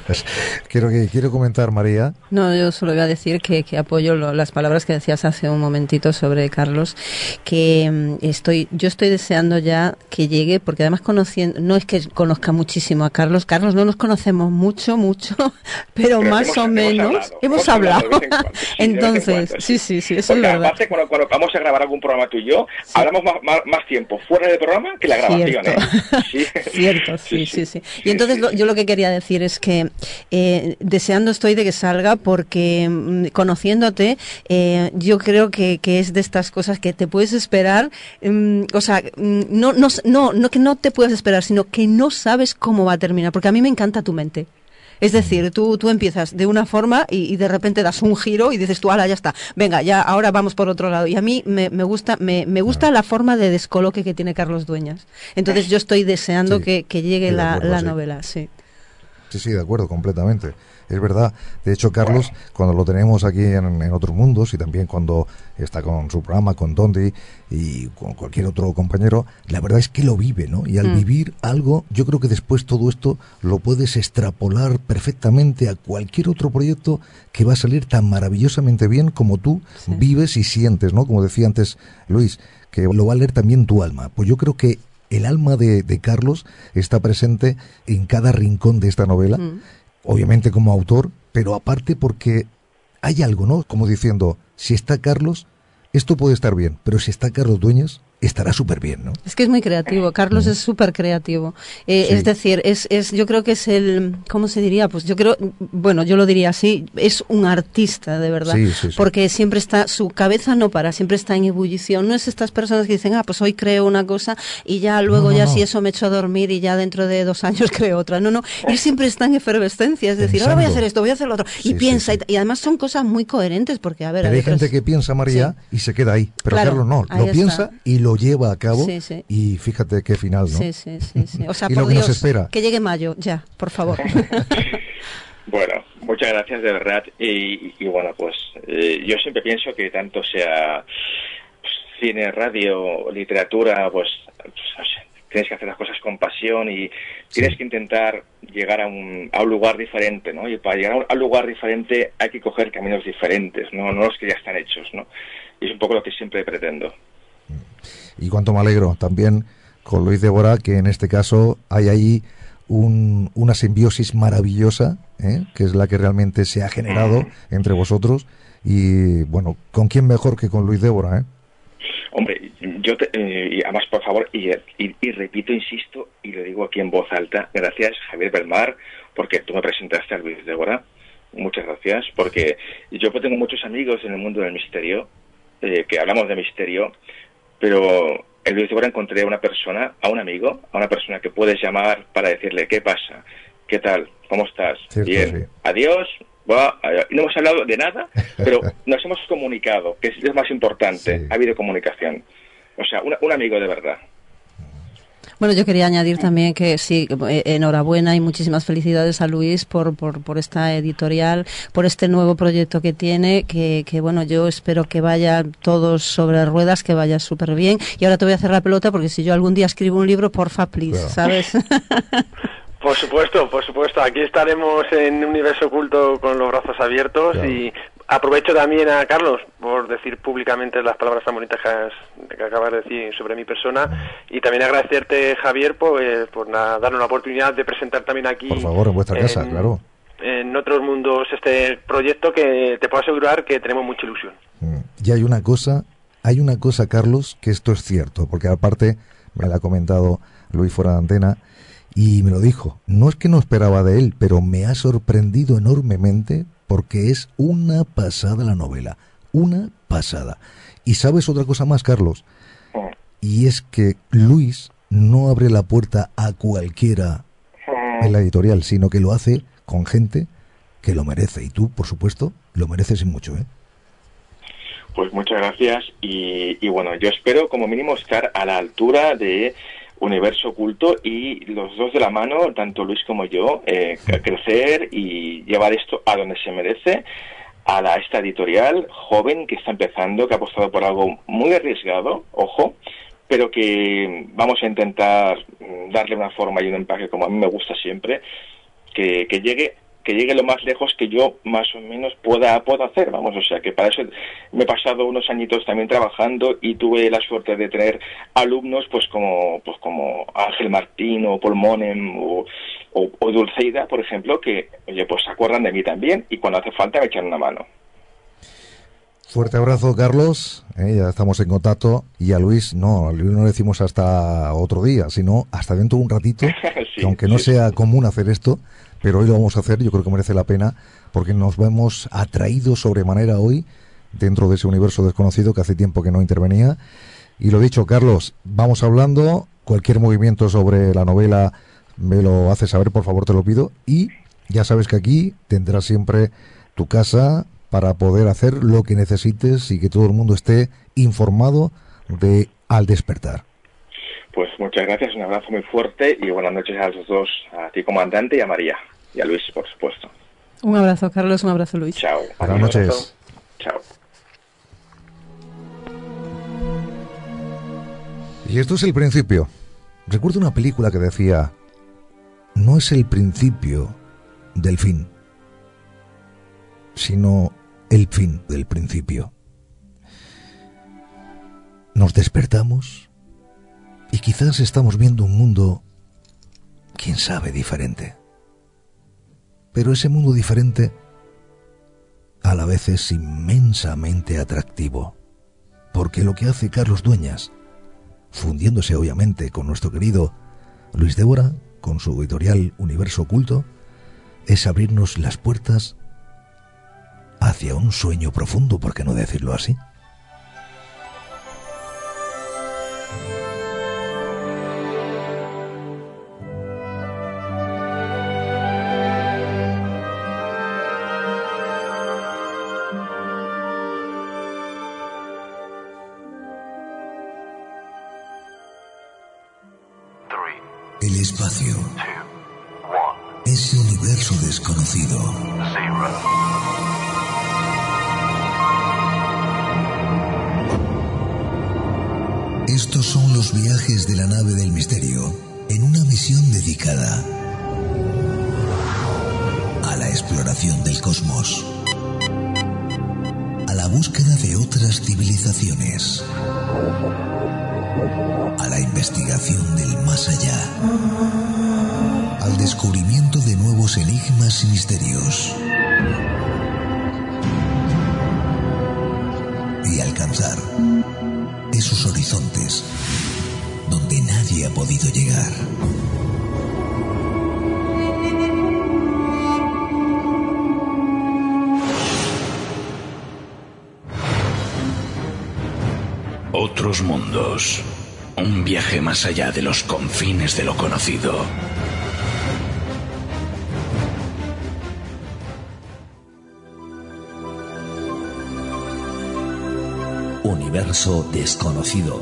[SPEAKER 2] quiero que quiero comentar, María.
[SPEAKER 13] No, yo solo voy a decir que, que apoyo lo, las palabras que decías hace un momentito sobre Carlos, que um, estoy yo estoy deseando ya que llegue, porque además conociendo, no es que conozca muchísimo a Carlos, Carlos no nos conocemos mucho, mucho, pero, pero más hemos, o menos hemos hablado. Hemos hablado. Sí, Entonces, cuando, sí, sí, sí, eso
[SPEAKER 14] porque
[SPEAKER 13] es verdad.
[SPEAKER 14] Aparte, cuando, cuando vamos a grabar algún programa tú y yo, sí. hablamos más, más, más tiempo fuera del programa que la grabación, ¿eh? Sí.
[SPEAKER 13] Cierto, sí, sí, sí. sí. Y entonces lo, yo lo que quería decir es que eh, deseando estoy de que salga, porque mm, conociéndote, eh, yo creo que, que es de estas cosas que te puedes esperar, mm, o sea, mm, no, no, no, no que no te puedes esperar, sino que no sabes cómo va a terminar, porque a mí me encanta tu mente. Es decir, tú, tú empiezas de una forma y, y de repente das un giro y dices tú, ala, ya está, venga, ya ahora vamos por otro lado. Y a mí me, me gusta me, me gusta la forma de descoloque que tiene Carlos Dueñas. Entonces yo estoy deseando sí, que, que llegue la, acuerdo, la sí. novela, sí.
[SPEAKER 2] Sí, sí, de acuerdo, completamente. Es verdad. De hecho, Carlos, cuando lo tenemos aquí en, en Otros Mundos, y también cuando está con su programa, con Dondi y con cualquier otro compañero, la verdad es que lo vive, ¿no? Y al mm. vivir algo, yo creo que después todo esto lo puedes extrapolar perfectamente a cualquier otro proyecto que va a salir tan maravillosamente bien como tú sí. vives y sientes, ¿no? Como decía antes Luis, que lo va a leer también tu alma. Pues yo creo que el alma de, de Carlos está presente en cada rincón de esta novela, mm. obviamente como autor, pero aparte porque hay algo, ¿no? Como diciendo, si está Carlos, esto puede estar bien, pero si está Carlos Dueñas, estará súper bien, ¿no?
[SPEAKER 13] Es que es muy creativo, Carlos mm. es súper creativo. Eh, sí. Es decir, es, es, yo creo que es el, ¿cómo se diría? Pues yo creo, bueno, yo lo diría así, es un artista, de verdad.
[SPEAKER 2] Sí, sí, sí.
[SPEAKER 13] Porque siempre está, su cabeza no para, siempre está en ebullición. No es estas personas que dicen, ah, pues hoy creo una cosa y ya luego no, no, ya no. si eso me echo a dormir y ya dentro de dos años creo otra. No, no, él siempre está en efervescencia, es decir, Pensando. ahora voy a hacer esto, voy a hacer lo otro. Sí, y piensa, sí, sí. Y, y además son cosas muy coherentes, porque a ver...
[SPEAKER 2] Pero hay
[SPEAKER 13] otros...
[SPEAKER 2] gente que piensa, María, sí. y se queda ahí, pero
[SPEAKER 13] claro,
[SPEAKER 2] Carlos no, lo
[SPEAKER 13] está.
[SPEAKER 2] piensa y lo lleva a cabo.
[SPEAKER 13] Sí, sí.
[SPEAKER 2] Y fíjate qué final, ¿no?
[SPEAKER 13] Sí, sí, sí, sí. O sea,
[SPEAKER 2] y
[SPEAKER 13] por
[SPEAKER 2] lo que
[SPEAKER 13] Dios,
[SPEAKER 2] nos espera.
[SPEAKER 13] Que llegue mayo, ya, por favor.
[SPEAKER 14] Bueno, muchas gracias de verdad. Y, y bueno, pues eh, yo siempre pienso que tanto sea pues, cine, radio, literatura, pues, pues no sé, tienes que hacer las cosas con pasión y sí. tienes que intentar llegar a un, a un lugar diferente, ¿no? Y para llegar a un, a un lugar diferente hay que coger caminos diferentes, ¿no? No los que ya están hechos, ¿no? Y es un poco lo que siempre pretendo.
[SPEAKER 2] Y cuánto me alegro también con Luis Débora, que en este caso hay ahí un, una simbiosis maravillosa, ¿eh? Que es la que realmente se ha generado entre vosotros. Y bueno, ¿con quién mejor que con Luis Débora, eh?
[SPEAKER 14] Hombre, yo te, eh, y además, por favor, y, y, y repito, insisto, y lo digo aquí en voz alta, gracias Javier Belmar, porque tú me presentaste a Luis Débora. Muchas gracias, porque yo tengo muchos amigos en el mundo del misterio, eh, que hablamos de misterio, pero en Luis Débora encontré a una persona, a un amigo, a una persona que puedes llamar para decirle qué pasa, qué tal, cómo estás,
[SPEAKER 2] Cierto,
[SPEAKER 14] bien,
[SPEAKER 2] sí.
[SPEAKER 14] adiós, va, no hemos hablado de nada, pero nos hemos comunicado, que es lo más importante, sí. ha habido comunicación, o sea, una, un amigo de verdad.
[SPEAKER 13] Bueno, yo quería añadir también que sí, enhorabuena y muchísimas felicidades a Luis por, por, por esta editorial, por este nuevo proyecto que tiene, que, que bueno, yo espero que vaya todos sobre ruedas, que vaya súper bien. Y ahora te voy a hacer la pelota, porque si yo algún día escribo un libro, porfa, please, claro. ¿sabes?
[SPEAKER 15] Por supuesto, por supuesto. Aquí estaremos en Universo Oculto con los brazos abiertos, claro. Y aprovecho también a Carlos por decir públicamente las palabras tan bonitas que, has, que acabas de decir sobre mi persona, y también agradecerte, Javier, por, eh, por na, darnos la oportunidad de presentar también aquí,
[SPEAKER 2] por favor, en vuestra en, casa, claro,
[SPEAKER 15] en Otros Mundos, este proyecto que te puedo asegurar que tenemos mucha ilusión.
[SPEAKER 2] Y hay una cosa, hay una cosa, Carlos, que esto es cierto, porque aparte me lo ha comentado Luis fuera de antena, y me lo dijo, no es que no esperaba de él, pero me ha sorprendido enormemente, porque es una pasada la novela, una pasada. Y sabes otra cosa más, Carlos, y es que Luis no abre la puerta a cualquiera en la editorial, sino que lo hace con gente que lo merece, y tú, por supuesto, lo mereces y mucho, ¿eh?
[SPEAKER 14] Pues muchas gracias y, y bueno, yo espero como mínimo estar a la altura de Universo Oculto y los dos de la mano, tanto Luis como yo, eh, crecer y llevar esto a donde se merece, a la esta editorial joven que está empezando, que ha apostado por algo muy arriesgado, ojo, pero que vamos a intentar darle una forma y un empaque como a mí me gusta siempre, que, que llegue que llegue lo más lejos que yo más o menos pueda pueda hacer, vamos, o sea que para eso me he pasado unos añitos también trabajando y tuve la suerte de tener alumnos pues como pues como Ángel Martín o Paul Monem o, o, o Dulceida, por ejemplo, que oye pues se acuerdan de mí también y cuando hace falta me echan una mano.
[SPEAKER 2] Fuerte abrazo, Carlos, eh, ya estamos en contacto, y a Luis no, a Luis no le decimos hasta otro día, sino hasta dentro de un ratito, sí, que aunque no sí. sea común hacer esto, pero hoy lo vamos a hacer, yo creo que merece la pena, porque nos vemos atraídos sobremanera hoy dentro de ese universo desconocido que hace tiempo que no intervenía. Y lo dicho, Carlos, vamos hablando, cualquier movimiento sobre la novela me lo haces saber, por favor, te lo pido, y ya sabes que aquí tendrás siempre tu casa para poder hacer lo que necesites y que todo el mundo esté informado de Al Despertar.
[SPEAKER 14] Pues muchas gracias, un abrazo muy fuerte y buenas noches a los dos, a ti comandante y a María, y a Luis, por supuesto.
[SPEAKER 13] Un abrazo, Carlos, un abrazo, Luis.
[SPEAKER 14] Chao.
[SPEAKER 2] Buenas noches.
[SPEAKER 14] Chao.
[SPEAKER 2] Y esto es el principio. Recuerdo una película que decía, no es el principio del fin, sino el fin del principio. Nos despertamos y quizás estamos viendo un mundo, quién sabe, diferente. Pero ese mundo diferente a la vez es inmensamente atractivo, porque lo que hace Carlos Dueñas, fundiéndose obviamente con nuestro querido Luis Débora, con su editorial Universo Oculto, es abrirnos las puertas hacia un sueño profundo, ¿por qué no decirlo así?
[SPEAKER 11] El espacio. Ese universo desconocido. Estos son los viajes de la nave del misterio en una misión dedicada a la exploración del cosmos, a la búsqueda de otras civilizaciones, a la investigación del más allá, al descubrimiento de nuevos enigmas y misterios, y alcanzar esos horizontes donde nadie ha podido llegar.
[SPEAKER 1] Otros mundos. Un viaje más allá de los confines de lo conocido.
[SPEAKER 12] Universo desconocido.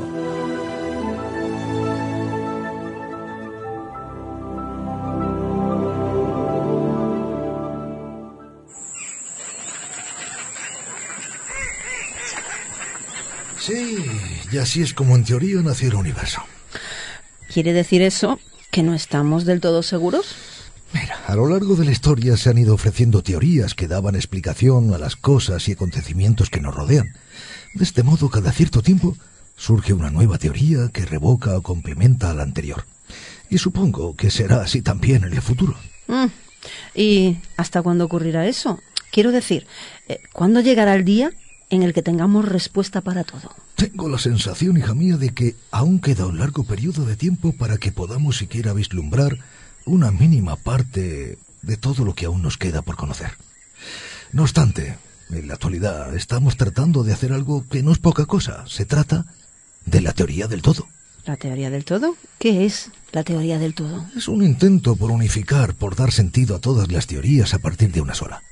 [SPEAKER 2] Sí, y así es como en teoría nació el universo.
[SPEAKER 13] ¿Quiere decir eso que no estamos del todo seguros?
[SPEAKER 2] Mira, a lo largo de la historia se han ido ofreciendo teorías que daban explicación a las cosas y acontecimientos que nos rodean. De este modo, cada cierto tiempo surge una nueva teoría que revoca o complementa a la anterior. Y supongo que será así también en el futuro.
[SPEAKER 13] Mm. ¿Y hasta cuándo ocurrirá eso? Quiero decir, ¿cuándo llegará el día en el que tengamos respuesta para todo?
[SPEAKER 2] Tengo la sensación, hija mía, de que aún queda un largo periodo de tiempo para que podamos siquiera vislumbrar una mínima parte de todo lo que aún nos queda por conocer. No obstante, en la actualidad estamos tratando de hacer algo que no es poca cosa. Se trata de la teoría del todo.
[SPEAKER 13] ¿La teoría del todo? ¿Qué es la teoría del todo?
[SPEAKER 2] Es un intento por unificar, por dar sentido a todas las teorías a partir de una sola.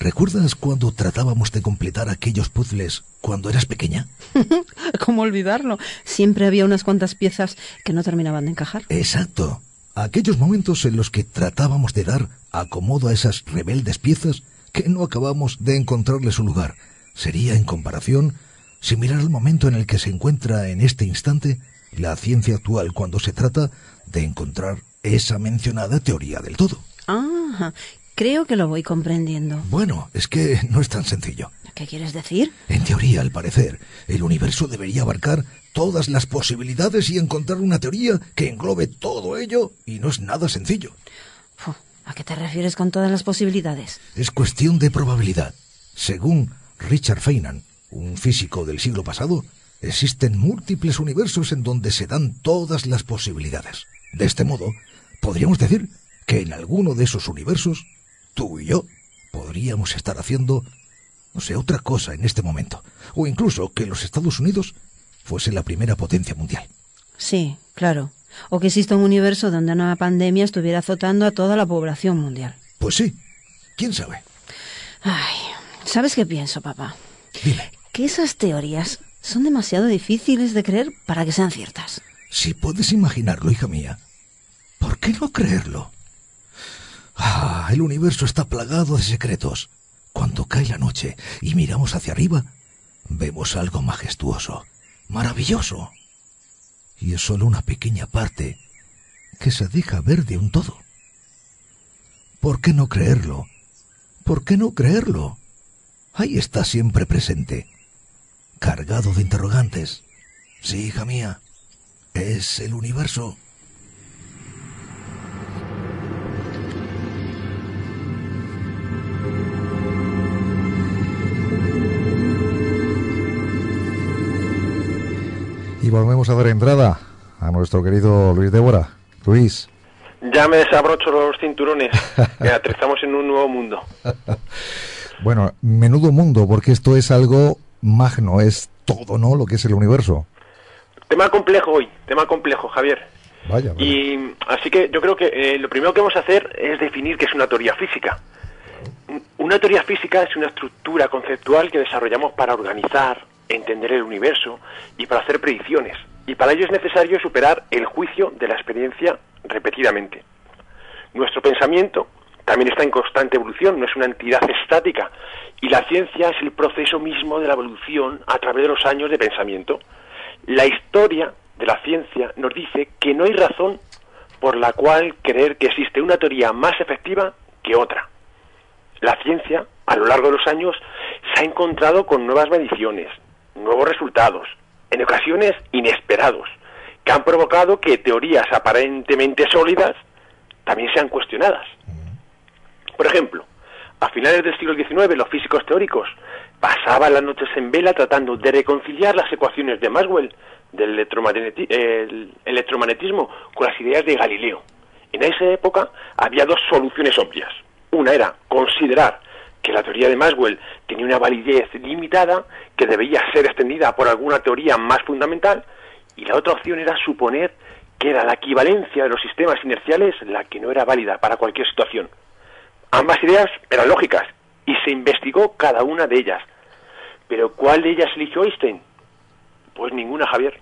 [SPEAKER 11] ¿Recuerdas cuando tratábamos de completar aquellos puzzles cuando eras pequeña?
[SPEAKER 13] ¿Cómo olvidarlo? Siempre había unas cuantas piezas que no terminaban de encajar.
[SPEAKER 11] Exacto. Aquellos momentos en los que tratábamos de dar acomodo a esas rebeldes piezas que no acabamos de encontrarle su lugar. Sería, en comparación, similar al momento en el que se encuentra en este instante la ciencia actual cuando se trata de encontrar esa mencionada teoría del todo.
[SPEAKER 13] Ah, creo que lo voy comprendiendo.
[SPEAKER 11] Bueno, es que no es tan sencillo.
[SPEAKER 13] ¿Qué quieres decir?
[SPEAKER 11] En teoría, al parecer, el universo debería abarcar todas las posibilidades y encontrar una teoría que englobe todo ello, y no es nada sencillo.
[SPEAKER 13] Uf, ¿a qué te refieres con todas las posibilidades?
[SPEAKER 11] Es cuestión de probabilidad. Según Richard Feynman, un físico del siglo pasado, existen múltiples universos en donde se dan todas las posibilidades. De este modo, podríamos decir que en alguno de esos universos, tú y yo podríamos estar haciendo, no sé, otra cosa en este momento. O incluso que los Estados Unidos fuese la primera potencia mundial.
[SPEAKER 13] Sí, claro. O que exista un universo donde una pandemia estuviera azotando a toda la población mundial.
[SPEAKER 11] Pues sí. ¿Quién sabe?
[SPEAKER 13] Ay, ¿sabes qué pienso, papá?
[SPEAKER 11] Dime.
[SPEAKER 13] Que esas teorías son demasiado difíciles de creer para que sean ciertas.
[SPEAKER 11] Si puedes imaginarlo, hija mía, ¿por qué no creerlo? Ah, el universo está plagado de secretos. Cuando cae la noche y miramos hacia arriba, vemos algo majestuoso, maravilloso. Y es solo una pequeña parte que se deja ver de un todo. ¿Por qué no creerlo? ¿Por qué no creerlo? Ahí está siempre presente, cargado de interrogantes. Sí, hija mía, es el universo.
[SPEAKER 2] Y volvemos a dar entrada a nuestro querido Luis Débora. Luis.
[SPEAKER 15] Ya me desabrocho los cinturones, que aterrizamos en un nuevo mundo.
[SPEAKER 2] Bueno, menudo mundo, porque esto es algo magno, es todo, ¿no?, lo que es el universo.
[SPEAKER 15] Tema complejo hoy, tema complejo, Javier.
[SPEAKER 2] Vaya, vaya.
[SPEAKER 15] Y así que yo creo que eh, lo primero que vamos a hacer es definir qué es una teoría física. Una teoría física es una estructura conceptual que desarrollamos para organizar, entender el universo y para hacer predicciones. Y para ello es necesario superar el juicio de la experiencia repetidamente. Nuestro pensamiento también está en constante evolución, no es una entidad estática, y la ciencia es el proceso mismo de la evolución a través de los años de pensamiento. La historia de la ciencia nos dice que no hay razón por la cual creer que existe una teoría más efectiva que otra. La ciencia, a lo largo de los años, se ha encontrado con nuevas mediciones, nuevos resultados, en ocasiones inesperados, que han provocado que teorías aparentemente sólidas también sean cuestionadas. Por ejemplo, a finales del siglo diecinueve los físicos teóricos pasaban las noches en vela tratando de reconciliar las ecuaciones de Maxwell del electromagneti- el electromagnetismo con las ideas de Galileo. En esa época había dos soluciones obvias. Una era considerar que la teoría de Maxwell tenía una validez limitada que debía ser extendida por alguna teoría más fundamental, y la otra opción era suponer que era la equivalencia de los sistemas inerciales la que no era válida para cualquier situación. Ambas ideas eran lógicas y se investigó cada una de ellas. ¿Pero cuál de ellas eligió Einstein? Pues ninguna, Javier.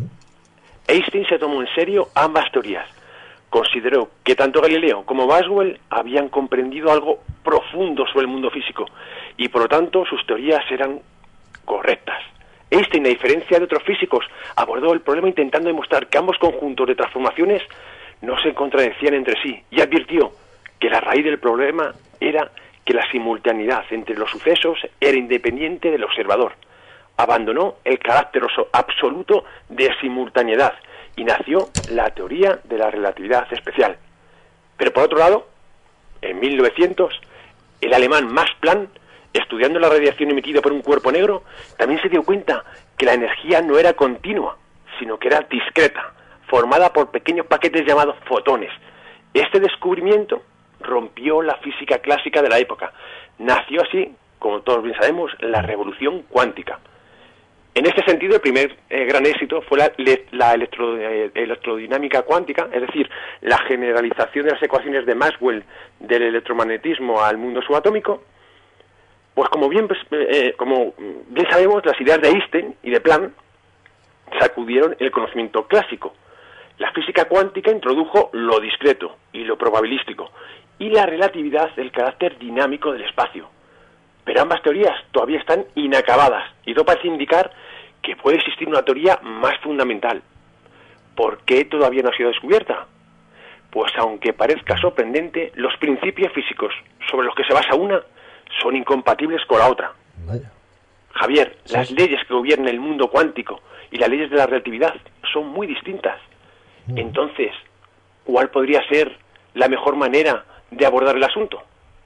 [SPEAKER 15] Einstein se tomó en serio ambas teorías. Consideró que tanto Galileo como Maxwell habían comprendido algo profundo sobre el mundo físico y por lo tanto sus teorías eran correctas. Einstein, a diferencia de otros físicos, abordó el problema intentando demostrar que ambos conjuntos de transformaciones no se contradecían entre sí y advirtió que la raíz del problema era que la simultaneidad entre los sucesos era independiente del observador. Abandonó el carácter absoluto de simultaneidad y nació la teoría de la relatividad especial. Pero por otro lado, en mil novecientos, el alemán Max Planck, estudiando la radiación emitida por un cuerpo negro, también se dio cuenta que la energía no era continua, sino que era discreta, formada por pequeños paquetes llamados fotones. Este descubrimiento rompió la física clásica de la época. Nació así, como todos bien sabemos, la revolución cuántica. En este sentido, el primer eh, gran éxito fue la, la electro, eh, electrodinámica cuántica, es decir, la generalización de las ecuaciones de Maxwell del electromagnetismo al mundo subatómico. Pues como bien, pues, eh, como bien sabemos, las ideas de Einstein y de Planck sacudieron el conocimiento clásico. La física cuántica introdujo lo discreto y lo probabilístico, y la relatividad del carácter dinámico del espacio. Pero ambas teorías todavía están inacabadas, y todo parece indicar que puede existir una teoría más fundamental. ¿Por qué todavía no ha sido descubierta? Pues aunque parezca sorprendente, los principios físicos sobre los que se basa una son incompatibles con la otra.
[SPEAKER 2] Vaya.
[SPEAKER 15] Javier,
[SPEAKER 2] Sí.
[SPEAKER 15] las leyes que gobiernan el mundo cuántico y las leyes de la relatividad son muy distintas.
[SPEAKER 2] Mm.
[SPEAKER 15] Entonces, ¿cuál podría ser la mejor manera de abordar el asunto?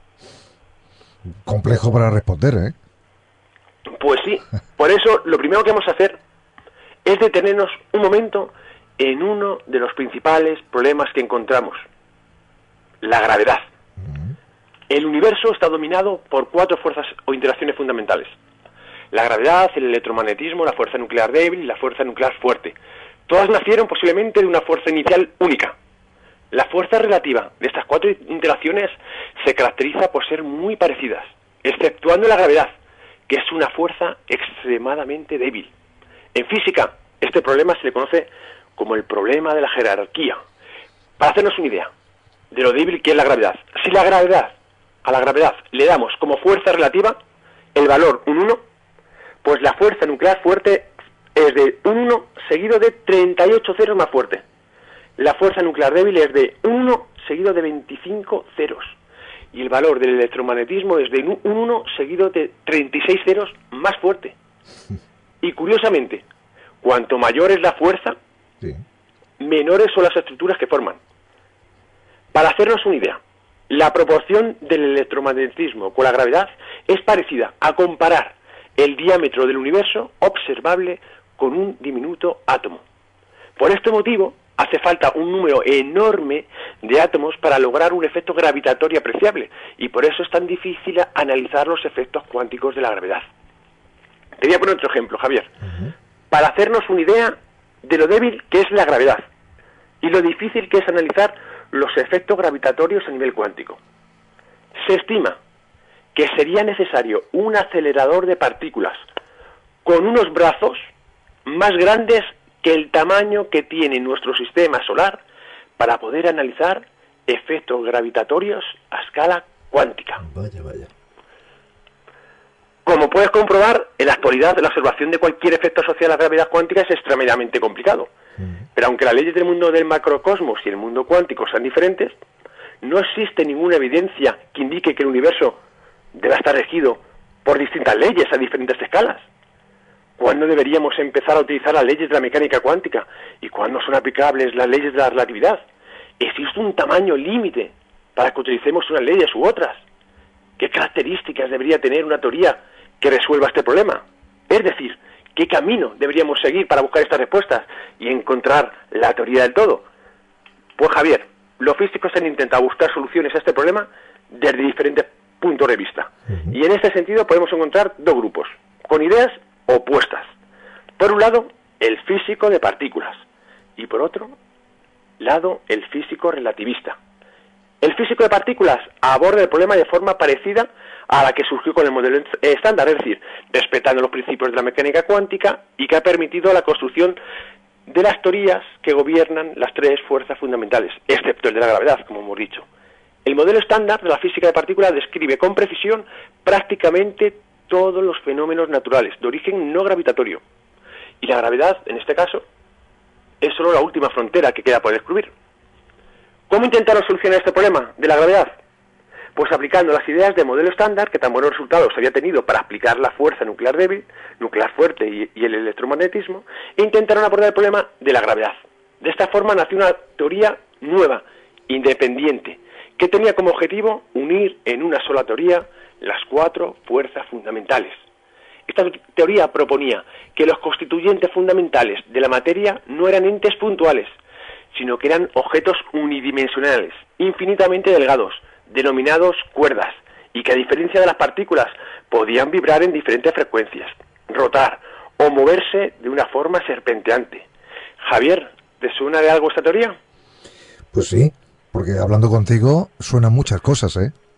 [SPEAKER 2] Complejo para responder, ¿eh?
[SPEAKER 15] Pues sí, por eso lo primero que vamos a hacer es detenernos un momento en uno de los principales problemas que encontramos, la gravedad. El universo está dominado por cuatro fuerzas o interacciones fundamentales: la gravedad, el electromagnetismo, la fuerza nuclear débil y la fuerza nuclear fuerte. Todas nacieron posiblemente de una fuerza inicial única. La fuerza relativa de estas cuatro interacciones se caracteriza por ser muy parecidas, exceptuando la gravedad, que es una fuerza extremadamente débil. En física, este problema se le conoce como el problema de la jerarquía. Para hacernos una idea de lo débil que es la gravedad, si la gravedad, a la gravedad le damos como fuerza relativa el valor un uno, pues la fuerza nuclear fuerte es de un uno seguido de treinta y ocho ceros más fuerte. La fuerza nuclear débil es de un uno seguido de veinticinco ceros. Y el valor del electromagnetismo es de un uno seguido de treinta y seis ceros más fuerte. Y curiosamente, cuanto mayor es la fuerza,
[SPEAKER 2] Sí.
[SPEAKER 15] menores son las estructuras que forman. Para hacernos una idea, la proporción del electromagnetismo con la gravedad es parecida a comparar el diámetro del universo observable con un diminuto átomo. Por este motivo, hace falta un número enorme de átomos para lograr un efecto gravitatorio apreciable, y por eso es tan difícil analizar los efectos cuánticos de la gravedad. Te voy a poner otro ejemplo, Javier,
[SPEAKER 2] Ujú.
[SPEAKER 15] para hacernos una idea de lo débil que es la gravedad y lo difícil que es analizar los efectos gravitatorios a nivel cuántico. Se estima que sería necesario un acelerador de partículas con unos brazos más grandes que el tamaño que tiene nuestro sistema solar para poder analizar efectos gravitatorios a escala cuántica.
[SPEAKER 2] Vaya, vaya.
[SPEAKER 15] Como puedes comprobar, en la actualidad la observación de cualquier efecto asociado a la gravedad cuántica es extremadamente complicado. Pero aunque las leyes del mundo del macrocosmos y el mundo cuántico sean diferentes, no existe ninguna evidencia que indique que el universo deba estar regido por distintas leyes a diferentes escalas. ¿Cuándo deberíamos empezar a utilizar las leyes de la mecánica cuántica? ¿Y cuándo son aplicables las leyes de la relatividad? ¿Existe un tamaño límite para que utilicemos unas leyes u otras? ¿Qué características debería tener una teoría que resuelva este problema? Es decir, ¿qué camino deberíamos seguir para buscar estas respuestas y encontrar la teoría del todo? Pues Javier, los físicos han intentado buscar soluciones a este problema desde diferentes puntos de vista. Uh-huh. Y en este sentido podemos encontrar dos grupos, con ideas opuestas. Por un lado, el físico de partículas, y por otro lado, el físico relativista. El físico de partículas aborda el problema de forma parecida a la que surgió con el modelo estándar, es decir, respetando los principios de la mecánica cuántica y que ha permitido la construcción de las teorías que gobiernan las tres fuerzas fundamentales, excepto el de la gravedad, como hemos dicho. El modelo estándar de la física de partículas describe con precisión prácticamente todos los fenómenos naturales de origen no gravitatorio. Y la gravedad, en este caso, es solo la última frontera que queda por descubrir. ¿Cómo intentaron solucionar este problema de la gravedad? Pues aplicando las ideas del modelo estándar que tan buenos resultados había tenido para explicar la fuerza nuclear débil, nuclear fuerte y, y el electromagnetismo, e intentaron abordar el problema de la gravedad. De esta forma nació una teoría nueva, independiente, que tenía como objetivo unir en una sola teoría las cuatro fuerzas fundamentales. Esta teoría proponía que los constituyentes fundamentales de la materia no eran entes puntuales, sino que eran objetos unidimensionales, infinitamente delgados, denominados cuerdas, y que a diferencia de las partículas podían vibrar en diferentes frecuencias, rotar o moverse de una forma serpenteante. Javier, ¿te suena de algo esta teoría?
[SPEAKER 2] Pues sí, porque hablando contigo suenan muchas cosas, ¿eh?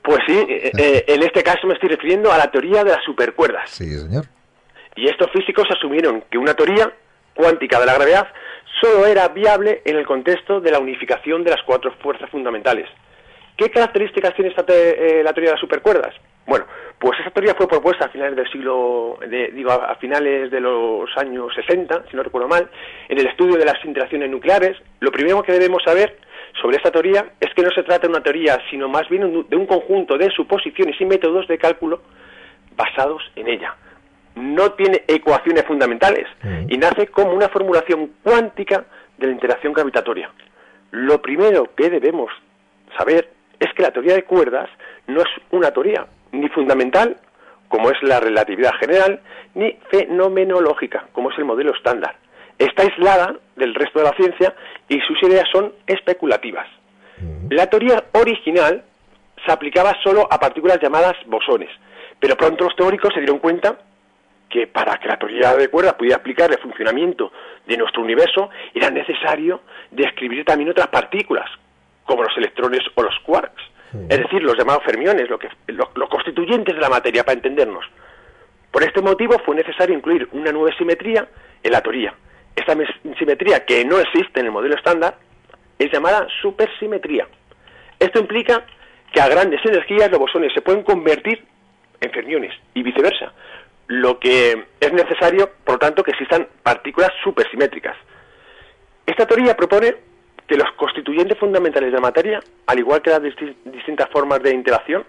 [SPEAKER 15] Pues sí, eh, eh, en este caso me estoy refiriendo a la teoría de las supercuerdas.
[SPEAKER 2] Sí, señor.
[SPEAKER 15] Y estos físicos asumieron que una teoría cuántica de la gravedad solo era viable en el contexto de la unificación de las cuatro fuerzas fundamentales. ¿Qué características tiene esta te, eh, la teoría de las supercuerdas? Bueno, pues esa teoría fue propuesta a finales del siglo, de, digo, a finales de los años sesenta, si no recuerdo mal, en el estudio de las interacciones nucleares. Lo primero que debemos saber sobre esta teoría es que no se trata de una teoría, sino más bien de un conjunto de suposiciones y métodos de cálculo basados en ella. No tiene ecuaciones fundamentales y nace como una formulación cuántica de la interacción gravitatoria. Lo primero que debemos saber es que la teoría de cuerdas no es una teoría ni fundamental, como es la relatividad general, ni fenomenológica, como es el modelo estándar. Está aislada del resto de la ciencia y sus ideas son especulativas. La teoría original se aplicaba solo a partículas llamadas bosones, pero pronto los teóricos se dieron cuenta que para que la teoría de cuerdas pudiera explicar el funcionamiento de nuestro universo era necesario describir también otras partículas, como los electrones o los quarks, es decir, los llamados fermiones, lo que, los, los constituyentes de la materia, para entendernos. Por este motivo fue necesario incluir una nueva simetría en la teoría. Esta simetría, que no existe en el modelo estándar, es llamada supersimetría. Esto implica que a grandes energías los bosones se pueden convertir en fermiones y viceversa, lo que es necesario, por lo tanto, que existan partículas supersimétricas. Esta teoría propone que los constituyentes fundamentales de la materia, al igual que las disti- distintas formas de interacción,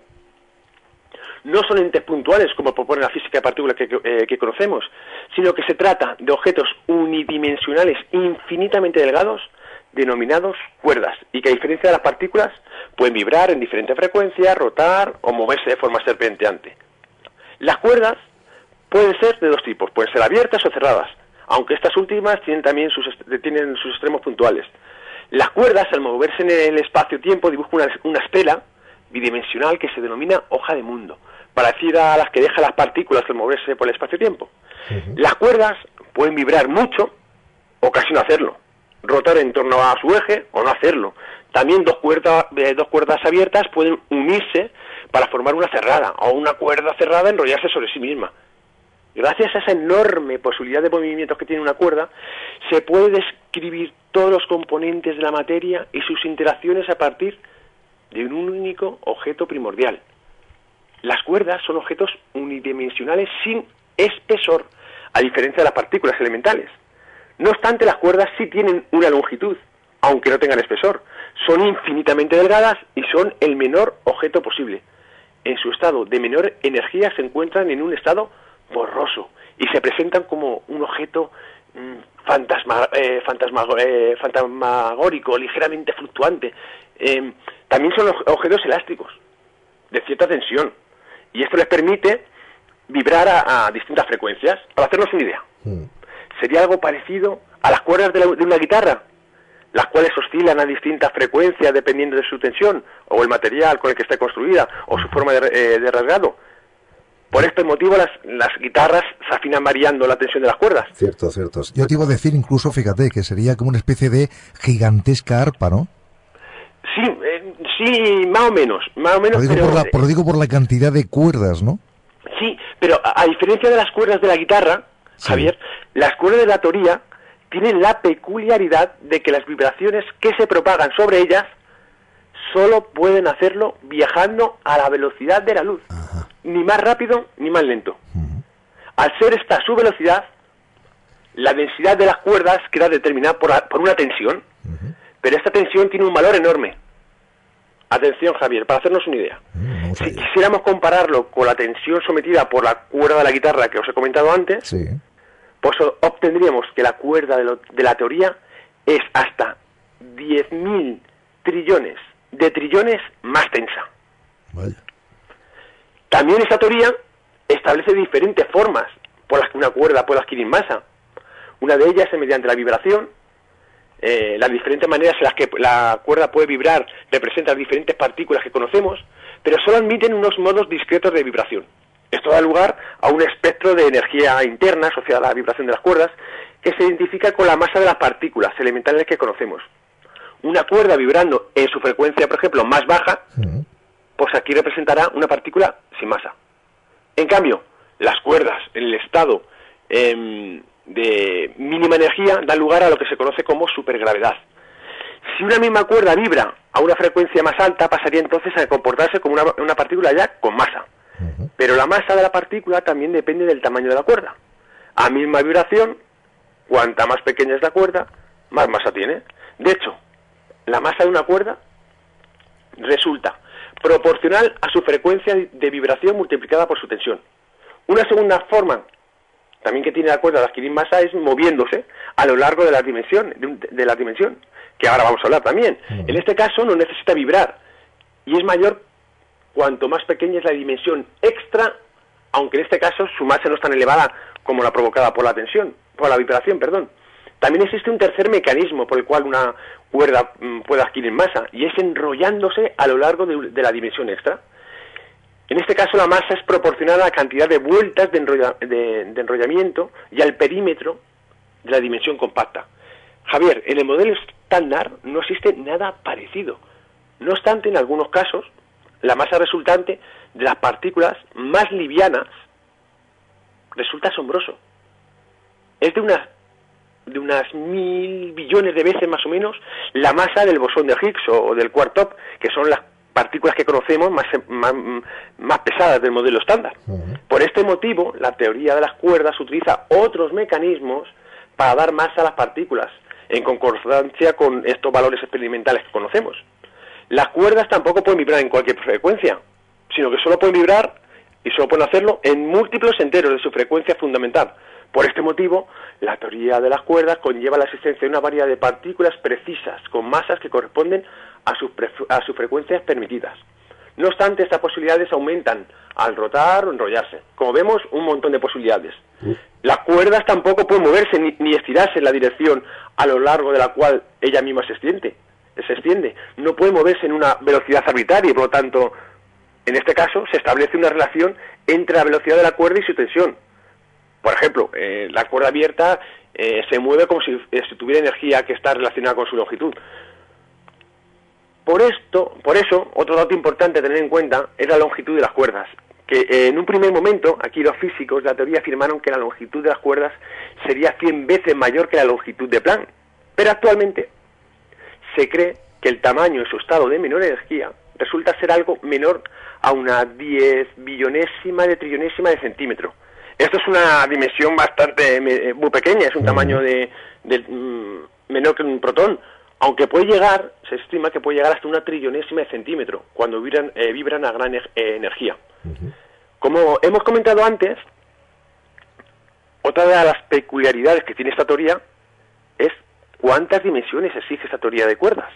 [SPEAKER 15] no son entes puntuales como propone la física de partículas que, eh, que conocemos, sino que se trata de objetos unidimensionales infinitamente delgados denominados cuerdas, y que a diferencia de las partículas pueden vibrar en diferentes frecuencias, rotar o moverse de forma serpenteante. Las cuerdas pueden ser de dos tipos, pueden ser abiertas o cerradas, aunque estas últimas tienen también sus, tienen sus extremos puntuales. Las cuerdas, al moverse en el espacio-tiempo, dibujan una, una estela bidimensional que se denomina hoja de mundo, parecida a las que dejan las partículas al moverse por el espacio-tiempo. Uh-huh. Las cuerdas pueden vibrar mucho o casi no hacerlo, rotar en torno a su eje o no hacerlo. También dos cuerdas, eh, dos cuerdas abiertas pueden unirse para formar una cerrada, o una cuerda cerrada enrollarse sobre sí misma. Gracias a esa enorme posibilidad de movimientos que tiene una cuerda, se puede describir todos los componentes de la materia y sus interacciones a partir de un único objeto primordial. Las cuerdas son objetos unidimensionales sin espesor, a diferencia de las partículas elementales. No obstante, las cuerdas sí tienen una longitud, aunque no tengan espesor. Son infinitamente delgadas y son el menor objeto posible. En su estado de menor energía se encuentran en un estado borroso y se presentan como un objeto mmm, fantasma, eh, fantasma, eh, fantasmagórico, ligeramente fluctuante. Eh, también son objetos elásticos, de cierta tensión, y esto les permite vibrar a, a distintas frecuencias. Para hacernos una idea, mm. sería algo parecido a las cuerdas de, la, de una guitarra, las cuales oscilan a distintas frecuencias dependiendo de su tensión, o el material con el que esté construida, o su forma de, eh, de rasgado. Por este motivo las, las guitarras se afinan variando la tensión de las cuerdas.
[SPEAKER 2] Cierto, cierto. Yo te iba a decir incluso, fíjate, que sería como una especie de gigantesca arpa, ¿no?
[SPEAKER 15] Sí, eh, sí, más o menos, más o menos.
[SPEAKER 2] Lo digo,
[SPEAKER 15] pero,
[SPEAKER 2] por la, por, lo digo por la cantidad de cuerdas, ¿no?
[SPEAKER 15] Sí, pero a, a diferencia de las cuerdas de la guitarra, sí. Javier, las cuerdas de la teoría tienen la peculiaridad de que las vibraciones que se propagan sobre ellas solo pueden hacerlo viajando a la velocidad de la luz. Ajá. Ni más rápido ni más lento. Uh-huh. Al ser esta su velocidad, la densidad de las cuerdas queda determinada por, la, por una tensión, uh-huh. pero esta tensión tiene un valor enorme. Atención, Javier, para hacernos una idea. Uh-huh. Si quisiéramos compararlo con la tensión sometida por la cuerda de la guitarra que os he comentado antes, sí. pues obtendríamos que la cuerda de, lo, de la teoría es hasta diez mil trillones de trillones más tensa. Vaya. También esta teoría establece diferentes formas por las que una cuerda puede adquirir masa. Una de ellas es mediante la vibración. Eh, las diferentes maneras en las que la cuerda puede vibrar representan diferentes partículas que conocemos, pero solo admiten unos modos discretos de vibración. Esto da lugar a un espectro de energía interna asociada a la vibración de las cuerdas que se identifica con la masa de las partículas elementales que conocemos. Una cuerda vibrando en su frecuencia, por ejemplo, más baja, uh-huh. pues aquí representará una partícula sin masa. En cambio, las cuerdas en el estado eh, de mínima energía dan lugar a lo que se conoce como supergravedad. Si una misma cuerda vibra a una frecuencia más alta, pasaría entonces a comportarse como una, una partícula ya con masa. Uh-huh. Pero la masa de la partícula también depende del tamaño de la cuerda. A misma vibración, cuanta más pequeña es la cuerda, más masa tiene. De hecho, la masa de una cuerda resulta proporcional a su frecuencia de vibración multiplicada por su tensión. Una segunda forma también que tiene la cuerda de adquirir masa es moviéndose a lo largo de la dimensión, de, un, de la dimensión, que ahora vamos a hablar también. Uh-huh. En este caso no necesita vibrar y es mayor cuanto más pequeña es la dimensión extra, aunque en este caso su masa no es tan elevada como la provocada por la tensión, por la vibración, perdón. También existe un tercer mecanismo por el cual una cuerda mm, puede adquirir masa, y es enrollándose a lo largo de, de la dimensión extra. En este caso la masa es proporcional a la cantidad de vueltas de, enrolla, de, de enrollamiento y al perímetro de la dimensión compacta. Javier, en el modelo estándar no existe nada parecido. No obstante, en algunos casos, la masa resultante de las partículas más livianas resulta asombroso. Es de unas de unas mil billones de veces más o menos la masa del bosón de Higgs o, o del quark top, que son las partículas que conocemos más, más, más pesadas del modelo estándar. Uh-huh. Por este motivo, la teoría de las cuerdas utiliza otros mecanismos para dar masa a las partículas, en concordancia con estos valores experimentales que conocemos. Las cuerdas tampoco pueden vibrar en cualquier frecuencia, sino que solo pueden vibrar, y solo pueden hacerlo, en múltiplos enteros de su frecuencia fundamental. Por este motivo, la teoría de las cuerdas conlleva la existencia de una variedad de partículas precisas, con masas que corresponden a sus, a sus frecuencias permitidas. No obstante, estas posibilidades aumentan al rotar o enrollarse. Como vemos, un montón de posibilidades. Las cuerdas tampoco pueden moverse ni, ni estirarse en la dirección a lo largo de la cual ella misma se extiende. Se extiende. No pueden moverse en una velocidad arbitraria y, por lo tanto, en este caso, se establece una relación entre la velocidad de la cuerda y su tensión. Por ejemplo, eh, la cuerda abierta eh, se mueve como si, eh, si tuviera energía que está relacionada con su longitud. Por esto, por eso, otro dato importante a tener en cuenta es la longitud de las cuerdas, que eh, en un primer momento, aquí los físicos de la teoría afirmaron que la longitud de las cuerdas sería cien veces mayor que la longitud de Planck, pero actualmente se cree que el tamaño en su estado de menor energía resulta ser algo menor a una diez billonésima de trillonésima de centímetro. Esto es una dimensión bastante eh, muy pequeña, es un tamaño de, de mm, menor que un protón, aunque puede llegar, se estima que puede llegar hasta una trillonésima de centímetro cuando vibran, eh, vibran a gran eh, energía. Uh-huh. Como hemos comentado antes, otra de las peculiaridades que tiene esta teoría es cuántas dimensiones exige esta teoría de cuerdas.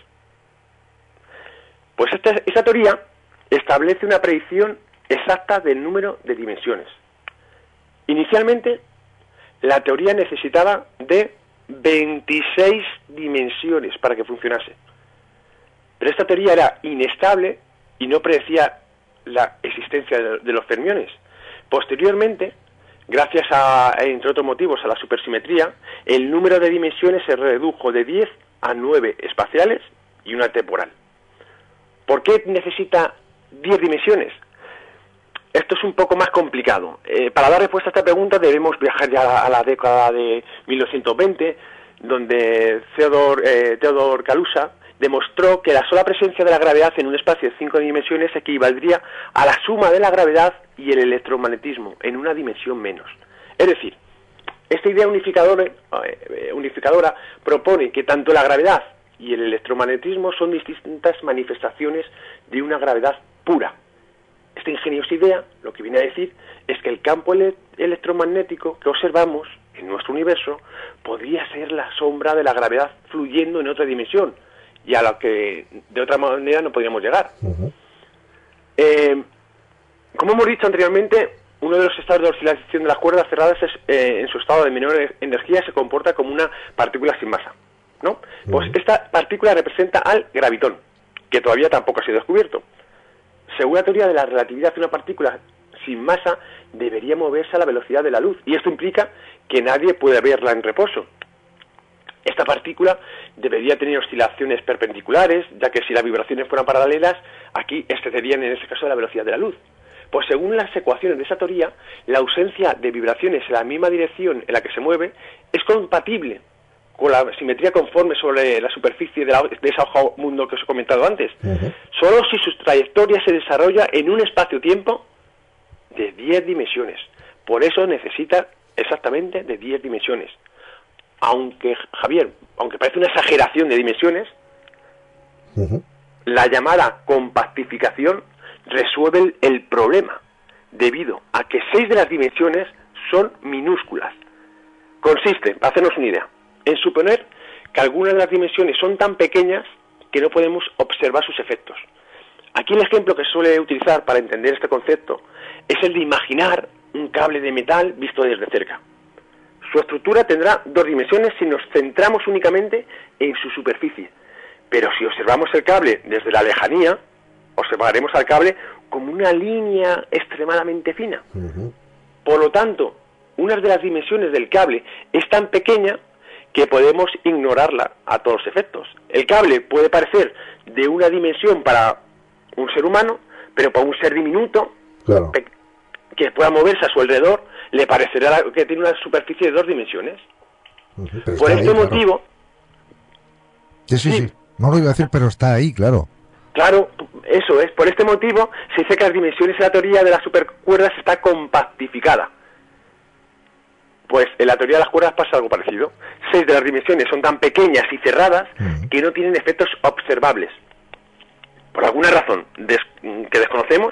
[SPEAKER 15] Pues esta, esta teoría establece una predicción exacta del número de dimensiones. Inicialmente, la teoría necesitaba de veintiséis dimensiones para que funcionase. Pero esta teoría era inestable y no predecía la existencia de, de los fermiones. Posteriormente, gracias a, entre otros motivos, a la supersimetría, el número de dimensiones se redujo de diez a nueve espaciales y una temporal. ¿Por qué necesita diez dimensiones? Esto es un poco más complicado. Eh, para dar respuesta a esta pregunta debemos viajar ya a la década de mil novecientos veinte, donde Theodor, eh, Theodor Kaluza demostró que la sola presencia de la gravedad en un espacio de cinco dimensiones equivaldría a la suma de la gravedad y el electromagnetismo en una dimensión menos. Es decir, esta idea unificadora, eh, unificadora propone que tanto la gravedad y el electromagnetismo son distintas manifestaciones de una gravedad pura. Esta ingeniosa idea lo que viene a decir es que el campo ele- electromagnético que observamos en nuestro universo podría ser la sombra de la gravedad fluyendo en otra dimensión y a la que de otra manera no podríamos llegar. Uh-huh. Eh, como hemos dicho anteriormente, uno de los estados de oscilación de las cuerdas cerradas es, eh, en su estado de menor energía se comporta como una partícula sin masa, ¿no? Uh-huh. Pues esta partícula representa al gravitón, que todavía tampoco ha sido descubierto. Según la teoría de la relatividad, una partícula sin masa debería moverse a la velocidad de la luz, y esto implica que nadie puede verla en reposo. Esta esta partícula debería tener oscilaciones perpendiculares, ya que si las vibraciones fueran paralelas, aquí excederían en este caso de la velocidad de la luz. Pues según las ecuaciones de esa teoría, la ausencia de vibraciones en la misma dirección en la que se mueve es compatible con la simetría conforme sobre la superficie de, la, de ese hoja mundo que os he comentado antes. Uh-huh. Solo si su trayectoria se desarrolla en un espacio-tiempo de diez dimensiones. Por eso necesita exactamente de diez dimensiones. Aunque, Javier, aunque parece una exageración de dimensiones, uh-huh. la llamada compactificación resuelve el, el problema, debido a que seis de las dimensiones son minúsculas. Consiste, para hacernos una idea, en suponer que algunas de las dimensiones son tan pequeñas que no podemos observar sus efectos. Aquí el ejemplo que se suele utilizar para entender este concepto es el de imaginar un cable de metal visto desde cerca. Su estructura tendrá dos dimensiones si nos centramos únicamente en su superficie, pero si observamos el cable desde la lejanía, observaremos al cable como una línea extremadamente fina. Uh-huh. Por lo tanto, una de las dimensiones del cable es tan pequeña que podemos ignorarla a todos los efectos. El cable puede parecer de una dimensión para un ser humano, pero para un ser diminuto, claro, que pueda moverse a su alrededor, le parecerá que tiene una superficie de dos dimensiones.
[SPEAKER 2] Uh-huh,
[SPEAKER 15] Por este
[SPEAKER 2] ahí,
[SPEAKER 15] motivo...
[SPEAKER 2] Claro. Sí, sí, sí, sí. No lo iba a decir, pero está ahí, claro.
[SPEAKER 15] Claro, eso es. Por este motivo se dice que las dimensiones en la teoría de las supercuerdas está compactificada. Pues en la teoría de las cuerdas pasa algo parecido. Seis de las dimensiones son tan pequeñas y cerradas uh-huh. que no tienen efectos observables. Por alguna razón des- que desconocemos,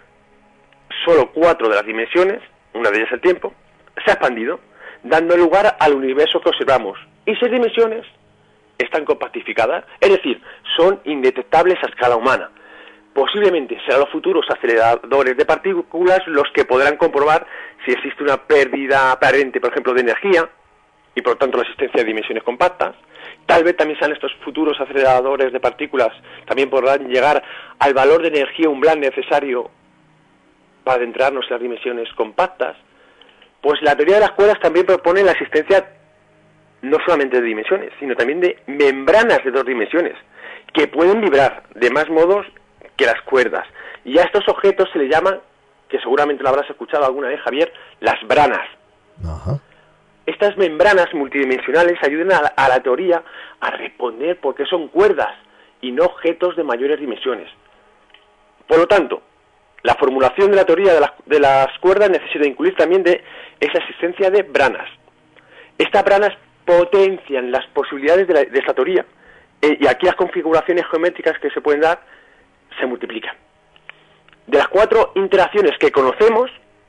[SPEAKER 15] solo cuatro de las dimensiones, una de ellas el tiempo, se ha expandido, dando lugar al universo que observamos. Y seis dimensiones están compactificadas, es decir, son indetectables a escala humana. Posiblemente serán los futuros aceleradores de partículas los que podrán comprobar si existe una pérdida aparente, por ejemplo, de energía, y por lo tanto la existencia de dimensiones compactas. Tal vez también sean estos futuros aceleradores de partículas, también podrán llegar al valor de energía umbral necesario para adentrarnos en las dimensiones compactas. Pues la teoría de las cuerdas también propone la existencia no solamente de dimensiones, sino también de membranas de dos dimensiones, que pueden vibrar de más modos que las cuerdas. Y a estos objetos se le llaman, que seguramente lo habrás escuchado alguna vez, Javier, las branas.
[SPEAKER 2] Ajá.
[SPEAKER 15] Estas membranas multidimensionales ayudan a la, a la teoría a responder por qué son cuerdas y no objetos de mayores dimensiones. Por lo tanto, la formulación de la teoría de las, de las cuerdas necesita incluir también de esa existencia de branas. Estas branas potencian las posibilidades de, la, de esta teoría, eh, y aquí las configuraciones geométricas que se pueden dar se multiplican. De las cuatro interacciones que conocemos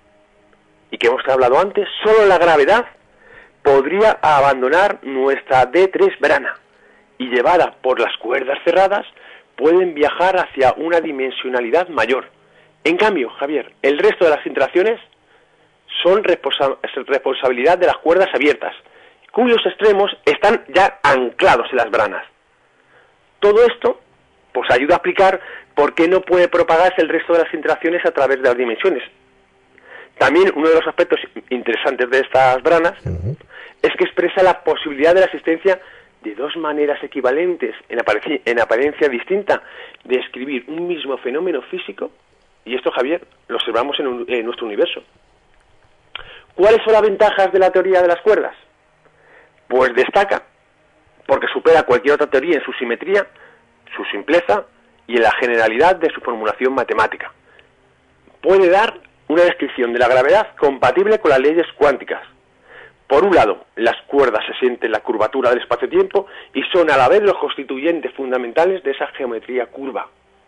[SPEAKER 15] y que hemos hablado antes, solo la gravedad podría abandonar nuestra D tres brana, y llevada por las cuerdas cerradas pueden viajar hacia una dimensionalidad mayor. En cambio, Javier, el resto de las interacciones son responsa- responsabilidad de las cuerdas abiertas, cuyos extremos están ya anclados en las branas. Todo esto pues ayuda a explicar por qué no puede propagarse el resto de las interacciones a través de las dimensiones. También uno de los aspectos interesantes de estas branas uh-huh. es que expresa la posibilidad de la existencia de dos maneras equivalentes, en, apariencia, en apariencia distinta, de escribir un mismo fenómeno físico, y esto, Javier, lo observamos en, un, en nuestro universo. ¿Cuáles son las ventajas de la teoría de las cuerdas? Pues destaca, porque supera cualquier otra teoría en su simetría, su simpleza y en la generalidad de su formulación matemática. Puede dar una descripción de la gravedad compatible con las leyes cuánticas. Por un lado, las cuerdas se sienten la curvatura del espacio-tiempo y son a la vez los constituyentes fundamentales de esa geometría curva.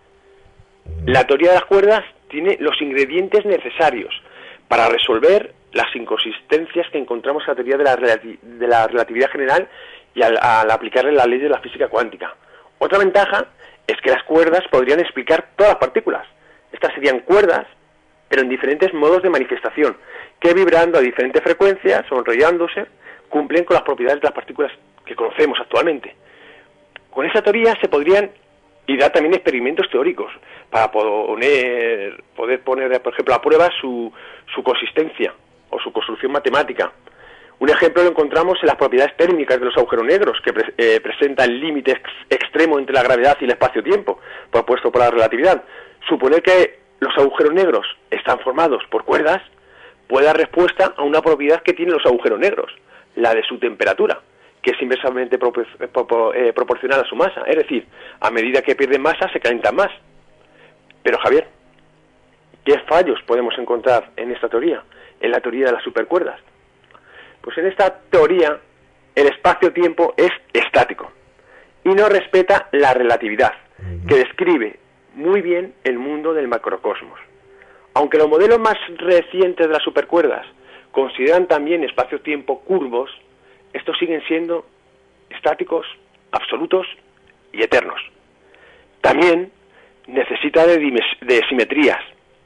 [SPEAKER 15] La teoría de las cuerdas tiene los ingredientes necesarios para resolver las inconsistencias que encontramos en la teoría de la, relati- de la relatividad general y al, al aplicarle la ley de la física cuántica. Otra ventaja es que las cuerdas podrían explicar todas las partículas. Estas serían cuerdas, pero en diferentes modos de manifestación, que vibrando a diferentes frecuencias o enrollándose, cumplen con las propiedades de las partículas que conocemos actualmente. Con esa teoría se podrían y dar también experimentos teóricos para poner, poder poner, por ejemplo, a prueba su, su consistencia o su construcción matemática. Un ejemplo lo encontramos en las propiedades térmicas de los agujeros negros, que pre eh, presenta el límite ex extremo entre la gravedad y el espacio-tiempo, propuesto por la relatividad. Suponer que los agujeros negros están formados por cuerdas puede dar respuesta a una propiedad que tienen los agujeros negros, la de su temperatura, que es inversamente propor propor eh, proporcional a su masa. Es decir, a medida que pierden masa se calientan más. Pero Javier, ¿qué fallos podemos encontrar en esta teoría, en la teoría de las supercuerdas? Pues en esta teoría el espacio-tiempo es estático y no respeta la relatividad, que describe muy bien el mundo del macrocosmos. Aunque los modelos más recientes de las supercuerdas consideran también espacio-tiempo curvos, estos siguen siendo estáticos, absolutos y eternos. También necesita de, de simetrías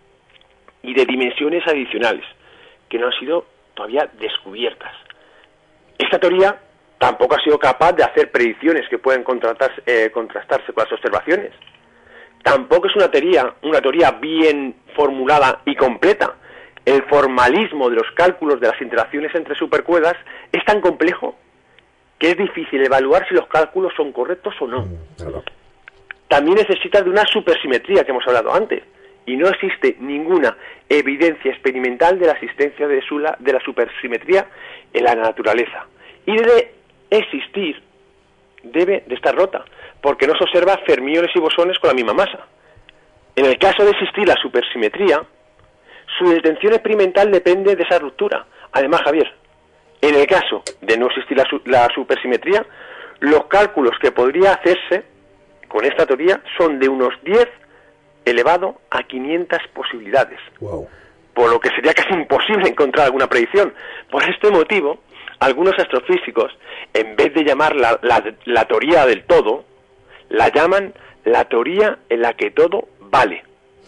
[SPEAKER 15] y de dimensiones adicionales que no han sido todavía descubiertas. Esta teoría tampoco ha sido capaz de hacer predicciones que puedan contrastarse, eh, contrastarse con las observaciones. Tampoco es una teoría, una teoría bien formulada y completa. El formalismo de los cálculos de las interacciones entre supercuerdas es tan complejo que es difícil evaluar si los cálculos son correctos o no. También necesita de una supersimetría que hemos hablado antes, y no existe ninguna evidencia experimental de la existencia de, su, de la supersimetría en la naturaleza. Y de existir, debe de estar rota, porque no se observa fermiones y bosones con la misma masa. En el caso de existir la supersimetría, su detención experimental depende de esa ruptura. Además, Javier, en el caso de no existir la, la supersimetría, los cálculos que podría hacerse con esta teoría son de unos diez elevado a quinientas posibilidades. Wow. Por lo que sería casi imposible encontrar alguna predicción. Por este motivo, algunos astrofísicos, en vez de llamarla la, la, la teoría del todo, la llaman la teoría en la que todo vale.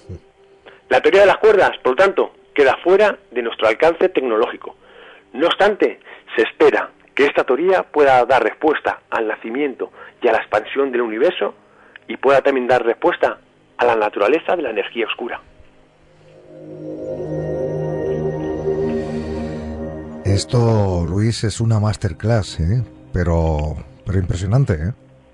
[SPEAKER 15] La teoría de las cuerdas, por lo tanto, queda fuera de nuestro alcance tecnológico. No obstante, se espera que esta teoría pueda dar respuesta al nacimiento y a la expansión del universo y pueda también dar respuesta a la naturaleza de la energía oscura.
[SPEAKER 2] Esto, Luis, es una masterclass, ¿eh? pero, pero impresionante, ¿eh?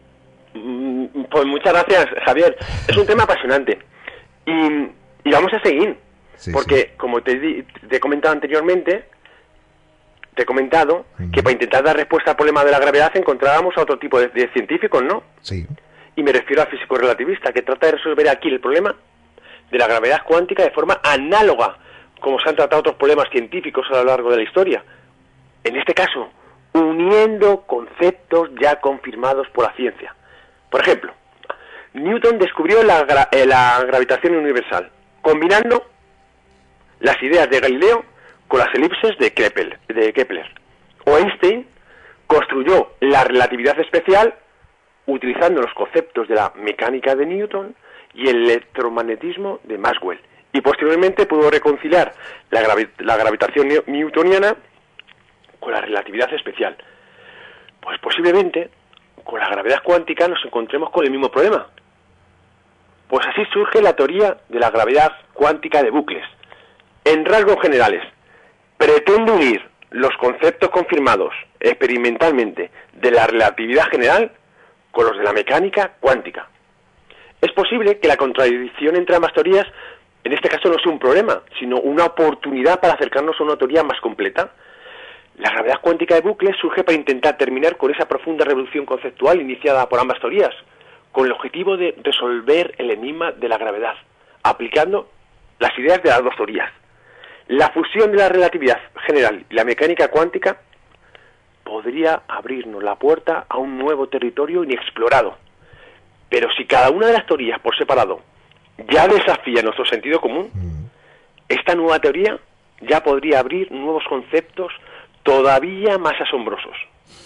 [SPEAKER 15] Pues muchas gracias, Javier. Es un tema apasionante. Y, y vamos a seguir. Sí, porque, sí. como te, te he comentado anteriormente, te he comentado uh-huh. que para intentar dar respuesta al problema de la gravedad encontrábamos a otro tipo de, de científicos, ¿no?
[SPEAKER 2] Sí.
[SPEAKER 15] Y me refiero a físico relativista, que trata de resolver aquí el problema de la gravedad cuántica de forma análoga, como se han tratado otros problemas científicos a lo largo de la historia. En este caso, uniendo conceptos ya confirmados por la ciencia. Por ejemplo, Newton descubrió la, gra eh, la gravitación universal, combinando las ideas de Galileo con las elipses de Kepler. De Kepler. O Einstein construyó la relatividad especial utilizando los conceptos de la mecánica de Newton y el electromagnetismo de Maxwell. Y posteriormente pudo reconciliar la, gravi la gravitación newtoniana con la relatividad especial. Pues posiblemente con la gravedad cuántica nos encontremos con el mismo problema. Pues así surge la teoría de la gravedad cuántica de bucles. En rasgos generales, pretende unir los conceptos confirmados experimentalmente de la relatividad general con los de la mecánica cuántica. Es posible que la contradicción entre ambas teorías, en este caso, no sea un problema, sino una oportunidad para acercarnos a una teoría más completa. La gravedad cuántica de bucles surge para intentar terminar con esa profunda revolución conceptual iniciada por ambas teorías, con el objetivo de resolver el enigma de la gravedad, aplicando las ideas de las dos teorías. La fusión de la relatividad general y la mecánica cuántica podría abrirnos la puerta a un nuevo territorio inexplorado. Pero si cada una de las teorías por separado ya desafía nuestro sentido común, esta nueva teoría ya podría abrir nuevos conceptos todavía más asombrosos.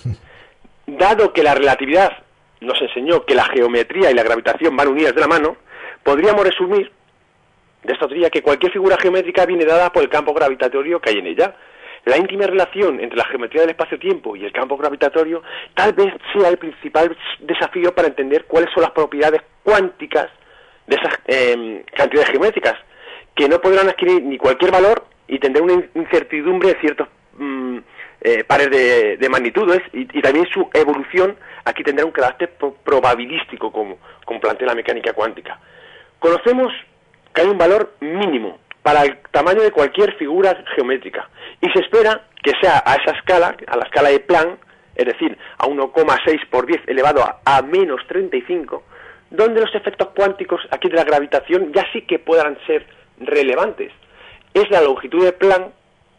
[SPEAKER 15] Dado que la relatividad nos enseñó que la geometría y la gravitación van unidas de la mano, podríamos resumir de esta teoría que cualquier figura geométrica viene dada por el campo gravitatorio que hay en ella. La íntima relación entre la geometría del espacio-tiempo y el campo gravitatorio tal vez sea el principal desafío para entender cuáles son las propiedades cuánticas de esas eh, cantidades geométricas, que no podrán adquirir ni cualquier valor y tendrán una incertidumbre de ciertos, mmm, eh, pares de, de magnitudes y, y también su evolución aquí tendrá un carácter pro probabilístico como, como plantea la mecánica cuántica. Conocemos que hay un valor mínimo para el tamaño de cualquier figura geométrica y se espera que sea a esa escala, a la escala de Planck, es decir, a uno coma seis por diez elevado a, a menos treinta y cinco, donde los efectos cuánticos aquí de la gravitación ya sí que puedan ser relevantes. Es la longitud de Planck.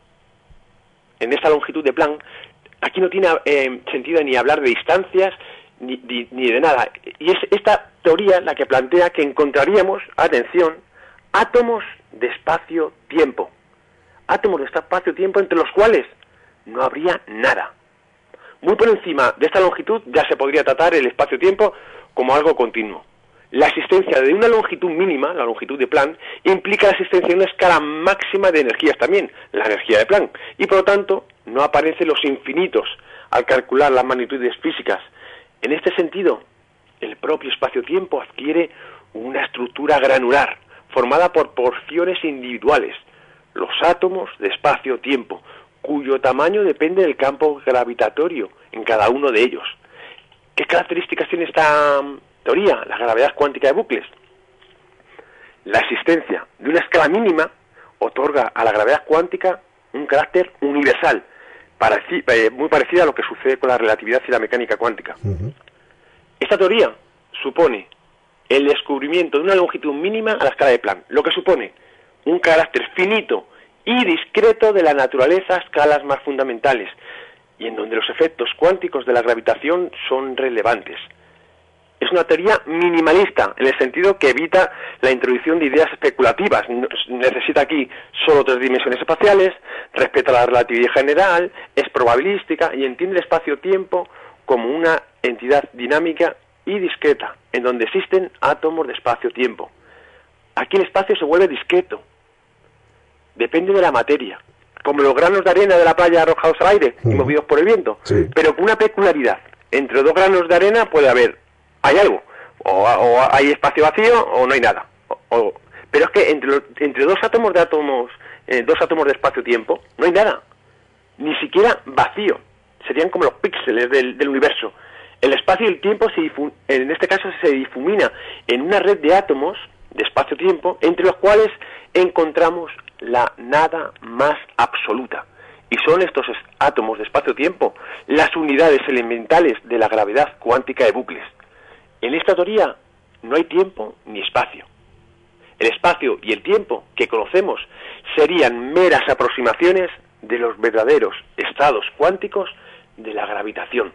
[SPEAKER 15] En esta longitud de Planck, aquí no tiene eh, sentido ni hablar de distancias ni, ni, ni de nada. Y es esta teoría la que plantea que encontraríamos, atención, átomos de espacio-tiempo. Átomos de espacio-tiempo entre los cuales no habría nada. Muy por encima de esta longitud ya se podría tratar el espacio-tiempo como algo continuo. La existencia de una longitud mínima, la longitud de Planck, implica la existencia de una escala máxima de energías también, la energía de Planck, y por lo tanto no aparecen los infinitos al calcular las magnitudes físicas. En este sentido, el propio espacio-tiempo adquiere una estructura granular, formada por porciones individuales, los átomos de espacio-tiempo, cuyo tamaño depende del campo gravitatorio en cada uno de ellos. ¿Qué características tiene esta teoría, la gravedad cuántica de bucles? La existencia de una escala mínima otorga a la gravedad cuántica un carácter universal, pareci eh, muy parecida a lo que sucede con la relatividad y la mecánica cuántica. Uh-huh. Esta teoría supone el descubrimiento de una longitud mínima a la escala de Planck, lo que supone un carácter finito y discreto de la naturaleza a escalas más fundamentales, y en donde los efectos cuánticos de la gravitación son relevantes. Es una teoría minimalista, en el sentido que evita la introducción de ideas especulativas. Necesita aquí solo tres dimensiones espaciales, respeta la relatividad general, es probabilística y entiende el espacio-tiempo como una entidad dinámica y discreta, en donde existen átomos de espacio-tiempo. Aquí el espacio se vuelve discreto, depende de la materia, como los granos de arena de la playa arrojados al aire y movidos por el viento, sí. Pero con una peculiaridad. Entre dos granos de arena puede haber, hay algo, o, o hay espacio vacío o no hay nada. O, o, pero es que entre, los, entre dos átomos de átomos, eh, dos átomos de espacio-tiempo, no hay nada, ni siquiera vacío. Serían como los píxeles del, del universo. El espacio y el tiempo, se difu en este caso, se difumina en una red de átomos de espacio-tiempo, entre los cuales encontramos la nada más absoluta. Y son estos átomos de espacio-tiempo las unidades elementales de la gravedad cuántica de bucles. En esta teoría no hay tiempo ni espacio. El espacio y el tiempo que conocemos serían meras aproximaciones de los verdaderos estados cuánticos de la gravitación.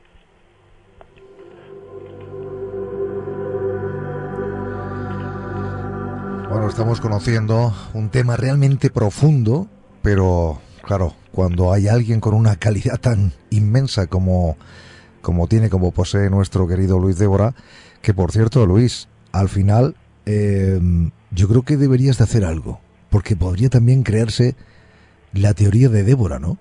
[SPEAKER 2] Bueno, estamos conociendo un tema realmente profundo, pero claro, cuando hay alguien con una calidad tan inmensa como, como tiene, como posee nuestro querido Luis Débora, que por cierto, Luis, al final eh, yo creo que deberías de hacer algo, porque podría también crearse la teoría de Débora, ¿no?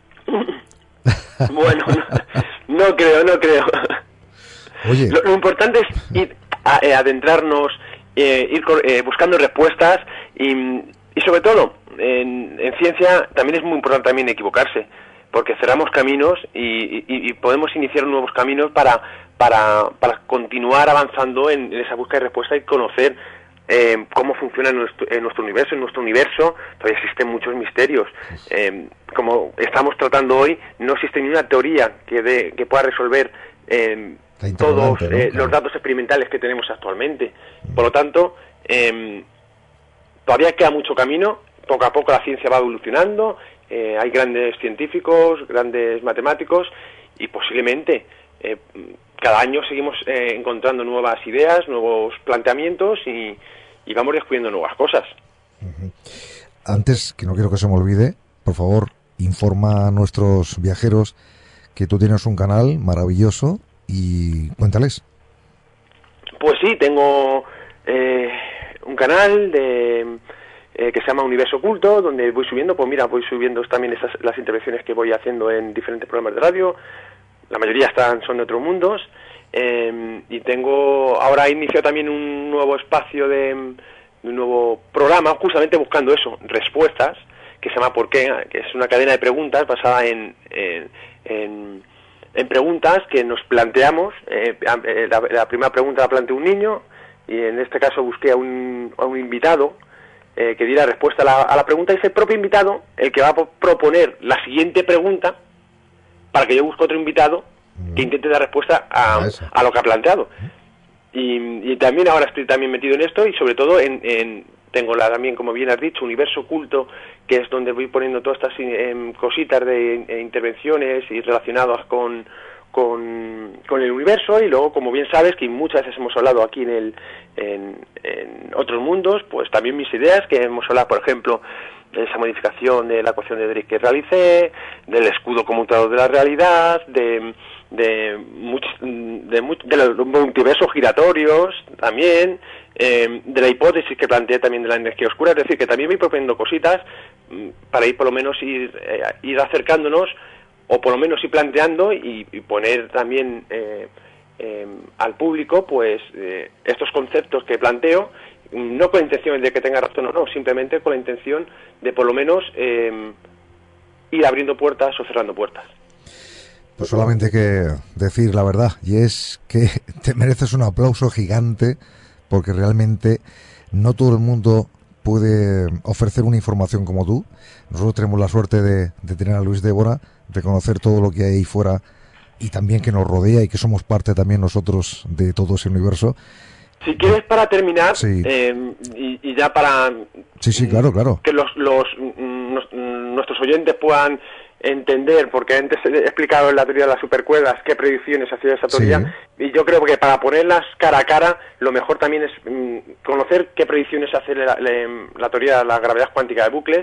[SPEAKER 15] Bueno, no, no creo, no creo.
[SPEAKER 2] Oye.
[SPEAKER 15] Lo, lo importante es ir a, a adentrarnos, eh, ir eh, buscando respuestas y, y sobre todo, en, en ciencia también es muy importante también equivocarse, porque cerramos caminos y, y, y podemos iniciar nuevos caminos para, para, para continuar avanzando en, en esa búsqueda de respuesta y conocer eh, cómo funciona nuestro, en nuestro universo. En nuestro universo todavía existen muchos misterios. Eh, como estamos tratando hoy, no existe ni una teoría que, de, que pueda resolver eh, todos eh, ¿no? los datos experimentales que tenemos actualmente. Por lo tanto, eh, todavía queda mucho camino. Poco a poco la ciencia va evolucionando. Eh, hay grandes científicos, grandes matemáticos y posiblemente eh, cada año seguimos eh, encontrando nuevas ideas, nuevos planteamientos y, y vamos descubriendo nuevas cosas.
[SPEAKER 2] Uh-huh. Antes, que no quiero que se me olvide, por favor, informa a nuestros viajeros que tú tienes un canal maravilloso y cuéntales.
[SPEAKER 15] Pues sí, tengo eh, un canal de... Eh, que se llama Universo Oculto, donde voy subiendo, pues mira, voy subiendo también esas, las intervenciones que voy haciendo en diferentes programas de radio, la mayoría están son de otros mundos, eh, y tengo, ahora he iniciado también un nuevo espacio de, de un nuevo programa, justamente buscando eso, respuestas, que se llama ¿Por qué?, que es una cadena de preguntas basada en, en, en, en preguntas que nos planteamos. Eh, la, la primera pregunta la planteó un niño, y en este caso busqué a un, a un invitado eh, que diera respuesta a la, a la pregunta, y es el propio invitado el que va a proponer la siguiente pregunta para que yo busque otro invitado que intente dar respuesta a, a lo que ha planteado. Y, y también ahora estoy también metido en esto, y sobre todo en, en tengo la también, como bien has dicho, Universo Oculto, que es donde voy poniendo todas estas eh, cositas de eh, intervenciones y relacionadas con, con con el universo. Y luego, como bien sabes, que muchas veces hemos hablado aquí en el en, en otros mundos, pues también mis ideas, que hemos hablado, por ejemplo, de esa modificación de la ecuación de Drake que realicé, del escudo conmutador de la realidad, de de much, de, much, de los multiversos giratorios también, eh, de la hipótesis que planteé también de la energía oscura. Es decir, que también voy proponiendo cositas mmm, para ir por lo menos ir, eh, ir acercándonos, o por lo menos ir planteando y, y poner también eh, eh, al público pues eh, estos conceptos que planteo, no con la intención de que tenga razón o no, simplemente con la intención de por lo menos eh, ir abriendo puertas o cerrando puertas.
[SPEAKER 2] Pues solamente hay que decir la verdad, y es que te mereces un aplauso gigante, porque realmente no todo el mundo puede ofrecer una información como tú. Nosotros tenemos la suerte de, de tener a Luis Débora, de conocer todo lo que hay ahí fuera y también que nos rodea, y que somos parte también nosotros de todo ese universo.
[SPEAKER 15] Si quieres, para terminar,
[SPEAKER 2] sí.
[SPEAKER 15] eh, y, y ya para
[SPEAKER 2] sí, sí, claro, claro.
[SPEAKER 15] que los, los nos, nuestros oyentes puedan entender, porque antes he explicado en la teoría de las supercuerdas qué predicciones hacía esa teoría, sí. Y yo creo que para ponerlas cara a cara, lo mejor también es mm, conocer qué predicciones hace la, la, la teoría de la gravedad cuántica de bucles,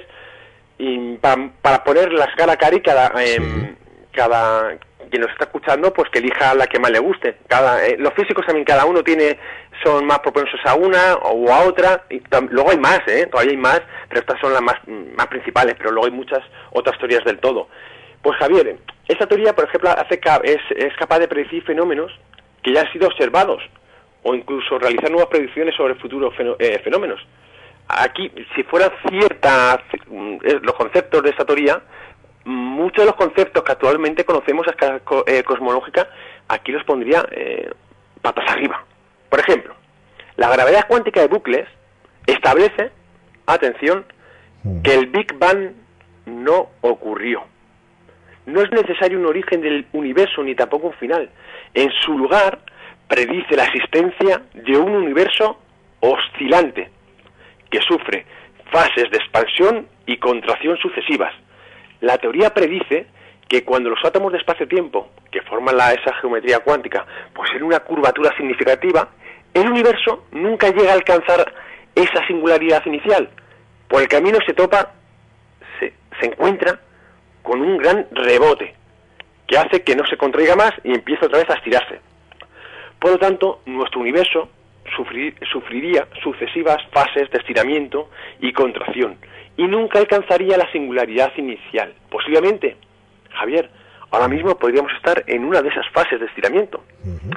[SPEAKER 15] y para, para ponerlas cara a cara, y cada eh, sí. cada quien nos está escuchando pues que elija la que más le guste. Cada eh, los físicos también, cada uno tiene son más propensos a una o a otra, y tam, luego hay más, ¿eh? Todavía hay más, pero estas son las más, más principales, pero luego hay muchas otras teorías del todo. Pues Javier, esta teoría, por ejemplo, hace es, es capaz de predecir fenómenos que ya han sido observados, o incluso realizar nuevas predicciones sobre futuros fenómenos. Aquí, si fueran ciertas los conceptos de esta teoría, muchos de los conceptos que actualmente conocemos a escala eh, cosmológica, aquí los pondría eh, patas arriba. Por ejemplo, la gravedad cuántica de bucles establece, atención, que el Big Bang no ocurrió. No es necesario un origen del universo ni tampoco un final. En su lugar, predice la existencia de un universo oscilante que sufre fases de expansión y contracción sucesivas. La teoría predice que cuando los átomos de espacio-tiempo, que forman la, esa geometría cuántica, poseen una curvatura significativa, el universo nunca llega a alcanzar esa singularidad inicial. Por el camino se topa, se, se encuentra con un gran rebote, que hace que no se contraiga más y empieza otra vez a estirarse. Por lo tanto, nuestro universo sufrir, sufriría sucesivas fases de estiramiento y contracción, y nunca alcanzaría la singularidad inicial. Posiblemente, Javier, ahora mismo podríamos estar en una de esas fases de estiramiento. Uh-huh.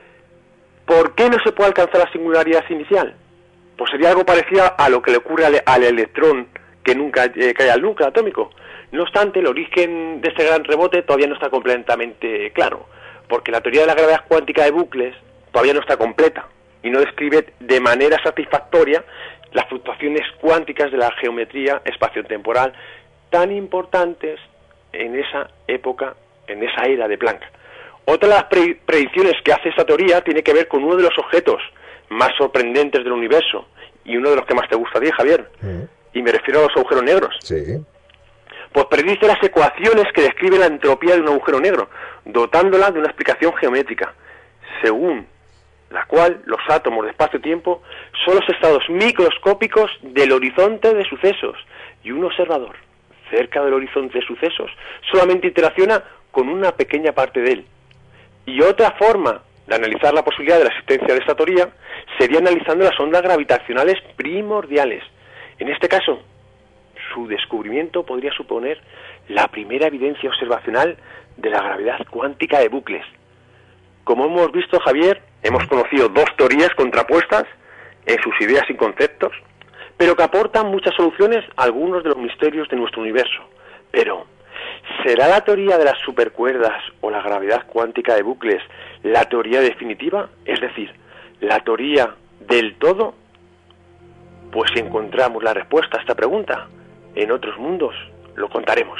[SPEAKER 15] ¿Por qué no se puede alcanzar la singularidad inicial? Pues sería algo parecido a lo que le ocurre al, al electrón que nunca eh, cae al núcleo atómico. No obstante, el origen de este gran rebote todavía no está completamente claro, porque la teoría de la gravedad cuántica de bucles todavía no está completa y no describe de manera satisfactoria las fluctuaciones cuánticas de la geometría espaciotemporal tan importantes en esa época, en esa era de Planck. Otra de las pre predicciones que hace esta teoría tiene que ver con uno de los objetos más sorprendentes del universo, y uno de los que más te gusta a ti, Javier, mm. y me refiero a los agujeros negros.
[SPEAKER 2] Sí.
[SPEAKER 15] Pues predice las ecuaciones que describen la entropía de un agujero negro, dotándola de una explicación geométrica, según la cual los átomos de espacio-tiempo son los estados microscópicos del horizonte de sucesos, y un observador cerca del horizonte de sucesos solamente interacciona con una pequeña parte de él. Y otra forma de analizar la posibilidad de la existencia de esta teoría sería analizando las ondas gravitacionales primordiales. En este caso, su descubrimiento podría suponer la primera evidencia observacional de la gravedad cuántica de bucles. Como hemos visto, Javier, hemos conocido dos teorías contrapuestas en sus ideas y conceptos, pero que aportan muchas soluciones a algunos de los misterios de nuestro universo. Pero, ¿será la teoría de las supercuerdas o la gravedad cuántica de bucles la teoría definitiva? Es decir, ¿la teoría del todo? Pues si encontramos la respuesta a esta pregunta en otros mundos, lo contaremos.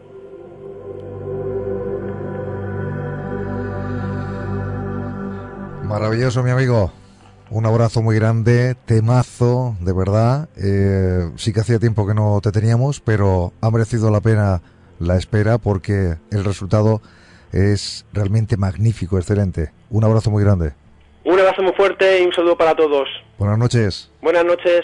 [SPEAKER 2] Maravilloso, mi amigo. Un abrazo muy grande, temazo, de verdad. Eh, sí que hacía tiempo que no te teníamos, pero ha merecido la pena la espera porque el resultado es realmente magnífico, excelente. Un abrazo muy grande.
[SPEAKER 15] Un abrazo muy fuerte y un saludo para todos.
[SPEAKER 2] Buenas noches.
[SPEAKER 15] Buenas noches.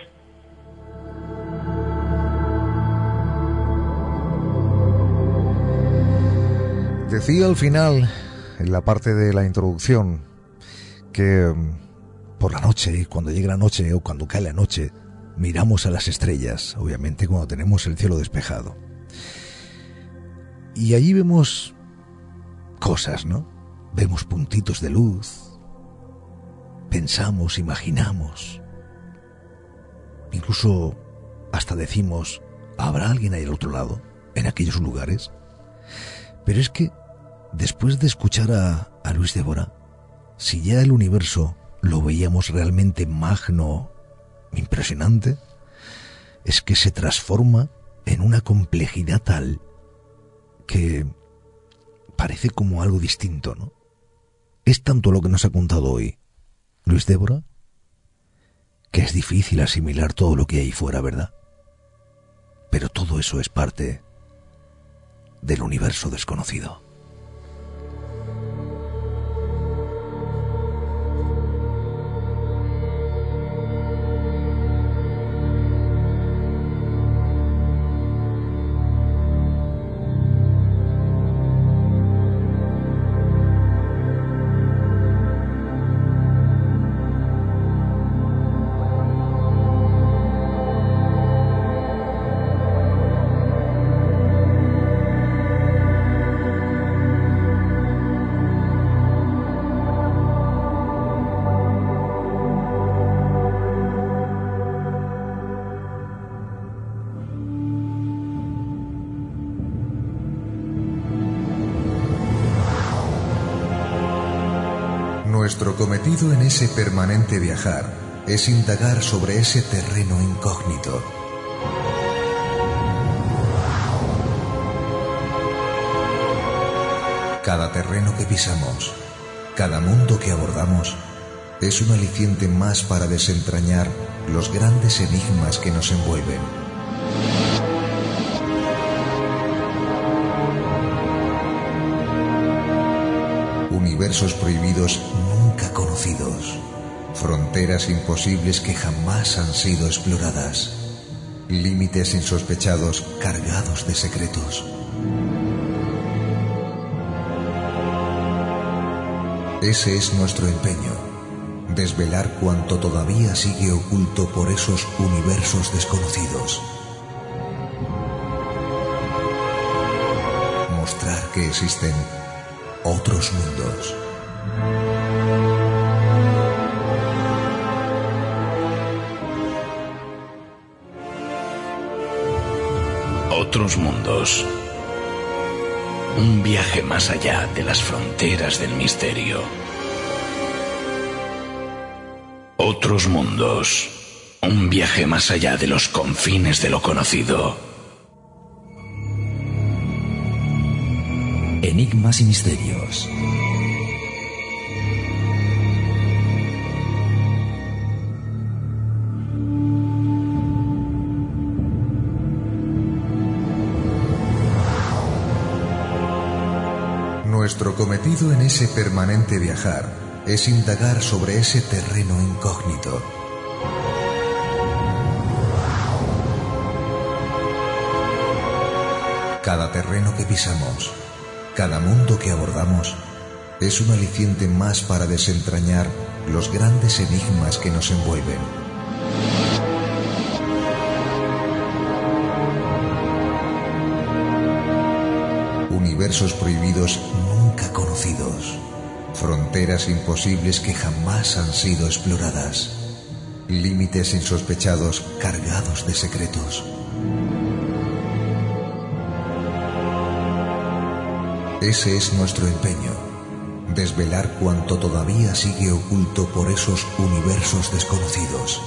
[SPEAKER 2] Decía al final, en la parte de la introducción, que por la noche, cuando llega la noche o cuando cae la noche, miramos a las estrellas, obviamente cuando tenemos el cielo despejado. Y allí vemos cosas, ¿no? Vemos puntitos de luz, pensamos, imaginamos, incluso hasta decimos, ¿habrá alguien ahí al otro lado, en aquellos lugares? Pero es que, después de escuchar a, a Luis Débora, si ya el universo lo veíamos realmente magno, impresionante, es que se transforma en una complejidad tal que parece como algo distinto, ¿no? Es tanto lo que nos ha contado hoy Luis Débora que es difícil asimilar todo lo que hay fuera, ¿verdad? Pero todo eso es parte del universo desconocido.
[SPEAKER 16] Nuestro cometido en ese permanente viajar es indagar sobre ese terreno incógnito. Cada terreno que pisamos, cada mundo que abordamos, es un aliciente más para desentrañar los grandes enigmas que nos envuelven. Universos prohibidos nunca conocidos, fronteras imposibles que jamás han sido exploradas, límites insospechados cargados de secretos. Ese es nuestro empeño, desvelar cuanto todavía sigue oculto por esos universos desconocidos. Mostrar que existen otros mundos.
[SPEAKER 12] Otros mundos. Un viaje más allá de las fronteras del misterio. Otros mundos. Un viaje más allá de los confines de lo conocido.
[SPEAKER 17] Enigmas y misterios.
[SPEAKER 16] Nuestro cometido en ese permanente viajar es indagar sobre ese terreno incógnito. Cada terreno que pisamos, cada mundo que abordamos, es un aliciente más para desentrañar los grandes enigmas que nos envuelven. Universos prohibidos nunca conocidos, fronteras imposibles que jamás han sido exploradas, límites insospechados cargados de secretos. Ese es nuestro empeño, desvelar cuanto todavía sigue oculto por esos universos desconocidos.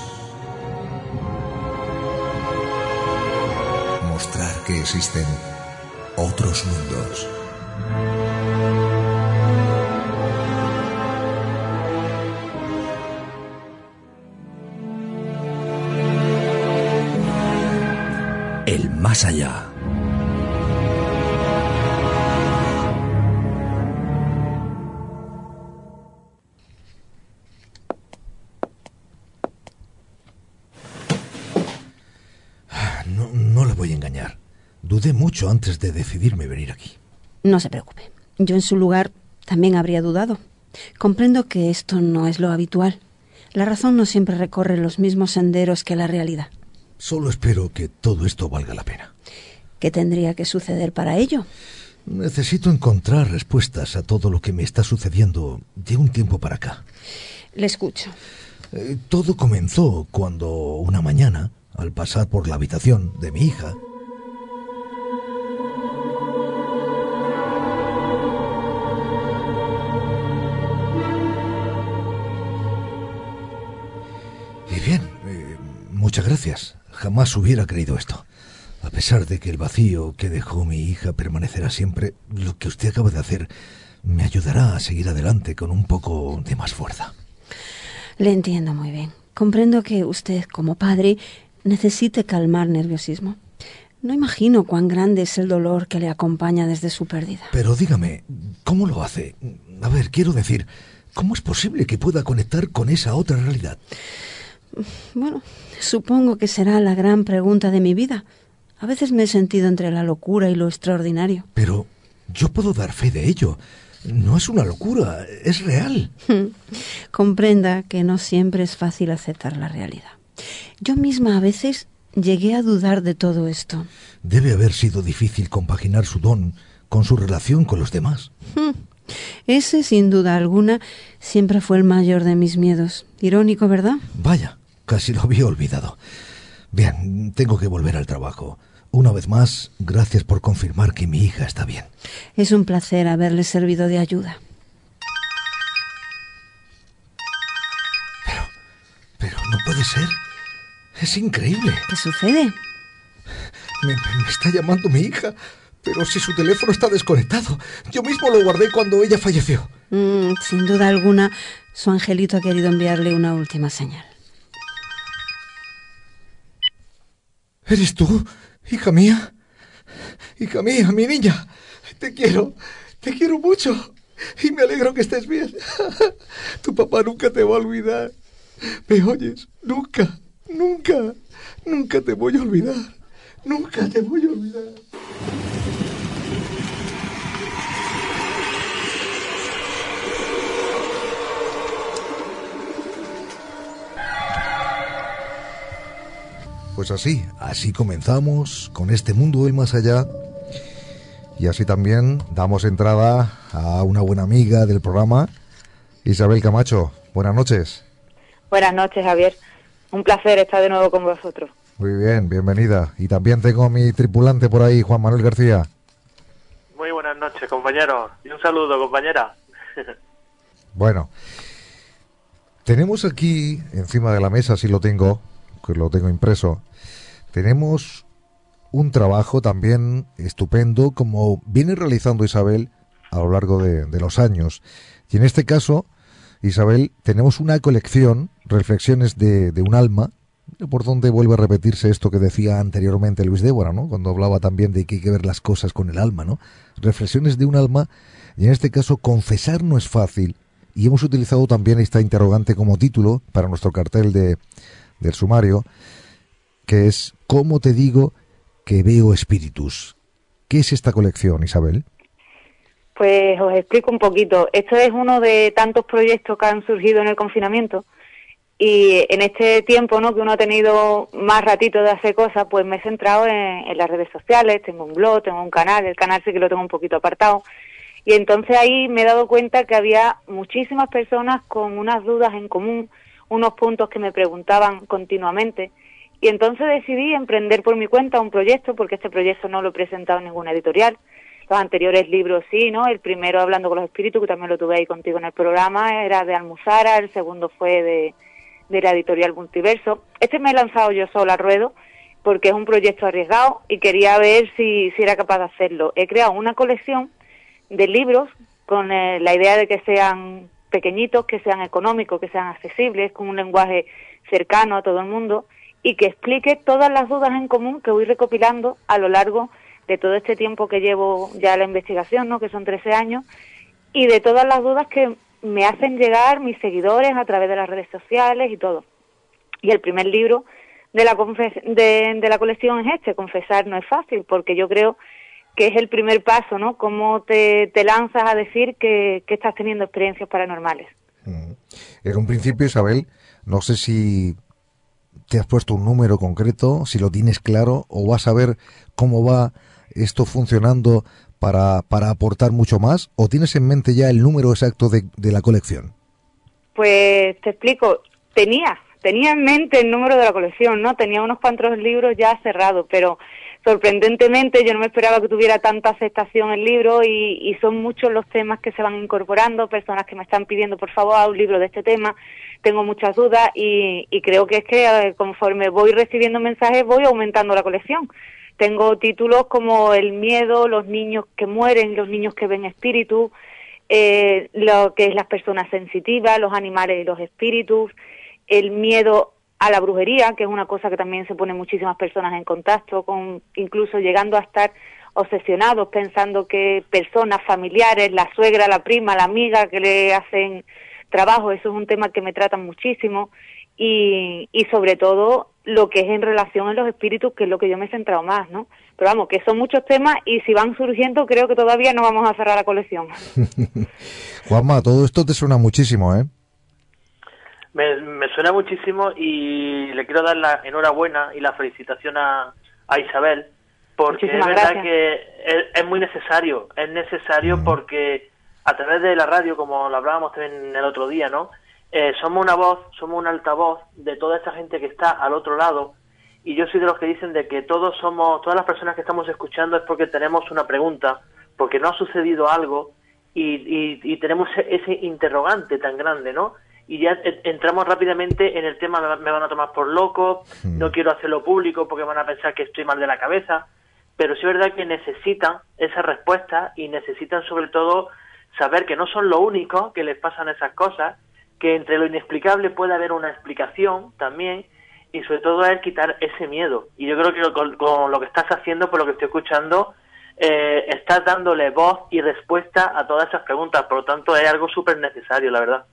[SPEAKER 16] Mostrar que existen otros mundos.
[SPEAKER 17] El más allá.
[SPEAKER 11] No, no le voy a engañar. Dudé mucho antes de decidirme venir aquí.
[SPEAKER 13] No se preocupe. Yo en su lugar también habría dudado. Comprendo que esto no es lo habitual. La razón no siempre recorre los mismos senderos que la realidad.
[SPEAKER 11] Solo espero que todo esto valga la pena.
[SPEAKER 13] ¿Qué tendría que suceder para ello?
[SPEAKER 11] Necesito encontrar respuestas a todo lo que me está sucediendo de un tiempo para acá.
[SPEAKER 13] Le escucho.
[SPEAKER 11] Eh, todo comenzó cuando una mañana, al pasar por la habitación de mi hija, y bien, eh, muchas gracias. Jamás hubiera creído esto. A pesar de que el vacío que dejó mi hija permanecerá siempre, lo que usted acaba de hacer me ayudará a seguir adelante con un poco de más fuerza.
[SPEAKER 13] Le entiendo muy bien. Comprendo que usted, como padre, necesite calmar nerviosismo. No imagino cuán grande es el dolor que le acompaña desde su pérdida.
[SPEAKER 11] Pero dígame, ¿cómo lo hace? A ver, quiero decir, ¿cómo es posible que pueda conectar con esa otra realidad?
[SPEAKER 13] Bueno, supongo que será la gran pregunta de mi vida. A veces me he sentido entre la locura y lo extraordinario.
[SPEAKER 11] Pero yo puedo dar fe de ello. No es una locura, es real.
[SPEAKER 13] Comprenda que no siempre es fácil aceptar la realidad. Yo misma a veces llegué a dudar de todo esto.
[SPEAKER 11] Debe haber sido difícil compaginar su don con su relación con los demás.
[SPEAKER 13] Ese, sin duda alguna, siempre fue el mayor de mis miedos. Irónico, ¿verdad?
[SPEAKER 11] Vaya, casi lo había olvidado. Bien, tengo que volver al trabajo. Una vez más, gracias por confirmar que mi hija está bien.
[SPEAKER 13] Es un placer haberle servido de ayuda.
[SPEAKER 11] Pero, pero no puede ser. Es increíble.
[SPEAKER 13] ¿Qué sucede?
[SPEAKER 11] Me, me está llamando mi hija, pero si su teléfono está desconectado. Yo mismo lo guardé cuando ella falleció.
[SPEAKER 13] Mm, sin duda alguna, su angelito ha querido enviarle una última señal.
[SPEAKER 11] ¿Eres tú, hija mía? Hija mía, mi niña. Te quiero, te quiero mucho. Y me alegro que estés bien. Tu papá nunca te va a olvidar. ¿Me oyes? Nunca, nunca, nunca te voy a olvidar. Nunca te voy a olvidar. Pues así, así comenzamos con este mundo del más allá. Y así también damos entrada a una buena amiga del programa, Isabel Camacho. Buenas noches.
[SPEAKER 6] Buenas noches, Javier. Un placer estar de nuevo con vosotros.
[SPEAKER 2] Muy bien, bienvenida. Y también tengo a mi tripulante por ahí, Juan Manuel García.
[SPEAKER 5] Muy buenas noches, compañeros. Y un saludo, compañera.
[SPEAKER 2] Bueno, tenemos aquí encima de la mesa, si lo tengo, que lo tengo impreso, tenemos un trabajo también estupendo, como viene realizando Isabel a lo largo de, de los años. Y en este caso, Isabel, tenemos una colección, Reflexiones de, de un alma, por donde vuelve a repetirse esto que decía anteriormente Luis Débora, ¿no? Cuando hablaba también de que hay que ver las cosas con el alma, ¿no? Reflexiones de un alma, y en este caso, confesar no es fácil, y hemos utilizado también esta interrogante como título para nuestro cartel de, del sumario, que es ¿cómo te digo que veo espíritus? ¿Qué es esta colección, Isabel?
[SPEAKER 6] Pues os explico un poquito. Esto es uno de tantos proyectos que han surgido en el confinamiento y en este tiempo, ¿no?, que uno ha tenido más ratito de hacer cosas, pues me he centrado en, en las redes sociales. Tengo un blog, tengo un canal, el canal sí que lo tengo un poquito apartado, y entonces ahí me he dado cuenta que había muchísimas personas con unas dudas en común, unos puntos que me preguntaban continuamente. Y entonces decidí emprender por mi cuenta un proyecto, porque este proyecto no lo he presentado en ninguna editorial. Los anteriores libros sí, ¿no? El primero, Hablando con los Espíritus, que también lo tuve ahí contigo en el programa, era de Almuzara, el segundo fue de, de la editorial Multiverso. Este me he lanzado yo sola al ruedo, porque es un proyecto arriesgado y quería ver si, si era capaz de hacerlo. He creado una colección de libros con eh, la idea de que sean pequeñitos, que sean económicos, que sean accesibles, con un lenguaje cercano a todo el mundo, y que explique todas las dudas en común que voy recopilando a lo largo de todo este tiempo que llevo ya la investigación, ¿no?, que son trece años, y de todas las dudas que me hacen llegar mis seguidores a través de las redes sociales y todo. Y el primer libro de la, confes- de, de la colección es este, Confesar no es fácil, porque yo creo que es el primer paso, ¿no?, cómo te, te lanzas a decir que, que estás teniendo experiencias paranormales.
[SPEAKER 2] Mm. En un principio, Isabel, no sé si te has puesto un número concreto, si lo tienes claro, o vas a ver cómo va esto funcionando para, para aportar mucho más, o tienes en mente ya el número exacto de, de la colección.
[SPEAKER 6] Pues te explico, tenía, tenía en mente el número de la colección, ¿no? Tenía unos cuantos libros ya cerrados, pero sorprendentemente yo no me esperaba que tuviera tanta aceptación el libro y, y son muchos los temas que se van incorporando, personas que me están pidiendo por favor haz un libro de este tema, tengo muchas dudas y, y creo que es que eh, conforme voy recibiendo mensajes voy aumentando la colección. Tengo títulos como El miedo, los niños que mueren, los niños que ven espíritus, eh, lo que es las personas sensitivas, los animales y los espíritus, el miedo a la brujería, que es una cosa que también se ponen muchísimas personas en contacto, con incluso llegando a estar obsesionados, pensando que personas familiares, la suegra, la prima, la amiga que le hacen trabajo, eso es un tema que me tratan muchísimo, y, y sobre todo lo que es en relación a los espíritus, que es lo que yo me he centrado más, ¿no? Pero vamos, que son muchos temas y si van surgiendo creo que todavía no vamos a cerrar la colección.
[SPEAKER 2] Juanma, todo esto te suena muchísimo, ¿eh?
[SPEAKER 5] Me, me suena muchísimo y le quiero dar la enhorabuena y la felicitación a, a Isabel, porque
[SPEAKER 6] Muchísimas
[SPEAKER 5] es verdad
[SPEAKER 6] gracias.
[SPEAKER 5] que es, es muy necesario, es necesario porque a través de la radio, como lo hablábamos también el otro día, ¿no? Eh, somos una voz, somos un altavoz de toda esta gente que está al otro lado, y yo soy de los que dicen de que todos somos, todas las personas que estamos escuchando es porque tenemos una pregunta, porque no ha sucedido algo y, y, y tenemos ese interrogante tan grande, ¿no? Y ya entramos rápidamente en el tema, me van a tomar por loco, no quiero hacerlo público porque van a pensar que estoy mal de la cabeza, pero sí es verdad que necesitan esa respuesta y necesitan sobre todo saber que no son lo único que les pasan esas cosas, que entre lo inexplicable puede haber una explicación también, y sobre todo es quitar ese miedo. Y yo creo que con, con lo que estás haciendo, por lo que estoy escuchando, eh, estás dándole voz y respuesta a todas esas preguntas, por lo tanto es algo súper necesario, la verdad.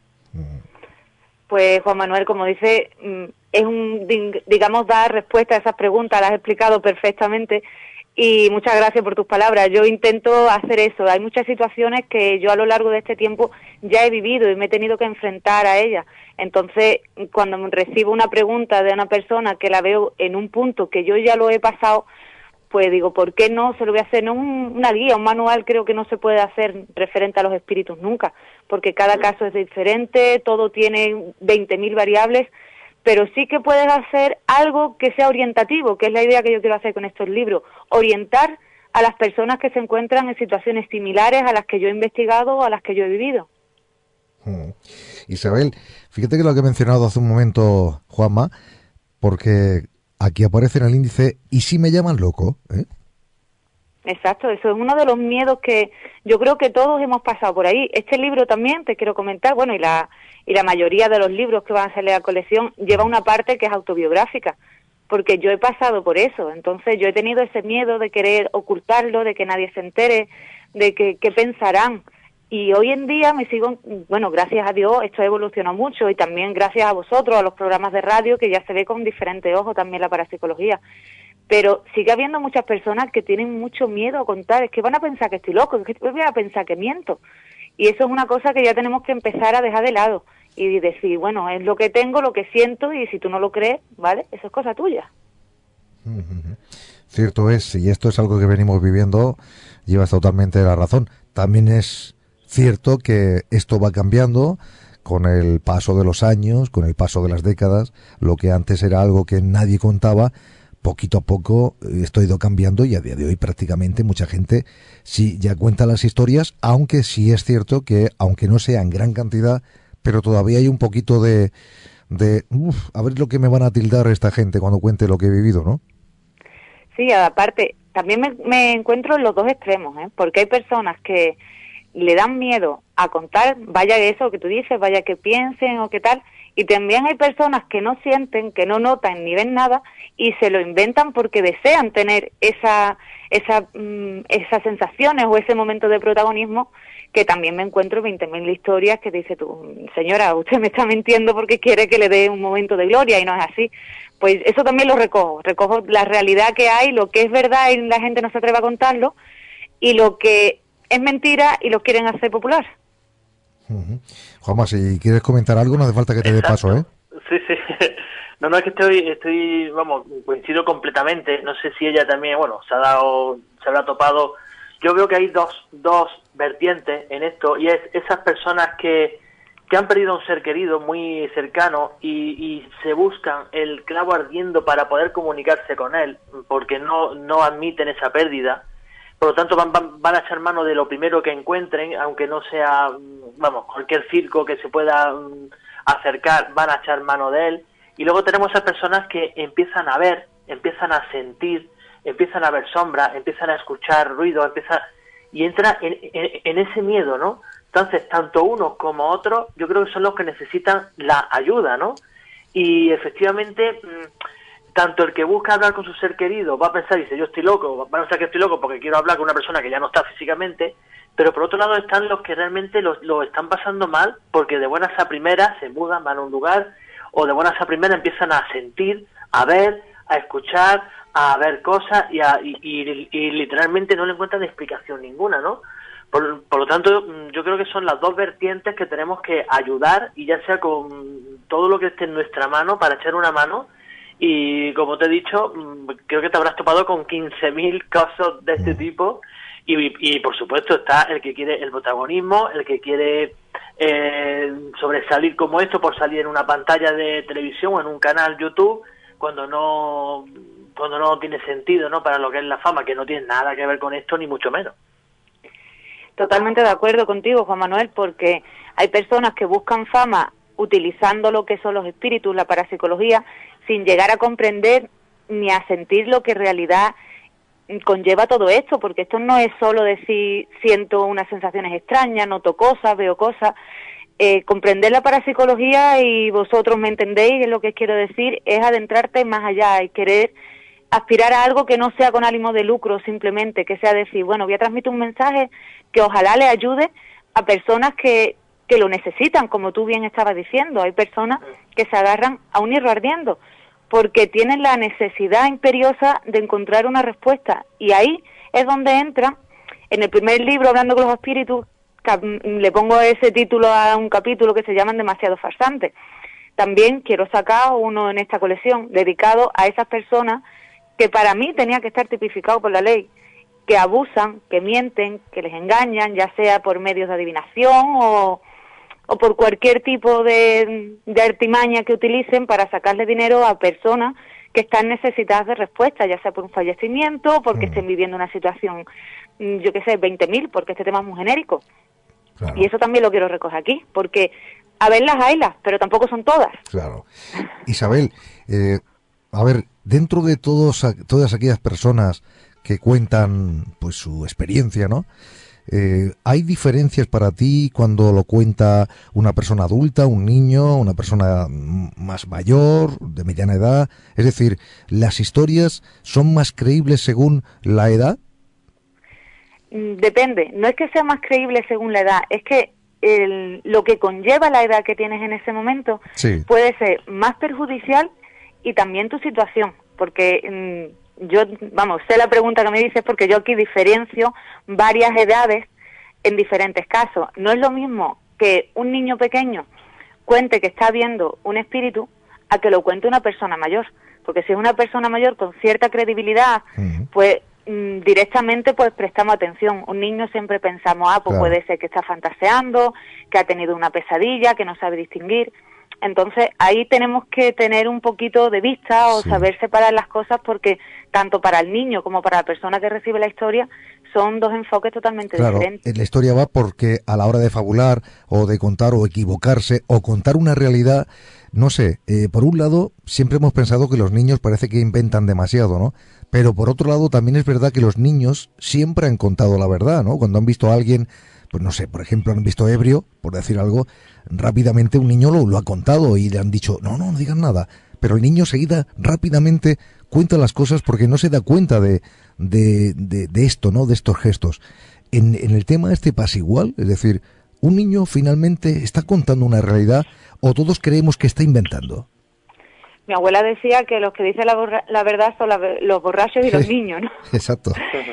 [SPEAKER 6] Pues Juan Manuel, como dice, es un, digamos, dar respuesta a esas preguntas, las has explicado perfectamente, y muchas gracias por tus palabras. Yo intento hacer eso. Hay muchas situaciones que yo a lo largo de este tiempo ya he vivido y me he tenido que enfrentar a ellas. Entonces, cuando recibo una pregunta de una persona que la veo en un punto que yo ya lo he pasado, pues digo, ¿por qué no se lo voy a hacer? No un, una guía, un manual creo que no se puede hacer referente a los espíritus nunca, porque cada caso es diferente, todo tiene veinte mil variables, pero sí que puedes hacer algo que sea orientativo, que es la idea que yo quiero hacer con estos libros, orientar a las personas que se encuentran en situaciones similares a las que yo he investigado o a las que yo he vivido.
[SPEAKER 2] Hmm. Isabel, fíjate que lo que he mencionado hace un momento, Juanma, porque aquí aparece en el índice, ¿y si me llaman loco? ¿Eh?
[SPEAKER 6] Exacto, eso es uno de los miedos que yo creo que todos hemos pasado por ahí. Este libro también, te quiero comentar, bueno, y la y la mayoría de los libros que van a salir a la colección lleva una parte que es autobiográfica, porque yo he pasado por eso. Entonces yo he tenido ese miedo de querer ocultarlo, de que nadie se entere, de que qué pensarán. Y hoy en día me sigo, bueno, gracias a Dios esto ha evolucionado mucho, y también gracias a vosotros, a los programas de radio, que ya se ve con diferente ojo también la parapsicología. Pero sigue habiendo muchas personas que tienen mucho miedo a contar, es que van a pensar que estoy loco, es que van a pensar que miento. Y eso es una cosa que ya tenemos que empezar a dejar de lado y decir, bueno, es lo que tengo, lo que siento, y si tú no lo crees, ¿vale? Eso es cosa tuya.
[SPEAKER 2] Uh-huh. Cierto es, y esto es algo que venimos viviendo, llevas totalmente la razón. También es cierto que esto va cambiando, con el paso de los años, con el paso de las décadas, lo que antes era algo que nadie contaba, poquito a poco esto ha ido cambiando y a día de hoy prácticamente mucha gente sí ya cuenta las historias, aunque sí es cierto que, aunque no sea en gran cantidad, pero todavía hay un poquito de, de uf, a ver lo que me van a tildar esta gente cuando cuente lo que he vivido, ¿no?
[SPEAKER 6] Sí, aparte, también me, me encuentro en los dos extremos, ¿eh? Porque hay personas que le dan miedo a contar, vaya eso que tú dices, vaya que piensen o qué tal, y también hay personas que no sienten, que no notan ni ven nada y se lo inventan porque desean tener esa, esa, mm, esas sensaciones o ese momento de protagonismo, que también me encuentro veinte mil historias que dice tú, señora, usted me está mintiendo porque quiere que le dé un momento de gloria y no es así. Pues eso también lo recojo, recojo la realidad que hay, lo que es verdad y la gente no se atreve a contarlo, y lo que es mentira y lo quieren hacer popular.
[SPEAKER 2] Uh-huh. Juanma, si quieres comentar algo, no hace falta que te dé paso, ¿eh?
[SPEAKER 5] Sí, sí. No, no, es que estoy, estoy, vamos, coincido completamente. No sé si ella también, bueno, se ha dado, se habrá topado. Yo veo que hay dos, dos vertientes en esto, y es esas personas que, que han perdido a un ser querido muy cercano y, y se buscan el clavo ardiendo para poder comunicarse con él, porque no, no admiten esa pérdida. Por lo tanto, van, van, van a echar mano de lo primero que encuentren, aunque no sea, vamos, cualquier circo que se pueda um, acercar, van a echar mano de él. Y luego tenemos a personas que empiezan a ver, empiezan a sentir, empiezan a ver sombra, empiezan a escuchar ruido, empiezan y entra en, en, en ese miedo, ¿no? Entonces, tanto unos como otros, yo creo que son los que necesitan la ayuda, ¿no? Y efectivamente, tanto el que busca hablar con su ser querido va a pensar, dice, yo estoy loco, va a pensar que estoy loco porque quiero hablar con una persona que ya no está físicamente, pero por otro lado están los que realmente lo, lo están pasando mal porque de buenas a primeras se mudan, van a un lugar, o de buenas a primeras empiezan a sentir, a ver, a escuchar, a ver cosas y, a, y, y, y literalmente no le encuentran explicación ninguna, ¿no? Por, por lo tanto, yo creo que son las dos vertientes que tenemos que ayudar, y ya sea con todo lo que esté en nuestra mano para echar una mano. Y como te he dicho, creo que te habrás topado con quince mil casos de este tipo, y, y por supuesto está el que quiere el protagonismo, el que quiere eh, sobresalir como esto por salir en una pantalla de televisión o en un canal YouTube, cuando no cuando no tiene sentido, ¿no?, para lo que es la fama, que no tiene nada que ver con esto, ni mucho menos.
[SPEAKER 6] Totalmente de acuerdo contigo, Juan Manuel, porque hay personas que buscan fama utilizando lo que son los espíritus, la parapsicología, sin llegar a comprender ni a sentir lo que en realidad conlleva todo esto, porque esto no es solo decir siento unas sensaciones extrañas, noto cosas, veo cosas. Eh, comprender la parapsicología, y vosotros me entendéis es lo que quiero decir, es adentrarte más allá y querer aspirar a algo que no sea con ánimo de lucro simplemente, que sea decir, bueno, voy a transmitir un mensaje que ojalá le ayude a personas que, que lo necesitan, como tú bien estabas diciendo. Hay personas que se agarran a un hierro ardiendo porque tienen la necesidad imperiosa de encontrar una respuesta, y ahí es donde entra, en el primer libro, Hablando con los espíritus, le pongo ese título a un capítulo que se llama Demasiado farsante. También quiero sacar uno en esta colección dedicado a esas personas que para mí tenía que estar tipificado por la ley, que abusan, que mienten, que les engañan, ya sea por medios de adivinación o, o por cualquier tipo de, de artimaña que utilicen para sacarle dinero a personas que están necesitadas de respuesta, ya sea por un fallecimiento, porque mm. estén viviendo una situación, yo qué sé, veinte mil, porque este tema es muy genérico. Claro. Y eso también lo quiero recoger aquí, porque a ver las haylas, pero tampoco son todas.
[SPEAKER 2] Claro. Isabel, eh, a ver, dentro de todos, todas aquellas personas que cuentan pues su experiencia, ¿no? Eh, ¿hay diferencias para ti cuando lo cuenta una persona adulta, un niño, una persona más mayor, de mediana edad? Es decir, ¿las historias son más creíbles según la edad?
[SPEAKER 6] Depende, no es que sea más creíble según la edad, es que el, lo que conlleva la edad que tienes en ese momento sí. puede ser más perjudicial, y también tu situación, porque mmm, yo, vamos, sé la pregunta que me dices porque yo aquí diferencio varias edades en diferentes casos. No es lo mismo que un niño pequeño cuente que está viendo un espíritu a que lo cuente una persona mayor, porque si es una persona mayor con cierta credibilidad, uh-huh. pues mm, directamente pues prestamos atención. Un niño siempre pensamos, ah, pues claro, puede ser que está fantaseando, que ha tenido una pesadilla, que no sabe distinguir. Entonces ahí tenemos que tener un poquito de vista o sí, saber separar las cosas, porque tanto para el niño como para la persona que recibe la historia son dos enfoques totalmente
[SPEAKER 2] claro,
[SPEAKER 6] diferentes.
[SPEAKER 2] La historia va porque a la hora de fabular o de contar o equivocarse o contar una realidad, no sé, eh, por un lado siempre hemos pensado que los niños parece que inventan demasiado, ¿no? Pero por otro lado también es verdad que los niños siempre han contado la verdad, ¿no? Cuando han visto a alguien, pues no sé, por ejemplo, han visto ebrio, por decir algo, rápidamente un niño lo, lo ha contado y le han dicho, no, no, no digan nada. Pero el niño seguida rápidamente cuenta las cosas porque no se da cuenta de, de, de, de esto, ¿no? De estos gestos. En, en el tema este pasa igual, es decir, un niño finalmente está contando una realidad o todos creemos que está inventando.
[SPEAKER 6] Mi abuela decía que los que dicen la, borra- la verdad son la, los borrachos y los niños, ¿no?
[SPEAKER 2] Exacto.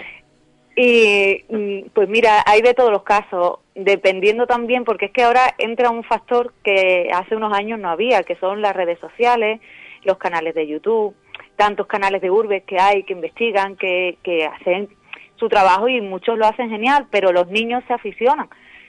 [SPEAKER 6] Y pues mira, hay de todos los casos, dependiendo también, porque es que ahora entra un factor que hace unos años no había, que son las redes sociales, los canales de YouTube, tantos canales de urbes que hay, que investigan, que, que hacen su trabajo y muchos lo hacen genial, pero los niños se aficionan.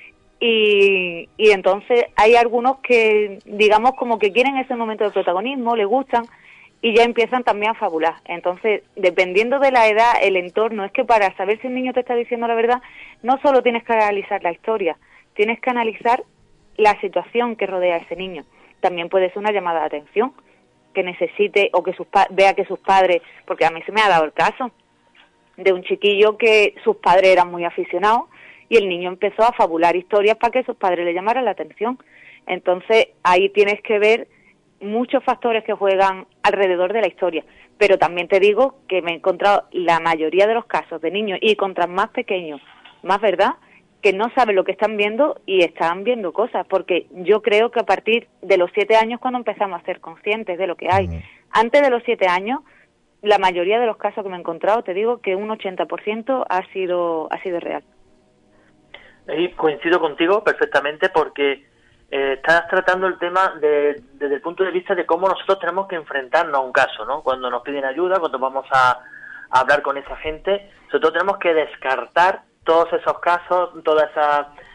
[SPEAKER 6] Y, y entonces hay algunos que, digamos, como que quieren ese momento de protagonismo, les gustan, y ya empiezan también a fabular. Entonces, dependiendo de la edad, el entorno, es que para saber si el niño te está diciendo la verdad, no solo tienes que analizar la historia, tienes que analizar la situación que rodea a ese niño. También puede ser una llamada de atención, que necesite, o que sus pa- vea que sus padres, porque a mí se me ha dado el caso de un chiquillo que sus padres eran muy aficionados, y el niño empezó a fabular historias para que sus padres le llamaran la atención. Entonces, ahí tienes que ver muchos factores que juegan alrededor de la historia, pero también te digo que me he encontrado la mayoría de los casos de niños, y contra más pequeños, más verdad, que no saben lo que están viendo y están viendo cosas, porque yo creo que a partir de los siete años cuando empezamos a ser conscientes de lo que hay. Uh-huh. Antes de los siete años, la mayoría de los casos que me he encontrado, te digo que un ochenta por ciento ha sido, ha sido real.
[SPEAKER 5] Y coincido contigo perfectamente, porque Eh, estás tratando el tema de, desde el punto de vista de cómo nosotros tenemos que enfrentarnos a un caso, ¿no? Cuando nos piden ayuda, cuando vamos a, a hablar con esa gente, sobre todo tenemos que descartar todos esos casos, todo ese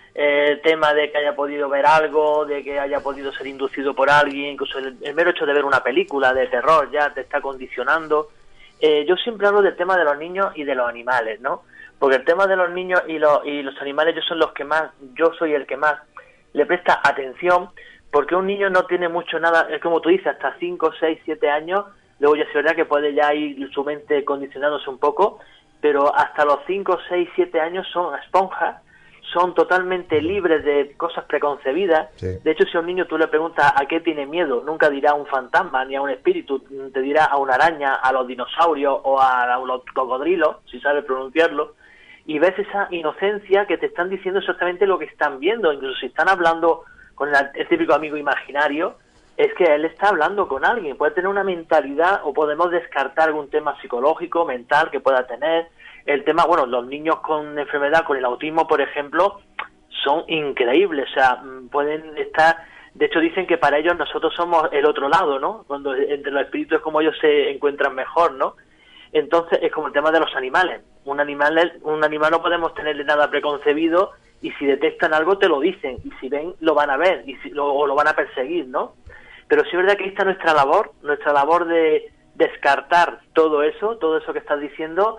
[SPEAKER 5] eh, tema de que haya podido ver algo, de que haya podido ser inducido por alguien, incluso el, el mero hecho de ver una película de terror ya te está condicionando. Eh, yo siempre hablo del tema de los niños y de los animales, ¿no? Porque el tema de los niños y los, y los animales, yo son los que más, yo soy el que más le presta atención, porque un niño no tiene mucho nada, es como tú dices, hasta cinco, seis, siete años, luego ya es verdad que puede ya ir su mente condicionándose un poco, pero hasta los cinco, seis, siete años son esponjas, son totalmente libres de cosas preconcebidas. Sí. De hecho, si a un niño tú le preguntas a qué tiene miedo, nunca dirá a un fantasma ni a un espíritu, te dirá a una araña, a los dinosaurios o a los cocodrilos, si sabe pronunciarlo. Y ves esa inocencia que te están diciendo exactamente lo que están viendo. Incluso si están hablando con el, el típico amigo imaginario, es que él está hablando con alguien. Puede tener una mentalidad, o podemos descartar algún tema psicológico, mental que pueda tener. El tema, bueno, los niños con enfermedad, con el autismo, por ejemplo, son increíbles. O sea, pueden estar... De hecho, dicen que para ellos nosotros somos el otro lado, ¿no? Cuando entre los espíritus es como ellos se encuentran mejor, ¿no? Entonces es como el tema de los animales. Un animal, un animal no podemos tenerle nada preconcebido, y si detectan algo te lo dicen, y si ven lo van a ver, y si, lo, o lo van a perseguir, ¿no? Pero sí es verdad que ahí está nuestra labor, nuestra labor de descartar todo eso, todo eso que estás diciendo,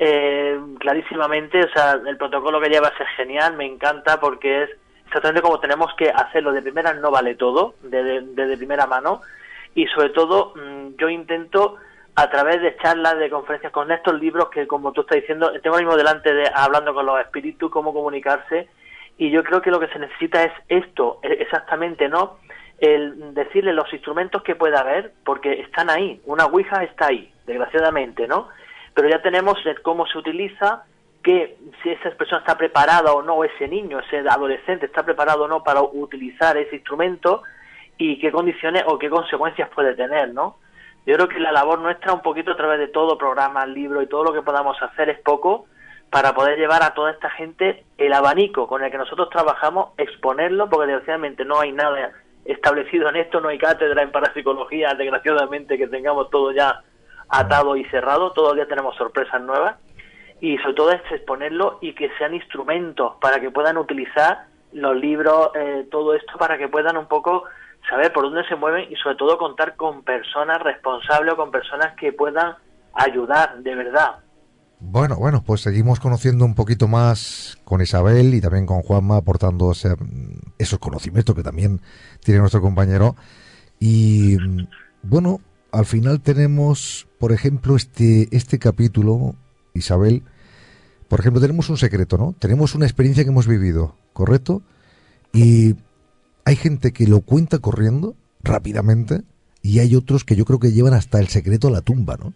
[SPEAKER 5] eh, clarísimamente. O sea, el protocolo que llevas es genial, me encanta, porque es exactamente como tenemos que hacerlo. De primera no vale todo, de, de, de, de primera mano, y sobre todo mmm, yo intento, a través de charlas, de conferencias, con estos libros que, como tú estás diciendo, tengo ahora mismo delante de Hablando con los espíritus, cómo comunicarse, y yo creo que lo que se necesita es esto, exactamente, ¿no? El decirle los instrumentos que pueda haber, porque están ahí, una ouija está ahí, desgraciadamente, ¿no? Pero ya tenemos el cómo se utiliza, que si esa persona está preparada o no, ese niño, ese adolescente está preparado o no para utilizar ese instrumento, y qué condiciones o qué consecuencias puede tener, ¿no? Yo creo que la labor nuestra, un poquito a través de todo, programas, libros y todo lo que podamos hacer, es poco para poder llevar a toda esta gente el abanico con el que nosotros trabajamos, exponerlo, porque desgraciadamente no hay nada establecido en esto, no hay cátedra en parapsicología, desgraciadamente, que tengamos todo ya atado y cerrado. Todos los días tenemos sorpresas nuevas, y sobre todo es exponerlo y que sean instrumentos para que puedan utilizar los libros, eh, todo esto para que puedan un poco saber por dónde se mueven y sobre todo contar con personas responsables o con personas que puedan ayudar de verdad.
[SPEAKER 2] Bueno, bueno, pues seguimos conociendo un poquito más con Isabel y también con Juanma, aportando ese, esos conocimientos que también tiene nuestro compañero. Y bueno, al final tenemos, por ejemplo, este, este capítulo, Isabel, por ejemplo, tenemos un secreto, ¿no? Tenemos una experiencia que hemos vivido, ¿correcto? Y hay gente que lo cuenta corriendo, rápidamente, y hay otros que yo creo que llevan hasta el secreto a la tumba, ¿no?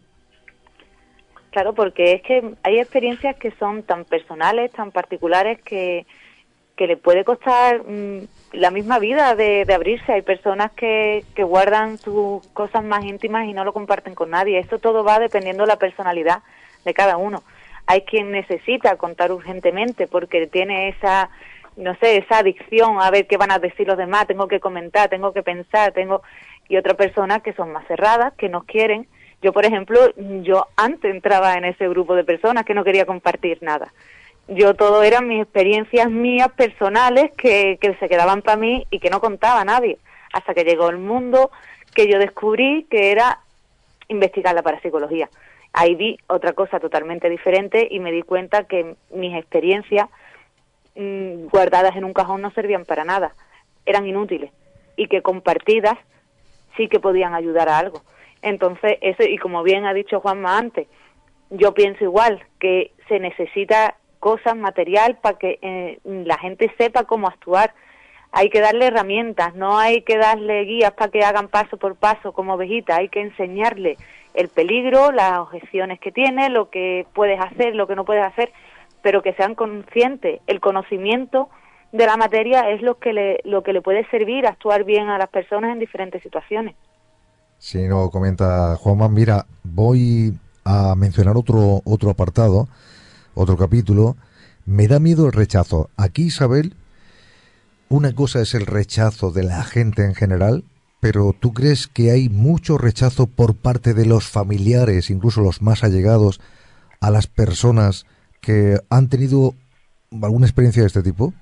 [SPEAKER 18] Claro, porque es que hay experiencias que son tan personales, tan particulares, que, que le puede costar mmm, la misma vida de, de abrirse. Hay personas que, que guardan sus cosas más íntimas y no lo comparten con nadie. Esto todo va dependiendo de la personalidad de cada uno. Hay quien necesita contar urgentemente porque tiene esa, no sé, esa adicción a ver qué van a decir los demás, tengo que comentar, tengo que pensar, tengo... Y otras personas que son más cerradas, que no quieren. Yo, por ejemplo, yo antes entraba en ese grupo de personas que no quería compartir nada. Yo todo eran mis experiencias mías personales que, que se quedaban para mí y que no contaba a nadie. Hasta que llegó el mundo que yo descubrí que era investigar la parapsicología. Ahí vi otra cosa totalmente diferente y me di cuenta que mis experiencias mmm, guardadas en un cajón no servían para nada. Eran inútiles. Y que compartidas sí que podían ayudar a algo. Entonces, eso, y como bien ha dicho Juanma antes, yo pienso igual, que se necesita cosas, material, para que eh, la gente sepa cómo actuar. Hay que darle herramientas, no hay que darle guías para que hagan paso por paso como ovejitas, hay que enseñarle el peligro, las objeciones que tiene, lo que puedes hacer, lo que no puedes hacer, pero que sean conscientes. El conocimiento de la materia es lo que le, lo que le puede servir a actuar bien a las personas en diferentes situaciones.
[SPEAKER 2] Sí, no, comenta Juanma, mira, voy a mencionar otro otro apartado, otro capítulo. Me da miedo el rechazo. Aquí, Isabel, una cosa es el rechazo de la gente en general, pero ¿tú crees que hay mucho rechazo por parte de los familiares, incluso los más allegados, a las personas que han tenido alguna experiencia de este tipo?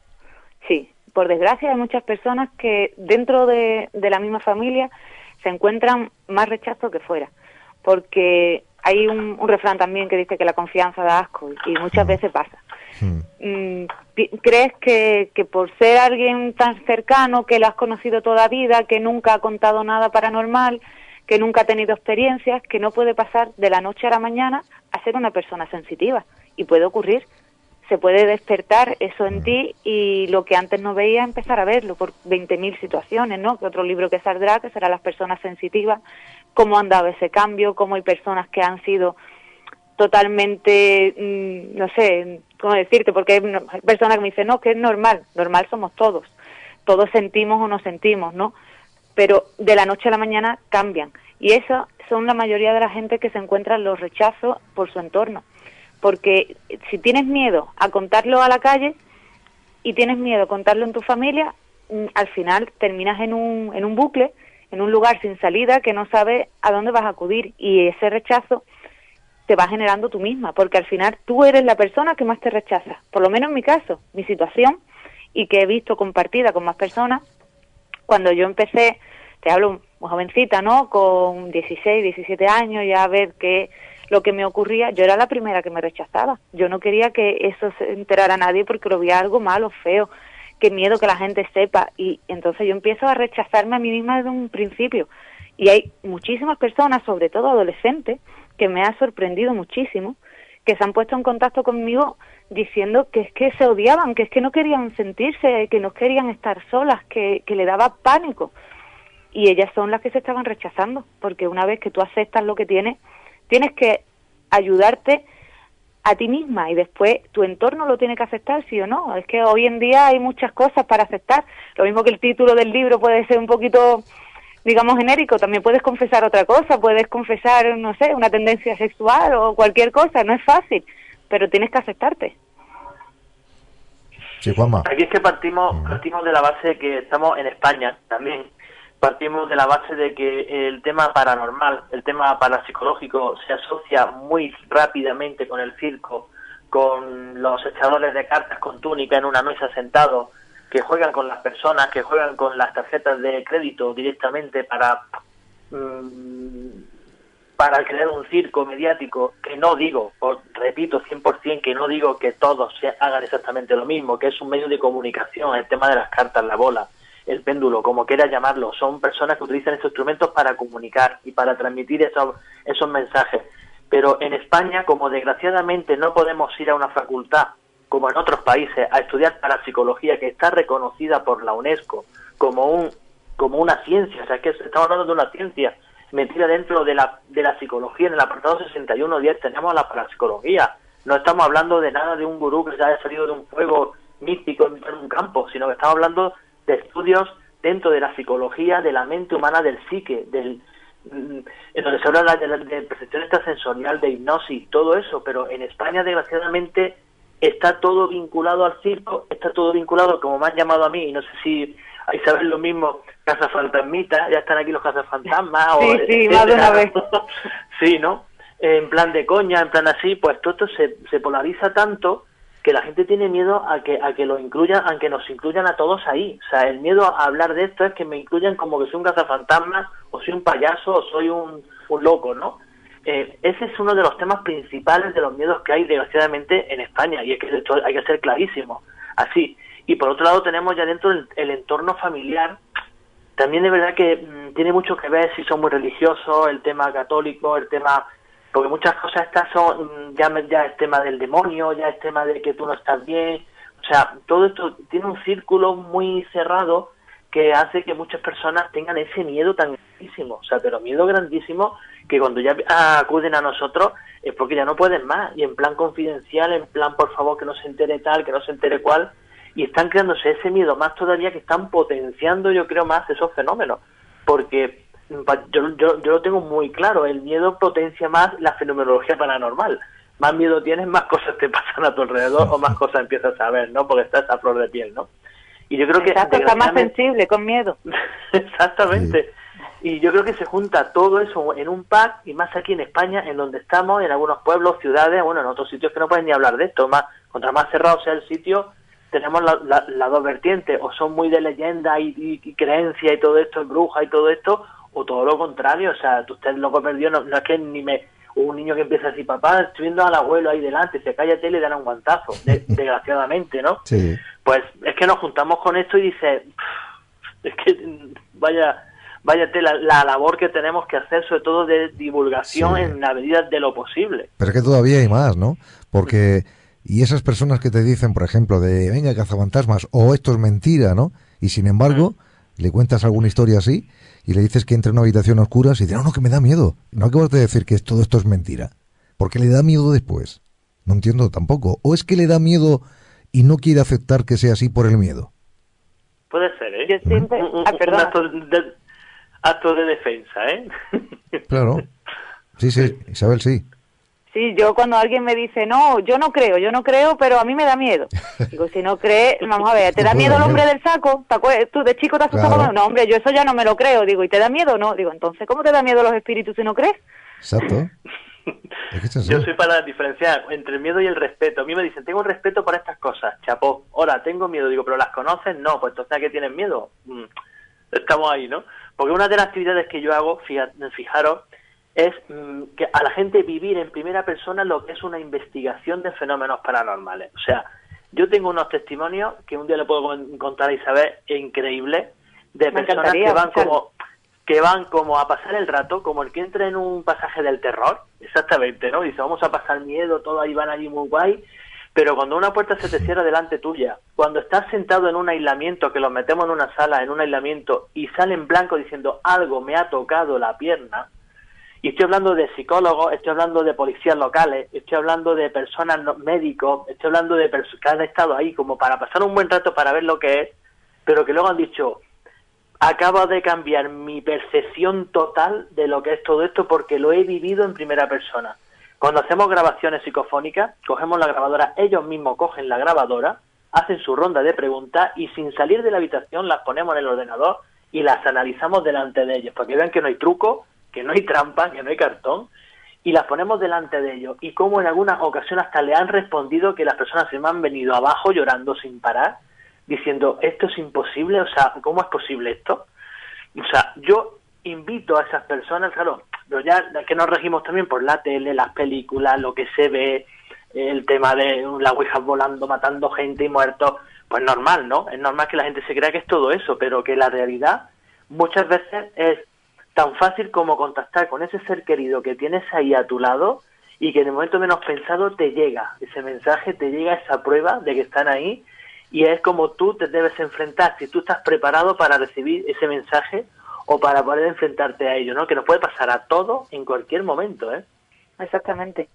[SPEAKER 18] Sí, por desgracia hay muchas personas que dentro de, de la misma familia se encuentran más rechazo que fuera, porque hay un, un refrán también que dice que la confianza da asco y muchas veces pasa. Mm, ¿Crees que, que por ser alguien tan cercano, que lo has conocido toda la vida, que nunca ha contado nada paranormal, que nunca ha tenido experiencias, que no puede pasar de la noche a la mañana a ser una persona sensitiva? Y puede ocurrir. Se puede despertar eso en ti y lo que antes no veías empezar a verlo por veinte mil situaciones, ¿no? Que otro libro que saldrá, que será Las personas sensitivas, cómo han dado ese cambio, cómo hay personas que han sido totalmente, mmm, no sé, cómo decirte, porque hay personas que me dicen, no, que es normal, normal somos todos, todos sentimos o no sentimos, ¿no? Pero de la noche a la mañana cambian. Y eso son la mayoría de la gente que se encuentran los rechazos por su entorno. Porque si tienes miedo a contarlo a la calle y tienes miedo a contarlo en tu familia, al final terminas en un, en un bucle, en un lugar sin salida que no sabes a dónde vas a acudir, y ese rechazo te va generando tú misma, porque al final tú eres la persona que más te rechaza. Por lo menos en mi caso, mi situación, y que he visto compartida con más personas, cuando yo empecé, te hablo muy jovencita, ¿no?, con dieciséis, diecisiete años, ya a ver que lo que me ocurría, yo era la primera que me rechazaba. Yo no quería que eso se enterara a nadie porque lo veía algo malo, feo, qué miedo que la gente sepa. Y entonces yo empiezo a rechazarme a mí misma desde un principio. Y hay muchísimas personas, sobre todo adolescentes, que me ha sorprendido muchísimo, que se han puesto en contacto conmigo diciendo que es que se odiaban, que es que no querían sentirse, que no querían estar solas, que, que le daba pánico. Y ellas son las que se estaban rechazando, porque una vez que tú aceptas lo que tienes, tienes que ayudarte a ti misma y después tu entorno lo tiene que aceptar, sí o no. Es que hoy en día hay muchas cosas para aceptar. Lo mismo que el título del libro puede ser un poquito, digamos, genérico. También puedes confesar otra cosa, puedes confesar, no sé, una tendencia sexual o cualquier cosa. No es fácil, pero tienes que aceptarte.
[SPEAKER 2] Sí, Juanma.
[SPEAKER 5] Aquí es que partimos, partimos de la base que estamos en España también, partimos de la base de que el tema paranormal, el tema parapsicológico se asocia muy rápidamente con el circo, con los echadores de cartas con túnica en una mesa sentados, que juegan con las personas, que juegan con las tarjetas de crédito directamente para mmm, para crear un circo mediático, que no digo, os repito cien por ciento, que no digo que todos se hagan exactamente lo mismo, que es un medio de comunicación, el tema de las cartas, la bola, el péndulo, como quieras llamarlo, son personas que utilizan estos instrumentos para comunicar y para transmitir esos, esos mensajes. Pero en España, como desgraciadamente no podemos ir a una facultad, como en otros países, a estudiar parapsicología, que está reconocida por la UNESCO como un como una ciencia, o sea, que estamos hablando de una ciencia metida dentro de la de la psicología. En el apartado sesenta y uno diez tenemos la parapsicología. No estamos hablando de nada de un gurú que se haya salido de un fuego místico en un campo, sino que estamos hablando de estudios dentro de la psicología, de la mente humana, del psique, del en donde se habla de, de, de percepción extrasensorial, de hipnosis, todo eso. Pero en España, desgraciadamente, está todo vinculado al circo, está todo vinculado, como me han llamado a mí, y no sé si hay saber lo mismo, cazafantasmitas, ya están aquí los cazafantasmas.
[SPEAKER 18] Sí,
[SPEAKER 5] o,
[SPEAKER 18] sí, más de una vez.
[SPEAKER 5] Sí, ¿no? En plan de coña, en plan así, pues todo esto se, se polariza tanto que la gente tiene miedo a que a que lo incluyan, a que nos incluyan a todos ahí. O sea, el miedo a hablar de esto es que me incluyan como que soy un cazafantasmas, o soy un payaso, o soy un, un loco, ¿no? Eh, ese es uno de los temas principales de los miedos que hay, desgraciadamente, en España, y es que esto hay que ser clarísimo, así. Y por otro lado tenemos ya dentro el, el entorno familiar. También de verdad que mmm, tiene mucho que ver si son muy religiosos, el tema católico, el tema... Porque muchas cosas estas son, ya, ya el tema del demonio, ya el tema de que tú no estás bien. O sea, todo esto tiene un círculo muy cerrado que hace que muchas personas tengan ese miedo tan grandísimo. O sea, pero miedo grandísimo que cuando ya acuden a nosotros es porque ya no pueden más. Y en plan confidencial, en plan, por favor, que no se entere tal, que no se entere cual. Y están creándose ese miedo más todavía, que están potenciando, yo creo, más esos fenómenos. Porque... Yo, yo, yo lo tengo muy claro, el miedo potencia más la fenomenología paranormal. Más miedo tienes, más cosas te pasan a tu alrededor o más cosas empiezas a ver, ¿no? Porque estás a flor de piel, ¿no? Y yo creo que...
[SPEAKER 18] Exacto, está más sensible, con miedo.
[SPEAKER 5] Exactamente. Sí. Y yo creo que se junta todo eso en un pack, y más aquí en España, en donde estamos, en algunos pueblos, ciudades, bueno, en otros sitios que no pueden ni hablar de esto. Más contra más cerrado sea el sitio, tenemos las la, la dos vertientes, o son muy de leyenda y, y, y creencia y todo esto, en bruja y todo esto, o todo lo contrario. O sea, usted loco perdió, no, no es que ni me... Un niño que empieza así, papá, estoy viendo al abuelo ahí delante, se cállate y le dan un guantazo, de, desgraciadamente, ¿no?
[SPEAKER 2] Sí.
[SPEAKER 5] Pues es que nos juntamos con esto y dice, es que vaya, vaya la, la labor que tenemos que hacer, sobre todo de divulgación, sí, en la medida de lo posible.
[SPEAKER 2] Pero es que todavía hay más, ¿no? Porque, y esas personas que te dicen, por ejemplo, de, venga, cazafantasmas, o esto es mentira, ¿no? Y sin embargo, mm. le cuentas alguna historia así, y le dices que entra en una habitación oscura, y dice, no, no, que me da miedo. No acabas de decir que todo esto es mentira. ¿Por qué le da miedo después? No entiendo tampoco. ¿O es que le da miedo y no quiere aceptar que sea así por el miedo?
[SPEAKER 5] Puede ser, ¿eh?
[SPEAKER 18] Yo siempre...
[SPEAKER 5] Un, un,
[SPEAKER 18] ah,
[SPEAKER 5] un acto, de, acto de defensa, ¿eh?
[SPEAKER 2] Claro. Sí, sí, Isabel, sí.
[SPEAKER 18] Sí, yo cuando alguien me dice, no, yo no creo, yo no creo, pero a mí me da miedo. Digo, si no crees, vamos a ver, ¿te da miedo el hombre del saco? ¿Tú de chico te has asustado? Claro. No, hombre, yo eso ya no me lo creo. Digo, ¿y te da miedo o no? Digo, entonces, ¿cómo te da miedo los espíritus si no crees?
[SPEAKER 2] Exacto. Es que
[SPEAKER 5] yo soy para diferenciar entre el miedo y el respeto. A mí me dicen, tengo respeto por estas cosas, chapó. Ahora, tengo miedo. Digo, ¿pero las conoces? No, pues entonces, ¿a qué tienes miedo? Mm, estamos ahí, ¿no? Porque una de las actividades que yo hago, fijaros, es mmm, que a la gente vivir en primera persona lo que es una investigación de fenómenos paranormales. O sea, yo tengo unos testimonios que un día le puedo contar a Isabel, increíbles, de
[SPEAKER 18] Me
[SPEAKER 5] personas que van como que van como a pasar el rato, como el que entra en un pasaje del terror, exactamente, ¿no? Dice, vamos a pasar miedo, todo ahí van allí muy guay, pero cuando una puerta se te cierra delante tuya, cuando estás sentado en un aislamiento, que los metemos en una sala, en un aislamiento, y sale en blanco diciendo, algo me ha tocado la pierna. Y estoy hablando de psicólogos, estoy hablando de policías locales, estoy hablando de personas no, médicos, estoy hablando de personas que han estado ahí como para pasar un buen rato para ver lo que es, pero que luego han dicho, acabo de cambiar mi percepción total de lo que es todo esto porque lo he vivido en primera persona. Cuando hacemos grabaciones psicofónicas, cogemos la grabadora, ellos mismos cogen la grabadora, hacen su ronda de preguntas y sin salir de la habitación las ponemos en el ordenador y las analizamos delante de ellos, para que vean que no hay truco, que no hay trampa, que no hay cartón, y las ponemos delante de ellos. Y como en algunas ocasiones hasta le han respondido que las personas se me han venido abajo llorando sin parar, diciendo, esto es imposible, o sea, ¿cómo es posible esto? O sea, yo invito a esas personas, claro, pero ya que nos regimos también por la tele, las películas, lo que se ve, el tema de las ouijas volando, matando gente y muertos, pues normal, ¿no? Es normal que la gente se crea que es todo eso, pero que la realidad muchas veces es tan fácil como contactar con ese ser querido que tienes ahí a tu lado y que en el momento menos pensado te llega ese mensaje, te llega esa prueba de que están ahí, y es como tú te debes enfrentar, si tú estás preparado para recibir ese mensaje o para poder enfrentarte a ello, ¿no? Que nos puede pasar a todos en cualquier momento, ¿eh?
[SPEAKER 18] Exactamente.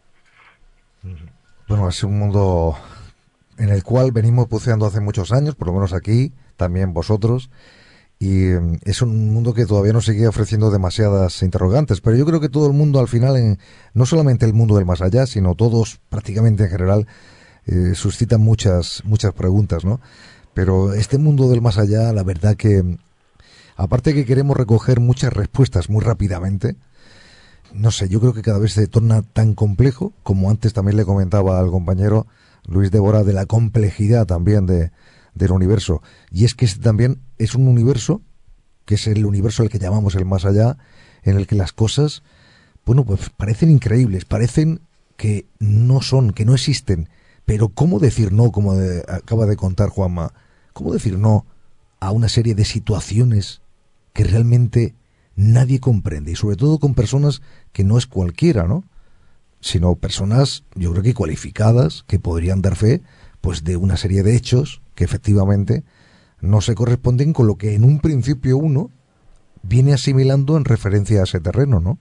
[SPEAKER 2] Bueno, es un mundo en el cual venimos buceando hace muchos años, por lo menos aquí, también vosotros, y es un mundo que todavía nos sigue ofreciendo demasiadas interrogantes, pero yo creo que todo el mundo al final, en, no solamente el mundo del más allá, sino todos prácticamente en general, eh, suscitan muchas muchas preguntas, ¿no? Pero este mundo del más allá, la verdad que, aparte que queremos recoger muchas respuestas muy rápidamente, no sé, yo creo que cada vez se torna tan complejo, como antes también le comentaba al compañero Luis Débora, de la complejidad también de del universo. Y es que este también es un universo, que es el universo al que llamamos el más allá, en el que las cosas, bueno, pues parecen increíbles, parecen que no son, que no existen. Pero ¿cómo decir no, como de, acaba de contar Juanma? ¿Cómo decir no a una serie de situaciones que realmente nadie comprende? Y sobre todo con personas que no es cualquiera, ¿no? Sino personas, yo creo que cualificadas, que podrían dar fe, pues de una serie de hechos que efectivamente no se corresponden con lo que en un principio uno viene asimilando en referencia a ese terreno, ¿no?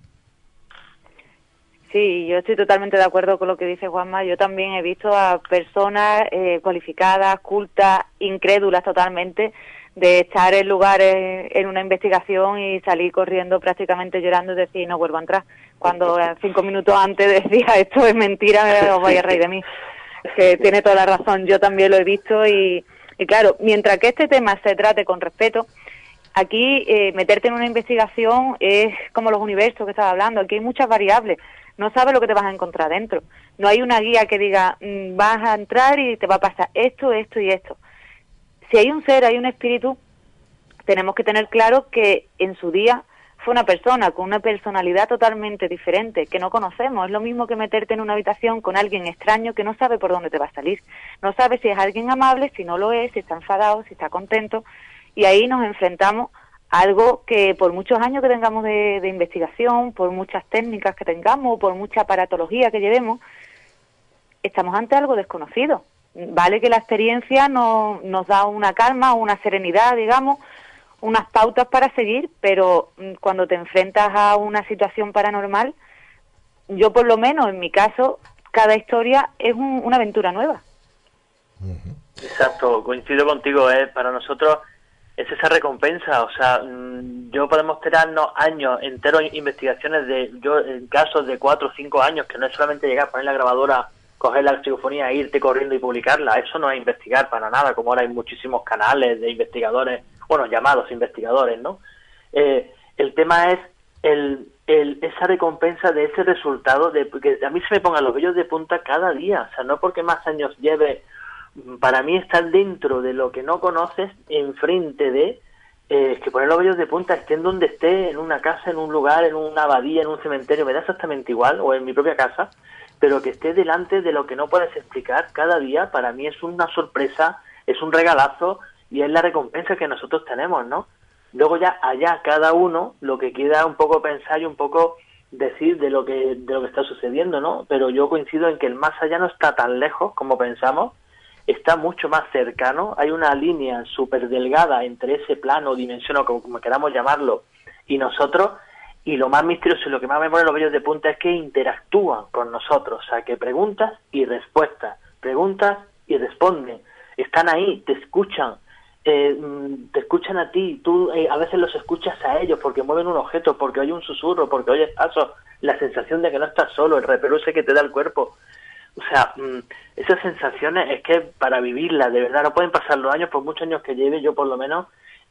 [SPEAKER 18] Sí, yo estoy totalmente de acuerdo con lo que dice Juanma. Yo también he visto a personas eh, cualificadas, cultas, incrédulas totalmente, de estar en lugares en una investigación y salir corriendo prácticamente llorando y decir no vuelvo a entrar, cuando cinco minutos antes decía esto es mentira, os vais a reír de mí. Que tiene toda la razón, yo también lo he visto y, y claro, mientras que este tema se trate con respeto, aquí eh, meterte en una investigación es como los universos que estaba hablando, aquí hay muchas variables, no sabes lo que te vas a encontrar dentro, no hay una guía que diga mmm, vas a entrar y te va a pasar esto, esto y esto. Si hay un ser, hay un espíritu, tenemos que tener claro que en su día fue una persona con una personalidad totalmente diferente, que no conocemos. Es lo mismo que meterte en una habitación con alguien extraño que no sabe por dónde te va a salir. No sabe si es alguien amable, si no lo es, si está enfadado, si está contento. Y ahí nos enfrentamos a algo que por muchos años que tengamos de, de investigación, por muchas técnicas que tengamos, por mucha aparatología que llevemos, estamos ante algo desconocido. Vale que la experiencia no, nos da una calma, una serenidad, digamos, unas pautas para seguir, pero cuando te enfrentas a una situación paranormal, yo por lo menos en mi caso, cada historia es un, una aventura nueva.
[SPEAKER 5] Exacto, coincido contigo, ¿eh? Para nosotros es esa recompensa, o sea, yo podemos tirarnos años enteros investigaciones de, yo en casos de cuatro o cinco años, que no es solamente llegar, poner la grabadora, coger la psicofonía, irte corriendo y publicarla, eso no es investigar para nada, como ahora hay muchísimos canales de investigadores, bueno, llamados investigadores, ¿no? Eh, el tema es el, el esa recompensa de ese resultado, de que a mí se me pongan los vellos de punta cada día, o sea, no porque más años lleve, para mí estar dentro de lo que no conoces, enfrente de, eh, que poner los vellos de punta, esté en donde esté, en una casa, en un lugar, en una abadía, en un cementerio, me da exactamente igual, o en mi propia casa, pero que esté delante de lo que no puedes explicar cada día, para mí es una sorpresa, es un regalazo, y es la recompensa que nosotros tenemos, ¿no? Luego ya allá cada uno lo que queda un poco pensar y un poco decir de lo que de lo que está sucediendo, ¿no? Pero yo coincido en que el más allá no está tan lejos como pensamos, está mucho más cercano, hay una línea súper delgada entre ese plano, dimensión o como, como queramos llamarlo, y nosotros, y lo más misterioso y lo que más me pone los vellos de punta es que interactúan con nosotros, o sea, que preguntas y respuestas, preguntas y responden, están ahí, te escuchan, Eh, te escuchan a ti, tú eh, a veces los escuchas a ellos porque mueven un objeto, porque oye un susurro, porque oyes pasos, la sensación de que no estás solo, el repelo ese que te da el cuerpo, o sea, mmm, esas sensaciones es que para vivirlas, de verdad, no pueden pasar los años, por muchos años que lleve, yo por lo menos,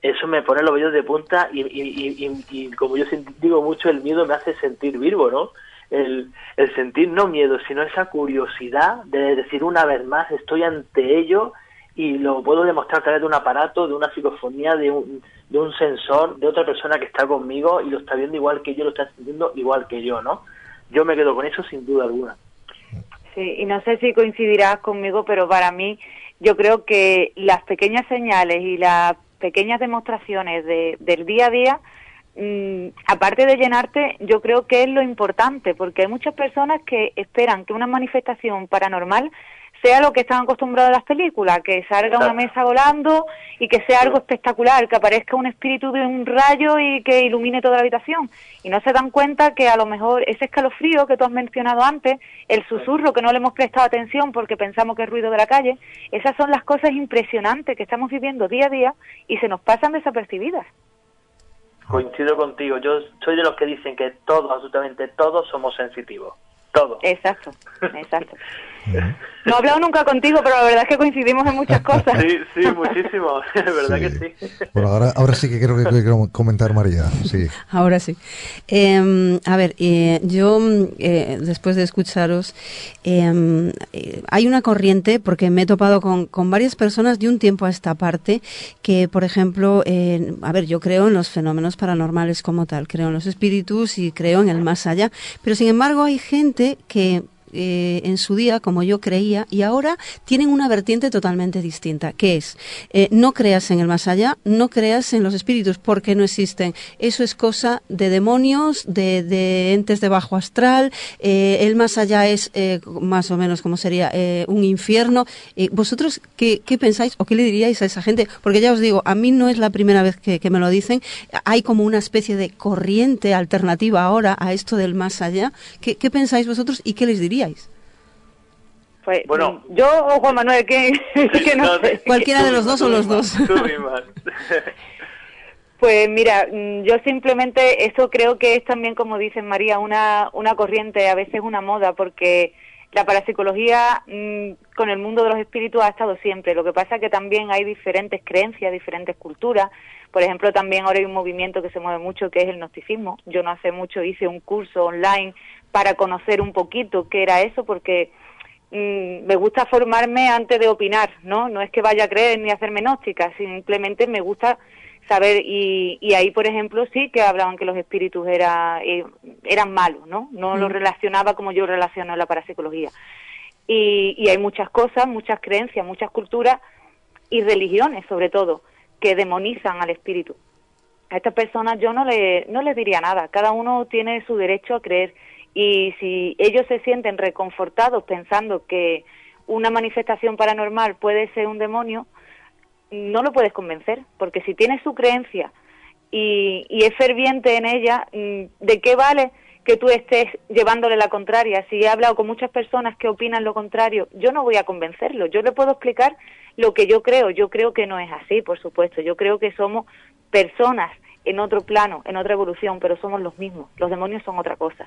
[SPEAKER 5] eso me pone los vellos de punta y, y, y, y, y como yo digo mucho, el miedo me hace sentir vivo, ¿no? El, el sentir no miedo, sino esa curiosidad de decir una vez más, estoy ante ello y lo puedo demostrar a través de un aparato, de una psicofonía, de un, de un sensor, de otra persona que está conmigo y lo está viendo igual que yo, lo está sintiendo igual que yo, ¿no? Yo me quedo con eso sin duda alguna.
[SPEAKER 18] Sí, y no sé si coincidirás conmigo, pero para mí yo creo que las pequeñas señales y las pequeñas demostraciones de, del día a día, mmm, aparte de llenarte, yo creo que es lo importante, porque hay muchas personas que esperan que una manifestación paranormal sea lo que están acostumbrados a las películas, que salga una mesa volando y que sea algo espectacular, que aparezca un espíritu de un rayo y que ilumine toda la habitación. Y no se dan cuenta que a lo mejor ese escalofrío que tú has mencionado antes, el susurro que no le hemos prestado atención porque pensamos que es ruido de la calle, esas son las cosas impresionantes que estamos viviendo día a día y se nos pasan desapercibidas.
[SPEAKER 5] Coincido contigo, yo soy de los que dicen que todos, absolutamente todos somos sensitivos. Todo.
[SPEAKER 18] Exacto, exacto. No he hablado nunca contigo, pero la verdad es que coincidimos en muchas cosas.
[SPEAKER 5] Sí, sí, muchísimo, es verdad sí. que sí.
[SPEAKER 2] Bueno, ahora, ahora sí que creo que quiero comentar María, sí.
[SPEAKER 13] Ahora sí. Eh, a ver, eh, yo eh, después de escucharos, eh, eh, hay una corriente, porque me he topado con, con varias personas de un tiempo a esta parte, que por ejemplo, eh, a ver, yo creo en los fenómenos paranormales como tal, creo en los espíritus y creo en el más allá, pero sin embargo hay gente que Eh, en su día, como yo creía, y ahora tienen una vertiente totalmente distinta, que es, eh, no creas en el más allá, no creas en los espíritus, porque no existen. Eso es cosa de demonios, de, de entes de bajo astral, eh, el más allá es eh, más o menos como sería eh, un infierno. Eh, ¿Vosotros qué, qué pensáis o qué le diríais a esa gente? Porque ya os digo, a mí no es la primera vez que, que me lo dicen, hay como una especie de corriente alternativa ahora a esto del más allá. ¿Qué, qué pensáis vosotros y qué les diríais?
[SPEAKER 18] Pues, bueno, yo o Juan Manuel, que, que no, no sé.
[SPEAKER 13] Cualquiera de los dos o los dos.
[SPEAKER 18] Pues mira, yo simplemente eso creo que es también, como dice María, una, una corriente, a veces una moda, porque la parapsicología mmm, con el mundo de los espíritus ha estado siempre. Lo que pasa es que también hay diferentes creencias, diferentes culturas. Por ejemplo, también ahora hay un movimiento que se mueve mucho, que es el gnosticismo. Yo no hace mucho hice un curso online para conocer un poquito qué era eso, porque mmm, me gusta formarme antes de opinar, ¿no? No es que vaya a creer ni a hacerme gnóstica, simplemente me gusta saber, y, y ahí, por ejemplo, sí que hablaban que los espíritus era, eh, eran malos, ¿no? No mm. lo relacionaba como yo relaciono la parapsicología. Y, y hay muchas cosas, muchas creencias, muchas culturas y religiones, sobre todo, que demonizan al espíritu. A estas personas yo no, le, no les diría nada, cada uno tiene su derecho a creer, y si ellos se sienten reconfortados pensando que una manifestación paranormal puede ser un demonio, no lo puedes convencer, porque si tienes su creencia y, y es ferviente en ella, ¿de qué vale que tú estés llevándole la contraria? Si he hablado con muchas personas que opinan lo contrario, yo no voy a convencerlo, yo le puedo explicar lo que yo creo. Yo creo que no es así, por supuesto, yo creo que somos personas en otro plano, en otra evolución, pero somos los mismos, los demonios son otra cosa.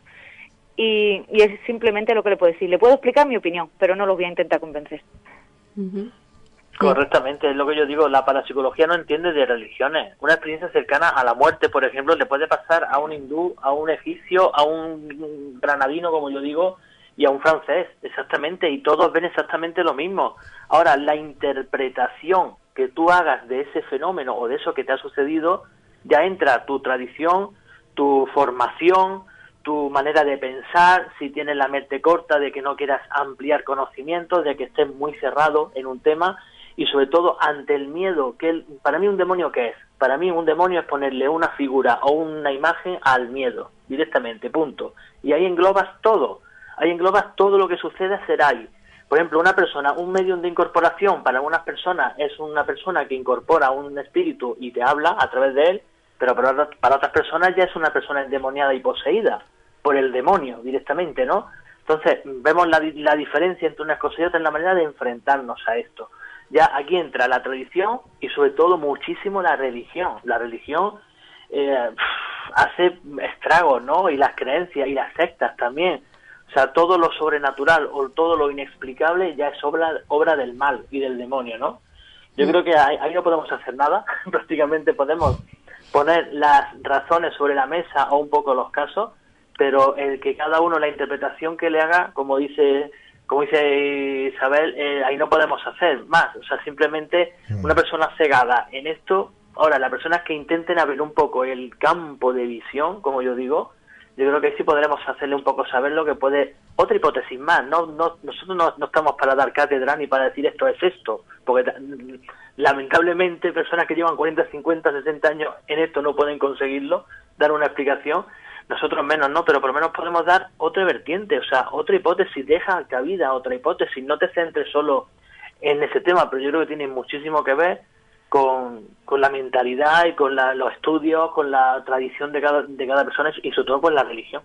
[SPEAKER 18] Y, y es simplemente lo que le puedo decir, le puedo explicar mi opinión, pero no lo voy a intentar convencer.
[SPEAKER 13] Uh-huh.
[SPEAKER 5] Correctamente, es lo que yo digo, la parapsicología no entiende de religiones. Una experiencia cercana a la muerte, por ejemplo, le puede pasar a un hindú, a un egipcio, a un granadino, como yo digo, y a un francés, exactamente, y todos ven exactamente lo mismo. Ahora, la interpretación que tú hagas de ese fenómeno o de eso que te ha sucedido, ya entra tu tradición, tu formación, tu manera de pensar, si tienes la mente corta, de que no quieras ampliar conocimientos, de que estés muy cerrado en un tema, y sobre todo ante el miedo, que el, para mí un demonio, ¿qué es? Para mí un demonio es ponerle una figura o una imagen al miedo, directamente, punto. Y ahí englobas todo, ahí englobas todo lo que sucede a ser ahí. Por ejemplo, una persona, un medium de incorporación, para algunas personas es una persona que incorpora un espíritu y te habla a través de él, pero para, para otras personas ya es una persona endemoniada y poseída por el demonio directamente, ¿no? Entonces, vemos la, la diferencia entre unas cosas y otras en la manera de enfrentarnos a esto. Ya aquí entra la tradición y sobre todo muchísimo la religión. La religión eh, hace estragos, ¿no? Y las creencias y las sectas también. O sea, todo lo sobrenatural o todo lo inexplicable ya es obra, obra del mal y del demonio, ¿no? Yo creo que ahí, ahí no podemos hacer nada, prácticamente podemos poner las razones sobre la mesa o un poco los casos, pero el que cada uno la interpretación que le haga, como dice como dice Isabel, eh, ahí no podemos hacer más, o sea, simplemente una persona cegada en esto. Ahora, las personas que intenten abrir un poco el campo de visión, como yo digo, yo creo que sí podremos hacerle un poco saber lo que puede, otra hipótesis más, no, no nosotros no, no estamos para dar cátedra ni para decir esto es esto, porque lamentablemente personas que llevan cuarenta, cincuenta, sesenta años en esto no pueden conseguirlo, dar una explicación. Nosotros menos no, pero por lo menos podemos dar otra vertiente, o sea, otra hipótesis, deja cabida a otra hipótesis, no te centres solo en ese tema, pero yo creo que tiene muchísimo que ver con, con la mentalidad y con la, los estudios, con la tradición de cada, de cada persona y sobre todo con la religión.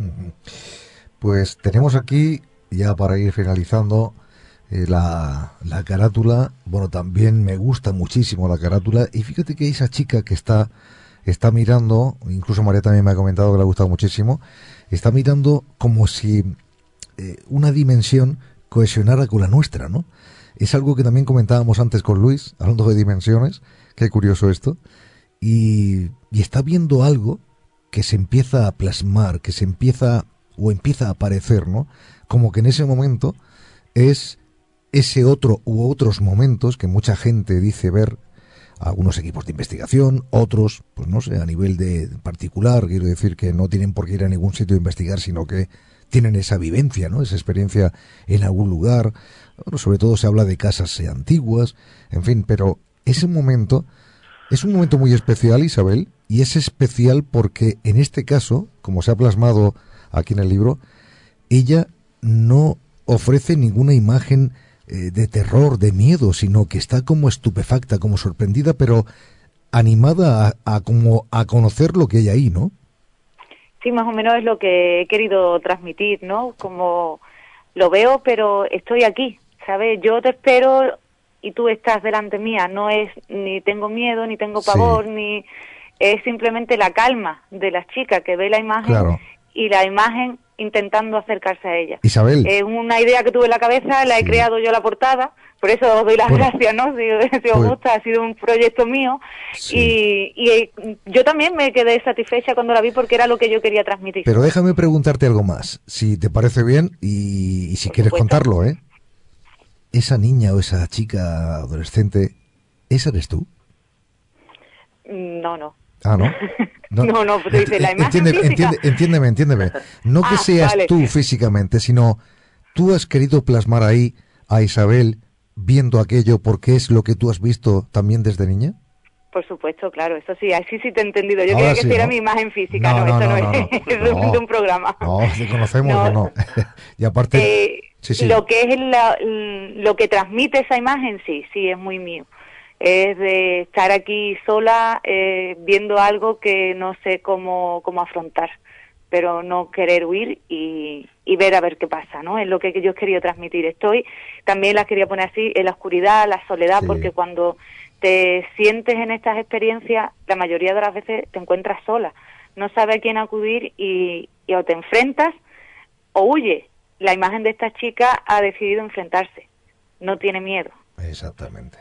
[SPEAKER 2] Pues tenemos aquí, ya para ir finalizando, eh, la, la carátula. Bueno, también me gusta muchísimo la carátula, y fíjate que esa chica que está... está mirando, incluso María también me ha comentado que le ha gustado muchísimo, está mirando como si eh, una dimensión cohesionara con la nuestra, ¿no? Es algo que también comentábamos antes con Luis, hablando de dimensiones, qué curioso esto, y, y está viendo algo que se empieza a plasmar, que se empieza, o empieza a aparecer, ¿no? Como que en ese momento es ese otro u otros momentos que mucha gente dice ver, algunos equipos de investigación, otros, pues no sé, a nivel de particular, quiero decir que no tienen por qué ir a ningún sitio a investigar, sino que tienen esa vivencia, ¿no? Esa experiencia en algún lugar. Bueno, sobre todo se habla de casas eh, antiguas, en fin, pero ese momento es un momento muy especial, Isabel, y es especial porque en este caso, como se ha plasmado aquí en el libro, ella no ofrece ninguna imagen de terror, de miedo, sino que está como estupefacta, como sorprendida, pero animada a, a como a conocer lo que hay ahí, ¿no?
[SPEAKER 18] Sí, más o menos es lo que he querido transmitir, ¿no? Como lo veo, pero estoy aquí, ¿sabes? Yo te espero y tú estás delante mía. No es ni tengo miedo, ni tengo pavor, sí. ni es simplemente la calma de la chica que ve la imagen, claro. y la imagen intentando acercarse a ella.
[SPEAKER 2] Isabel.
[SPEAKER 18] Es eh, una idea que tuve en la cabeza, la he sí. creado yo la portada, por eso os doy las bueno, gracias, ¿no? Si, si os pues, gusta, ha sido un proyecto mío. Sí. Y, y yo también me quedé satisfecha cuando la vi porque era lo que yo quería transmitir.
[SPEAKER 2] Pero déjame preguntarte algo más, si te parece bien y, y si por quieres supuesto. contarlo, ¿eh? Esa niña o esa chica adolescente, ¿esa eres tú?
[SPEAKER 18] No, no.
[SPEAKER 2] Ah, ¿no?
[SPEAKER 18] No, no, no, pero dice la imagen
[SPEAKER 2] entiende,
[SPEAKER 18] física.
[SPEAKER 2] Entiende, entiéndeme, entiéndeme. No que ah, seas vale. tú físicamente, sino tú has querido plasmar ahí a Isabel viendo aquello porque es lo que tú has visto también desde niña.
[SPEAKER 18] Por supuesto, claro, eso sí, así sí te he entendido. Yo
[SPEAKER 2] Ahora
[SPEAKER 18] quería que
[SPEAKER 2] sí,
[SPEAKER 18] fuera
[SPEAKER 2] ¿no?
[SPEAKER 18] mi imagen física, no,
[SPEAKER 2] no,
[SPEAKER 18] no,
[SPEAKER 2] no
[SPEAKER 18] eso no,
[SPEAKER 2] no,
[SPEAKER 18] es,
[SPEAKER 2] no,
[SPEAKER 18] es
[SPEAKER 2] no,
[SPEAKER 18] de un programa.
[SPEAKER 2] No, te conocemos no. o no. Y aparte,
[SPEAKER 18] eh,
[SPEAKER 2] sí, sí.
[SPEAKER 18] lo que es la, lo que transmite esa imagen, sí, sí, es muy mío. Es de estar aquí sola eh, viendo algo que no sé cómo, cómo afrontar, pero no querer huir y, y ver a ver qué pasa, ¿no? Es lo que yo he querido transmitir. Estoy, también las quería poner así, en la oscuridad, la soledad, sí. porque cuando te sientes en estas experiencias, la mayoría de las veces te encuentras sola, no sabes a quién acudir y, y o te enfrentas o huye. La imagen de esta chica ha decidido enfrentarse, no tiene miedo.
[SPEAKER 2] Exactamente.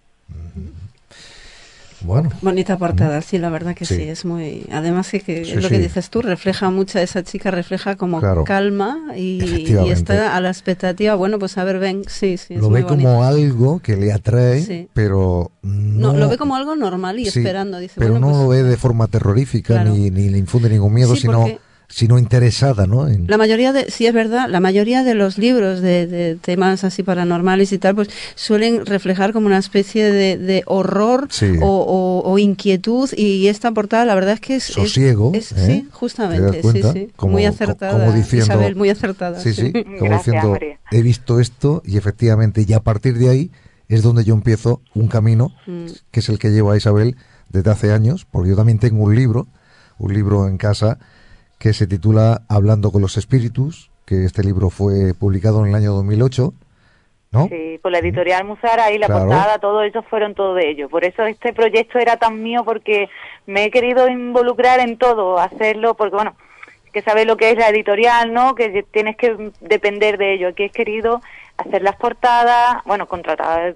[SPEAKER 2] Bueno.
[SPEAKER 13] Bonita portada, sí, la verdad que sí, sí es muy... Además que, que sí, es lo que sí. dices tú, refleja mucho, esa chica refleja como claro. calma y, y está a la expectativa, bueno, pues a ver, ven, sí, sí, es
[SPEAKER 2] lo
[SPEAKER 13] muy
[SPEAKER 2] ve
[SPEAKER 13] bonito.
[SPEAKER 2] como algo que le atrae, sí. pero no...
[SPEAKER 13] no... lo ve como algo normal y sí, esperando, dice.
[SPEAKER 2] Pero
[SPEAKER 13] bueno,
[SPEAKER 2] no
[SPEAKER 13] pues,
[SPEAKER 2] lo ve de forma terrorífica, claro. ni, ni le infunde ningún miedo, sí, sino... sino interesada, ¿no? En...
[SPEAKER 13] La mayoría de, sí es verdad, la mayoría de los libros de, de temas así paranormales y tal, pues suelen reflejar como una especie de, de horror sí. o, o, o inquietud, y esta portada la verdad es que es...
[SPEAKER 2] Sosiego,
[SPEAKER 13] es, es,
[SPEAKER 2] ¿eh?
[SPEAKER 13] Sí, justamente, sí, sí.
[SPEAKER 2] Como,
[SPEAKER 13] muy acertada,
[SPEAKER 2] como diciendo,
[SPEAKER 13] Isabel, muy acertada.
[SPEAKER 2] Sí, sí,
[SPEAKER 13] sí.
[SPEAKER 2] como
[SPEAKER 18] Gracias,
[SPEAKER 2] diciendo,
[SPEAKER 18] María.
[SPEAKER 2] he visto esto y efectivamente, y a partir de ahí es donde yo empiezo un camino, mm. que es el que llevo a Isabel desde hace años, porque yo también tengo un libro, un libro en casa, que se titula Hablando con los Espíritus, que este libro fue publicado en el año dos mil ocho, ¿no?
[SPEAKER 18] Sí, por la editorial Musara y la
[SPEAKER 2] claro.
[SPEAKER 18] portada, todo eso fueron todo de ellos. Por eso este proyecto era tan mío, porque me he querido involucrar en todo, hacerlo, porque bueno, que sabes lo que es la editorial, ¿no? Que tienes que depender de ello. Aquí he querido hacer las portadas, bueno, contratar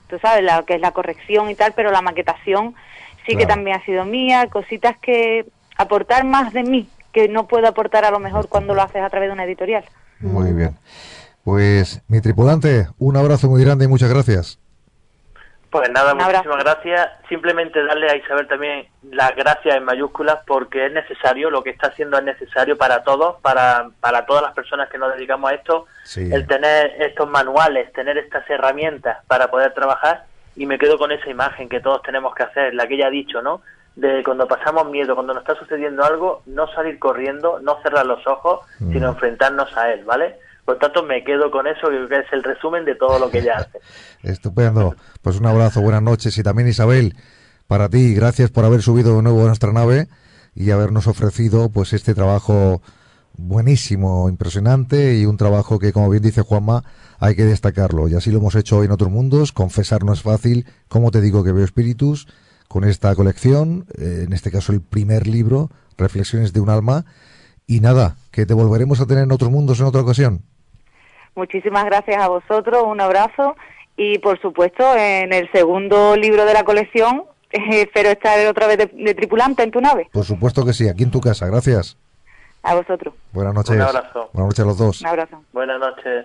[SPEAKER 18] tú sabes, la que es la corrección y tal, pero la maquetación sí claro. que también ha sido mía, cositas que aportar más de mí, que no puedo aportar a lo mejor cuando lo haces a través de una editorial.
[SPEAKER 2] Muy bien. Pues, mi tripulante, un abrazo muy grande y muchas gracias.
[SPEAKER 5] Pues nada, muchísimas gracias. Simplemente darle a Isabel también las gracias en mayúsculas, porque es necesario, lo que está haciendo es necesario para todos, para, para todas las personas que nos dedicamos a esto, sí. el tener estos manuales, tener estas herramientas para poder trabajar, y me quedo con esa imagen que todos tenemos que hacer, la que ella ha dicho, ¿no? De cuando pasamos miedo, cuando nos está sucediendo algo, no salir corriendo, no cerrar los ojos, mm. sino enfrentarnos a él, ¿vale? Por tanto, me quedo con eso, que es el resumen de todo lo que ella hace.
[SPEAKER 2] Estupendo. Pues un abrazo, buenas noches. Y también, Isabel, para ti, gracias por haber subido de nuevo a nuestra nave y habernos ofrecido pues este trabajo buenísimo, impresionante, y un trabajo que, como bien dice Juanma, hay que destacarlo. Y así lo hemos hecho hoy en Otros Mundos. Confesar no es fácil. Como te digo que veo espíritus con esta colección, eh, en este caso el primer libro, Reflexiones de un alma. Y nada, que te volveremos a tener en Otros Mundos en otra ocasión.
[SPEAKER 18] Muchísimas gracias a vosotros, un abrazo, y por supuesto en el segundo libro de la colección eh, espero estar otra vez de, de tripulante en tu nave.
[SPEAKER 2] Por supuesto que sí, aquí en tu casa, gracias.
[SPEAKER 18] A vosotros.
[SPEAKER 2] Buenas noches.
[SPEAKER 5] Un abrazo.
[SPEAKER 2] Buenas noches a los dos.
[SPEAKER 18] Un abrazo.
[SPEAKER 5] Buenas noches.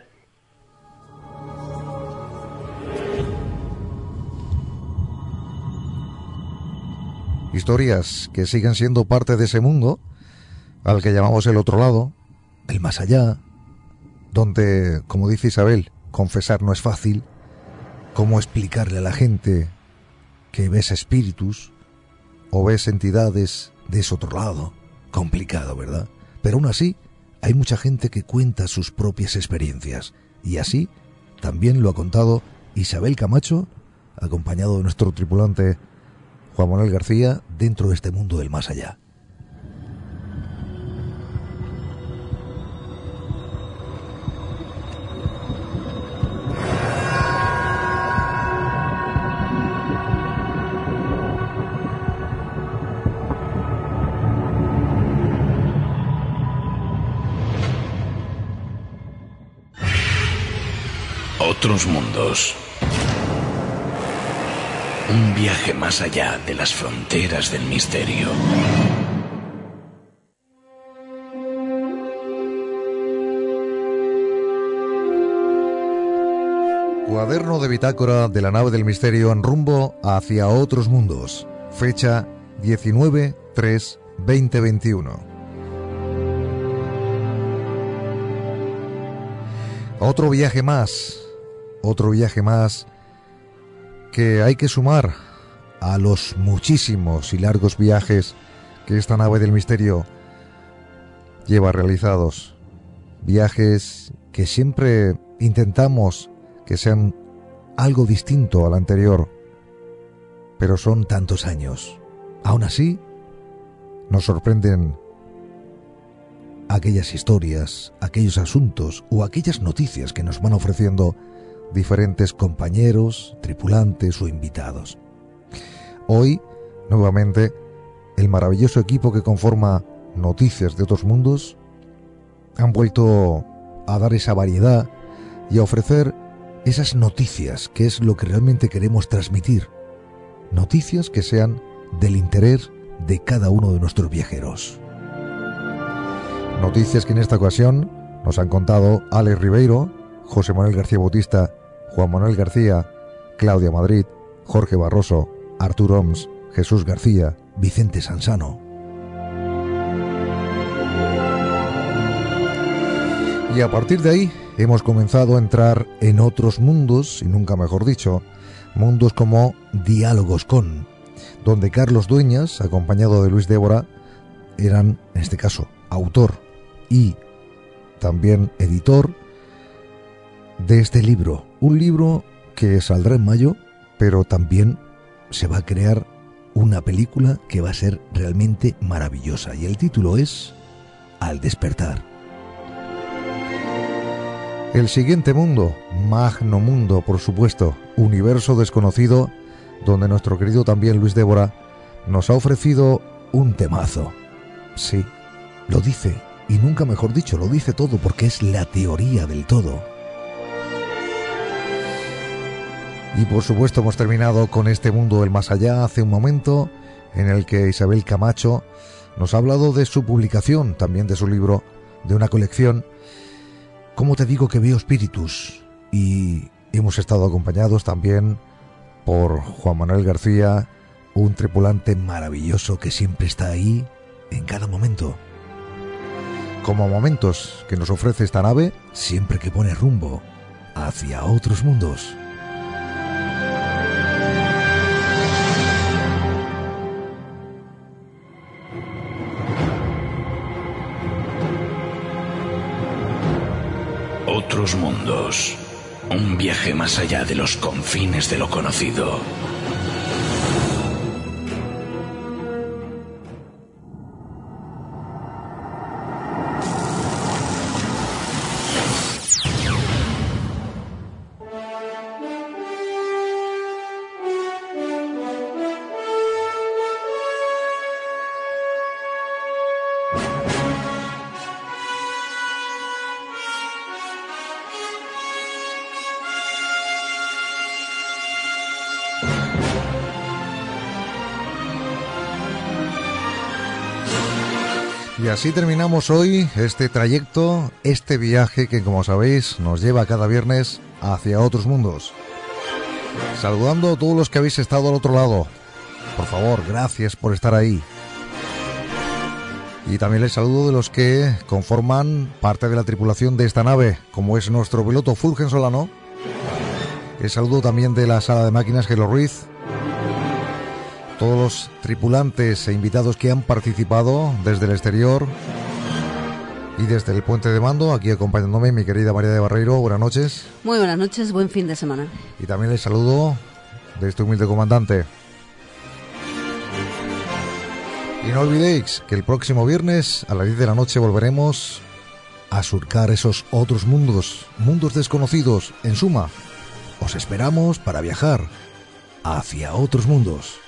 [SPEAKER 2] Historias que siguen siendo parte de ese mundo al que llamamos el otro lado, el más allá, donde, como dice Isabel, confesar no es fácil. Cómo explicarle a la gente que ves espíritus o ves entidades de ese otro lado. Complicado, ¿verdad? Pero aún así, hay mucha gente que cuenta sus propias experiencias. Y así también lo ha contado Isabel Camacho, acompañado de nuestro tripulante Juan Manuel García, dentro de este mundo del más allá.
[SPEAKER 12] Otros mundos. Un viaje más allá de las fronteras del misterio.
[SPEAKER 2] Cuaderno de bitácora de la nave del misterio en rumbo hacia otros mundos. Fecha diecinueve tres veinte veintiuno. Otro viaje más. Otro viaje más que hay que sumar a los muchísimos y largos viajes que esta nave del misterio lleva realizados. Viajes que siempre intentamos que sean algo distinto al anterior, pero son tantos años. Aún así, nos sorprenden aquellas historias, aquellos asuntos o aquellas noticias que nos van ofreciendo diferentes compañeros, tripulantes o invitados. Hoy, nuevamente, el maravilloso equipo que conforma Noticias de Otros Mundos han vuelto a dar esa variedad y a ofrecer esas noticias, que es lo que realmente queremos transmitir. Noticias que sean del interés de cada uno de nuestros viajeros. Noticias que en esta ocasión nos han contado Alex Ribeiro, José Manuel García Bautista, Juan Manuel García, Claudia Madrid, Jorge Barroso, Arturo Oms, Jesús García, Vicente Sansano. Y a partir de ahí hemos comenzado a entrar en otros mundos, y nunca mejor dicho, mundos como Diálogos con, donde Carlos Dueñas, acompañado de Luis Débora, eran, en este caso, autor y también editor de este libro. Un libro que saldrá en mayo, pero también se va a crear una película que va a ser realmente maravillosa. Y el título es Al despertar. El siguiente mundo, magno mundo, por supuesto, universo desconocido, donde nuestro querido también Luis Débora nos ha ofrecido un temazo. Sí, lo dice, y nunca mejor dicho, lo dice todo, porque es la teoría del todo. Y por supuesto hemos terminado con este mundo del más allá hace un momento, en el que Isabel Camacho nos ha hablado de su publicación, también de su libro, de una colección, ¿Cómo te digo que veo espíritus? Y hemos estado acompañados también por Juan Manuel García, un tripulante maravilloso que siempre está ahí en cada momento. Como momentos que nos ofrece esta nave, siempre que pone rumbo hacia otros mundos.
[SPEAKER 12] Otros mundos. Un viaje más allá de los confines de lo conocido.
[SPEAKER 2] Y así terminamos hoy este trayecto, este viaje que, como sabéis, nos lleva cada viernes hacia otros mundos. Saludando a todos los que habéis estado al otro lado. Por favor, gracias por estar ahí. Y también les saludo de los que conforman parte de la tripulación de esta nave, como es nuestro piloto Fulgen Solano. El saludo también de la sala de máquinas Gelo Ruiz. Todos los tripulantes e invitados que han participado desde el exterior y desde el puente de mando, aquí acompañándome mi querida María de Barreiro. Buenas noches.
[SPEAKER 19] Muy buenas noches, buen fin de semana.
[SPEAKER 2] Y también les saludo de este humilde comandante. Y no olvidéis que el próximo viernes a las diez de la noche volveremos a surcar esos otros mundos, mundos desconocidos. En suma, os esperamos para viajar hacia otros mundos.